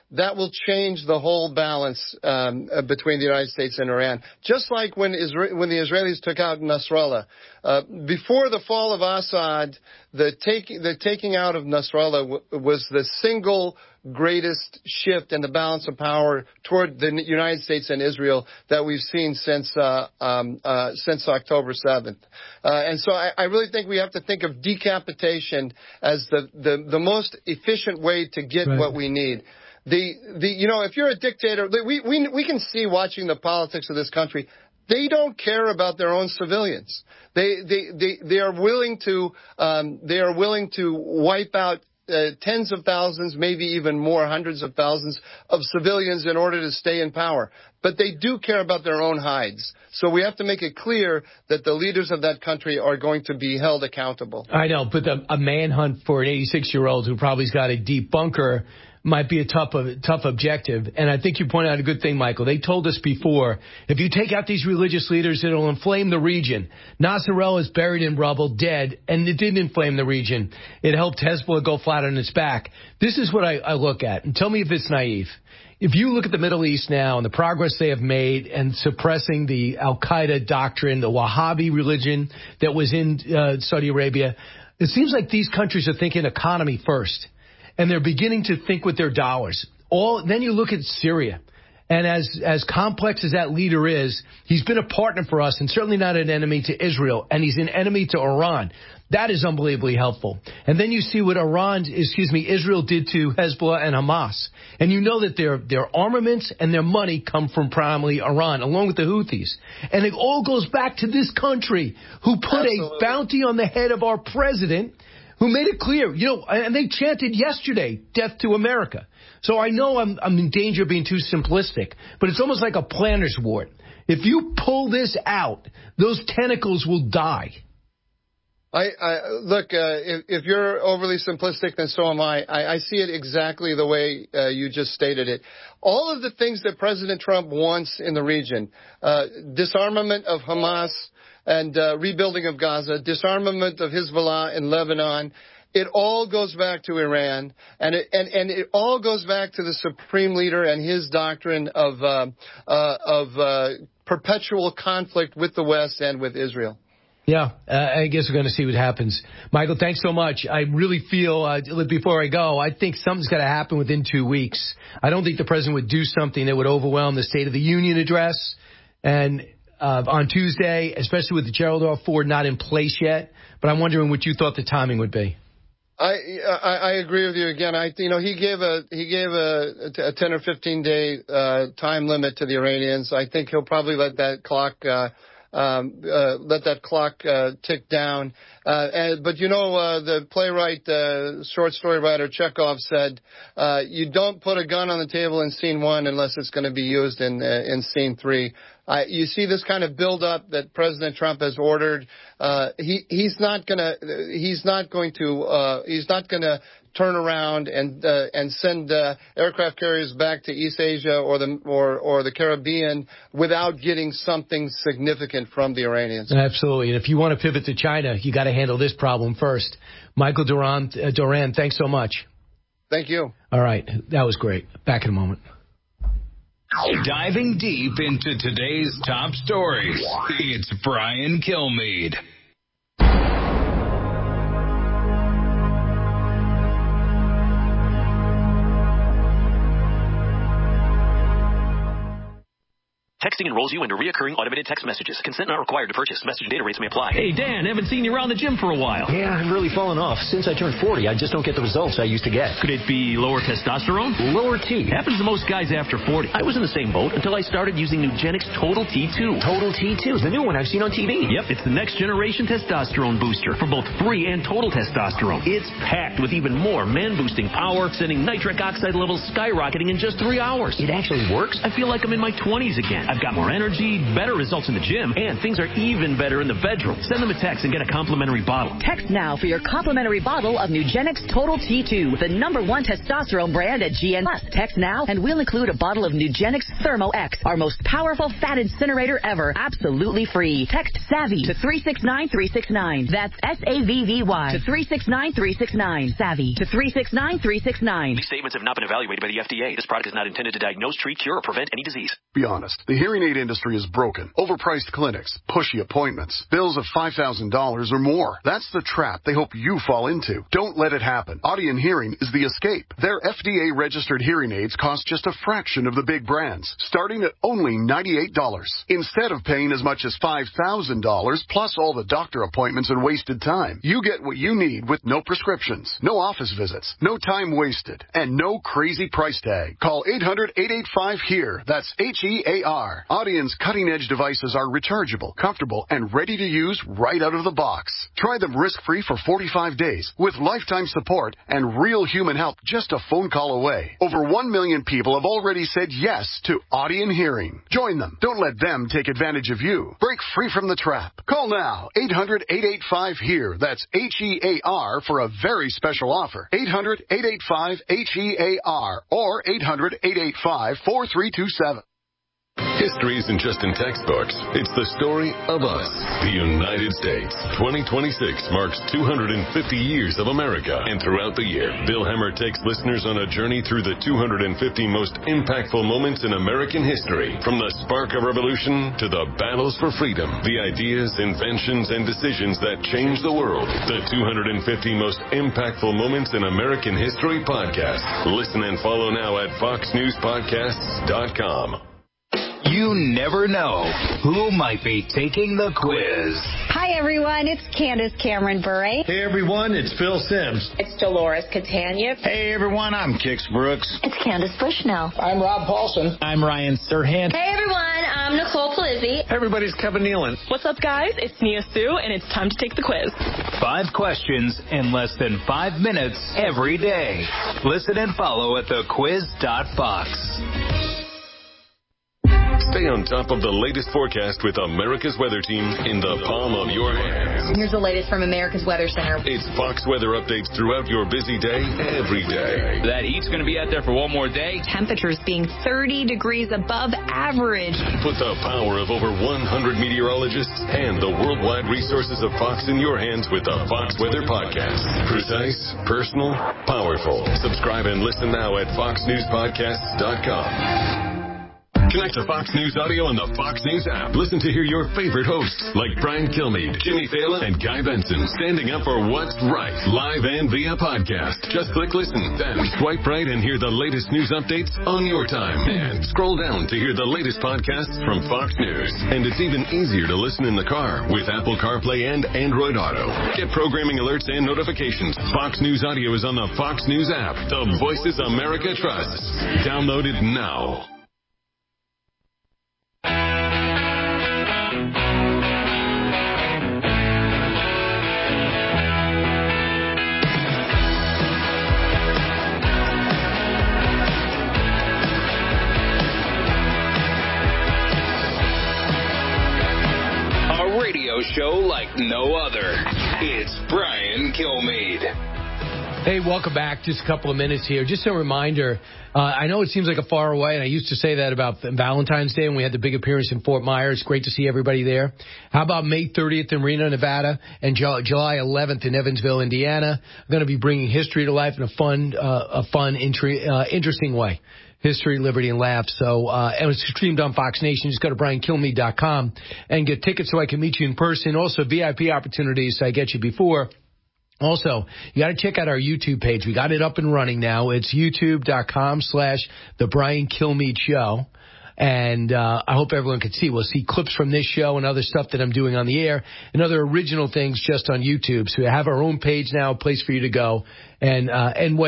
that will change the whole balance um, uh, between the United States and Iran. Just like when, Isra- when the Israelis took out Nasrallah. Uh, before the fall of Assad, the, take, the taking out of Nasrallah w- was the single greatest shift in the balance of power toward the United States and Israel that we've seen since uh, um, uh, since October seventh. Uh, and so I, I really think we have to think of decapitation as the, the, the most efficient way to get right. what we need. The, the, you know, if you're a dictator, we, we, we can see watching the politics of this country, they don't care about their own civilians. They, they, they, they are willing to, um, they are willing to wipe out Uh, tens of thousands, maybe even more, hundreds of thousands of civilians in order to stay in power. But they do care about their own hides. So we have to make it clear that the leaders of that country are going to be held accountable.
I know, but the, a manhunt for an eighty-six-year-old who probably's got a deep bunker might be a tough, a tough objective. And I think you pointed out a good thing, Michael. They told us before, if you take out these religious leaders, it'll inflame the region. Nasrallah is buried in rubble, dead, and it didn't inflame the region. It helped Hezbollah go flat on its back. This is what I, I look at, and tell me if it's naive. If you look at the Middle East now and the progress they have made and suppressing the Al-Qaeda doctrine, the Wahhabi religion that was in uh, Saudi Arabia, it seems like these countries are thinking economy first. And they're beginning to think with their dollars. All then you look at Syria, and as as complex as that leader is, he's been a partner for us, and certainly not an enemy to Israel, and he's an enemy to Iran. That is unbelievably helpful. And then you see what Iran, excuse me, Israel did to Hezbollah and Hamas, and you know that their their armaments and their money come from primarily Iran, along with the Houthis, and it all goes back to this country who put Absolutely. a bounty on the head of our president, who made it clear, you know, and they chanted yesterday, death to America. So I know I'm, I'm in danger of being too simplistic, but it's almost like a planter's wart. If you pull this out, those tentacles will die.
I, I look, uh, if, if you're overly simplistic, then so am I. I, I see it exactly the way uh, you just stated it. All of the things that President Trump wants in the region, uh, disarmament of Hamas, and uh, rebuilding of Gaza, disarmament of Hezbollah in Lebanon. It all goes back to Iran, and it, and, and it all goes back to the supreme leader and his doctrine of uh, uh, of uh, perpetual conflict with the West and with Israel.
Yeah, uh, I guess we're going to see what happens. Michael, thanks so much. I really feel, uh, before I go, I think something's got to happen within two weeks. I don't think the president would do something that would overwhelm the State of the Union address, and Uh, on Tuesday, especially with the Gerald R. Ford not in place yet. But I'm wondering what you thought the timing would be.
I I, I agree with you again. I you know he gave a he gave a, a ten or fifteen day uh, time limit to the Iranians. I think he'll probably let that clock uh, um, uh, let that clock uh, tick down. Uh, and, but you know uh, the playwright, uh, short story writer Chekhov said, uh, "You don't put a gun on the table in scene one unless it's going to be used in uh, in scene three." Uh, you see this kind of build-up that President Trump has ordered. Uh, he he's not gonna he's not going to uh, he's not gonna turn around and uh, and send uh, aircraft carriers back to East Asia or the or or the Caribbean without getting something significant from the Iranians.
Absolutely, and if you want to pivot to China, you got to handle this problem first. Michael Doran, uh, Doran, thanks so much.
Thank you.
All right, that was great. Back in a moment.
Diving deep into today's top stories, it's Brian Kilmeade.
Texting enrolls you into reoccurring automated text messages. Consent not required to purchase. Message and data rates may apply.
Hey, Dan, haven't seen you around the gym for a while.
Yeah, I've really fallen off. Since I turned forty, I just don't get the results I used to get.
Could it be lower testosterone?
Lower T.
Happens to most guys after forty.
I was in the same boat until I started using Nugenix Total T two. Total T two is the new one I've seen on T V.
Yep, it's the next generation testosterone booster for both free and total testosterone. It's packed with even more man-boosting power, sending nitric oxide levels skyrocketing in just three hours.
It actually works?
I feel like I'm in my twenties again. I've got more energy, better results in the gym, and things are even better in the bedroom. Send them a text and get a complimentary bottle.
Text now for your complimentary bottle of Nugenix Total T two, the number one testosterone brand at G N Plus. Text now and we'll include a bottle of Nugenix Thermo X, our most powerful fat incinerator ever, absolutely free. Text SAVVY to three six nine three six nine. That's S A V V Y to three six nine three six nine. SAVVY to three six nine three six nine.
These statements have not been evaluated by the F D A. This product is not intended to diagnose, treat, cure, or prevent any disease.
Be honest, the hearing aid industry is broken. Overpriced clinics, pushy appointments, bills of five thousand dollars or more. That's the trap they hope you fall into. Don't let it happen. Audien Hearing is the escape. Their F D A-registered hearing aids cost just a fraction of the big brands, starting at only ninety-eight dollars. Instead of paying as much as five thousand dollars plus all the doctor appointments and wasted time, you get what you need with no prescriptions, no office visits, no time wasted, and no crazy price tag. Call eight hundred eight eight five HEAR. That's H E A R. Audien's cutting-edge devices are rechargeable, comfortable, and ready to use right out of the box. Try them risk-free for forty-five days with lifetime support and real human help just a phone call away. Over one million people have already said yes to Audien Hearing. Join them. Don't let them take advantage of you. Break free from the trap. Call now. eight hundred eight eight five HEAR. That's H E A R for a very special offer. eight hundred eight eight five H E A R or eight hundred eight eight five four three two seven.
History isn't just in textbooks. It's the story of us, the United States. twenty twenty-six marks two hundred fifty years of America. And throughout the year, Bill Hemmer takes listeners on a journey through the two hundred fifty most impactful moments in American history. From the spark of revolution to the battles for freedom, the ideas, inventions, and decisions that changed the world. The two hundred fifty most impactful moments in American history podcast. Listen and follow now at fox news podcasts dot com.
You never know who might be taking the quiz.
Hi, everyone. It's Candace Cameron Bure.
Hey, everyone. It's Phil Sims.
It's Dolores Catania.
Hey, everyone. I'm Kix Brooks.
It's Candace Bushnell.
I'm Rob Paulson. I'm Ryan Serhant.
Hey, everyone. I'm Nicole Polizzi.
Hey, everybody's Kevin Nealon.
What's up, guys? It's Nia Sue, and it's time to take the quiz.
Five questions in less than five minutes every day. Listen and follow at the quiz dot fox.
Stay on top of the latest forecast with America's Weather Team in the palm of your hand.
Here's the latest from America's Weather Center.
It's Fox weather updates throughout your busy day, every day.
That heat's going to be out there for one more day.
Temperatures being thirty degrees above average.
Put the power of over one hundred meteorologists and the worldwide resources of Fox in your hands with the Fox Weather Podcast. Precise, personal, powerful. Subscribe and listen now at fox news podcasts dot com. Connect to Fox News Audio on the Fox News app. Listen to hear your favorite hosts like Brian Kilmeade, Jimmy Fallon, and Guy Benson standing up for what's right, live and via podcast. Just click listen, then swipe right and hear the latest news updates on your time. And scroll down to hear the latest podcasts from Fox News. And it's even easier to listen in the car with Apple CarPlay and Android Auto. Get programming alerts and notifications. Fox News Audio is on the Fox News app. The voices America trusts. Download it now.
Radio show like no other. It's Brian Kilmeade.
Hey, welcome back. Just a couple of minutes here. Just a reminder, uh, I know it seems like a far away, and I used to say that about Valentine's Day when we had the big appearance in Fort Myers. Great to see everybody there. How about May thirtieth in Reno, Nevada, and July eleventh in Evansville, Indiana? I'm going to be bringing history to life in a fun, uh, a fun, intri- uh, interesting way. History, Liberty, and Laughs. So, uh, and it's streamed on Fox Nation. Just go to brian kilmeade dot com and get tickets so I can meet you in person. Also, V I P opportunities so I get you before. Also, you got to check out our YouTube page. We got it up and running now. It's youtube dot com slash the Brian Kilmeade Show. And uh, I hope everyone can see. We'll see clips from this show and other stuff that I'm doing on the air and other original things just on YouTube. So we have our own page now, a place for you to go and uh, and weigh in.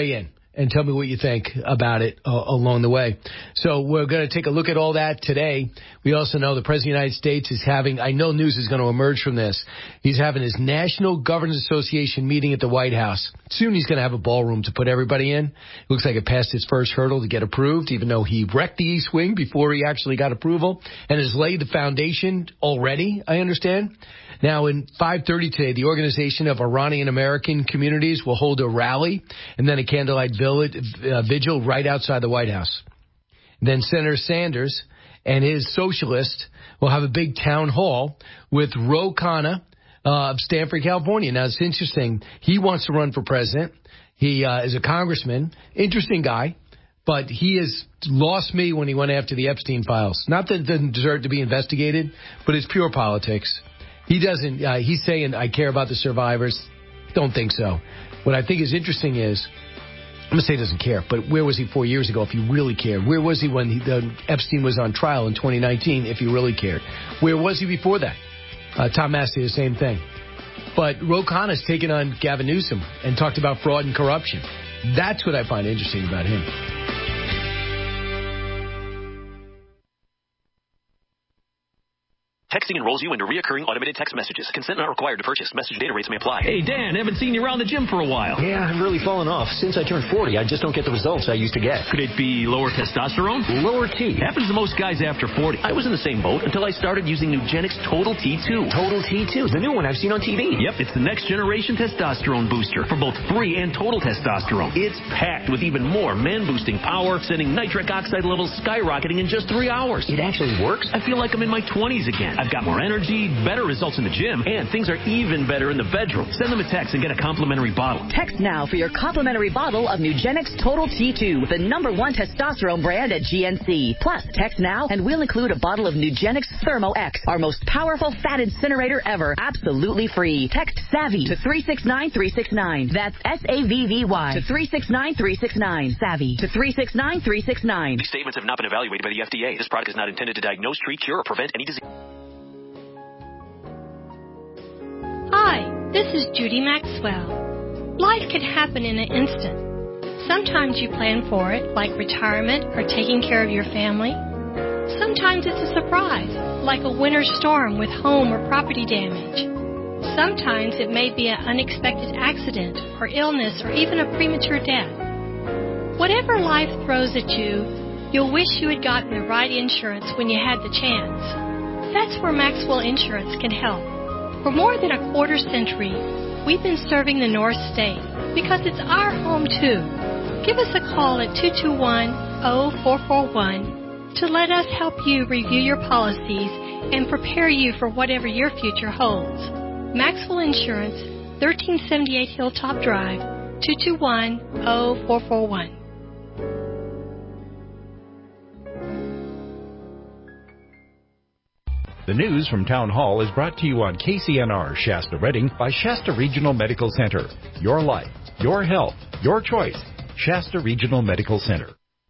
and tell me what you think about it uh, along the way. So we're going to take a look at all that today. We also know the President of the United States is having, I know news is going to emerge from this, he's having his National Governors Association meeting at the White House. Soon he's going to have a ballroom to put everybody in. It looks like it passed his first hurdle to get approved, even though he wrecked the East Wing before he actually got approval, and has laid the foundation already, I understand. Now, in five thirty today, the Organization of Iranian American Communities will hold a rally and then a candlelight vigil right outside the White House. Then Senator Sanders and his socialists will have a big town hall with Ro Khanna uh, of Stanford, California. Now, it's interesting. He wants to run for president. He uh, is a congressman. Interesting guy. But he has lost me when he went after the Epstein files. Not that it doesn't deserve to be investigated, but it's pure politics. He doesn't, uh, he's saying, I care about the survivors. Don't think so. What I think is interesting is, I'm going to say he doesn't care, but where was he four years ago if he really cared? Where was he when he, the Epstein was on trial in twenty nineteen if he really cared? Where was he before that? Uh, Tom Massey, the same thing. But Ro Khanna's taken on Gavin Newsom and talked about fraud and corruption. That's what I find interesting about him.
Texting enrolls you into recurring automated text messages. Consent not required to purchase. Message data rates may apply.
Hey, Dan, haven't seen you around the gym for a while.
Yeah, I've really fallen off. Since I turned forty, I just don't get the results I used to get.
Could it be lower testosterone?
Lower T.
Happens to most guys after forty.
I was in the same boat until I started using Nugenix Total T two. Total T two, the new one I've seen on T V.
Yep, it's the next generation testosterone booster for both free and total testosterone. It's packed with even more man-boosting power, sending nitric oxide levels skyrocketing in just three hours.
It actually works?
I feel like I'm in my twenties again. I've got more energy, better results in the gym, and things are even better in the bedroom. Send them a text and get a complimentary bottle.
Text now for your complimentary bottle of Nugenix Total T two, the number one testosterone brand at G N C. Plus, text now and we'll include a bottle of Nugenix Thermo X, our most powerful fat incinerator ever, absolutely free. Text SAVVY to three six nine three six nine. That's S A V V Y to three six nine three six nine. SAVVY to three six nine three six nine.
These statements have not been evaluated by the F D A. This product is not intended to diagnose, treat, cure, or prevent any disease.
Hi, this is Judy Maxwell. Life can happen in an instant. Sometimes you plan for it, like retirement or taking care of your family. Sometimes it's a surprise, like a winter storm with home or property damage. Sometimes it may be an unexpected accident or illness or even a premature death. Whatever life throws at you, you'll wish you had gotten the right insurance when you had the chance. That's where Maxwell Insurance can help. For more than a quarter century, we've been serving the North State because it's our home too. Give us a call at two two one, zero four four one to let us help you review your policies and prepare you for whatever your future holds. Maxwell Insurance, thirteen seventy-eight Hilltop Drive, two two one, zero four four one.
The news from Town Hall is brought to you on K C N R Shasta Redding by Shasta Regional Medical Center. Your life, your health, your choice. Shasta Regional Medical Center.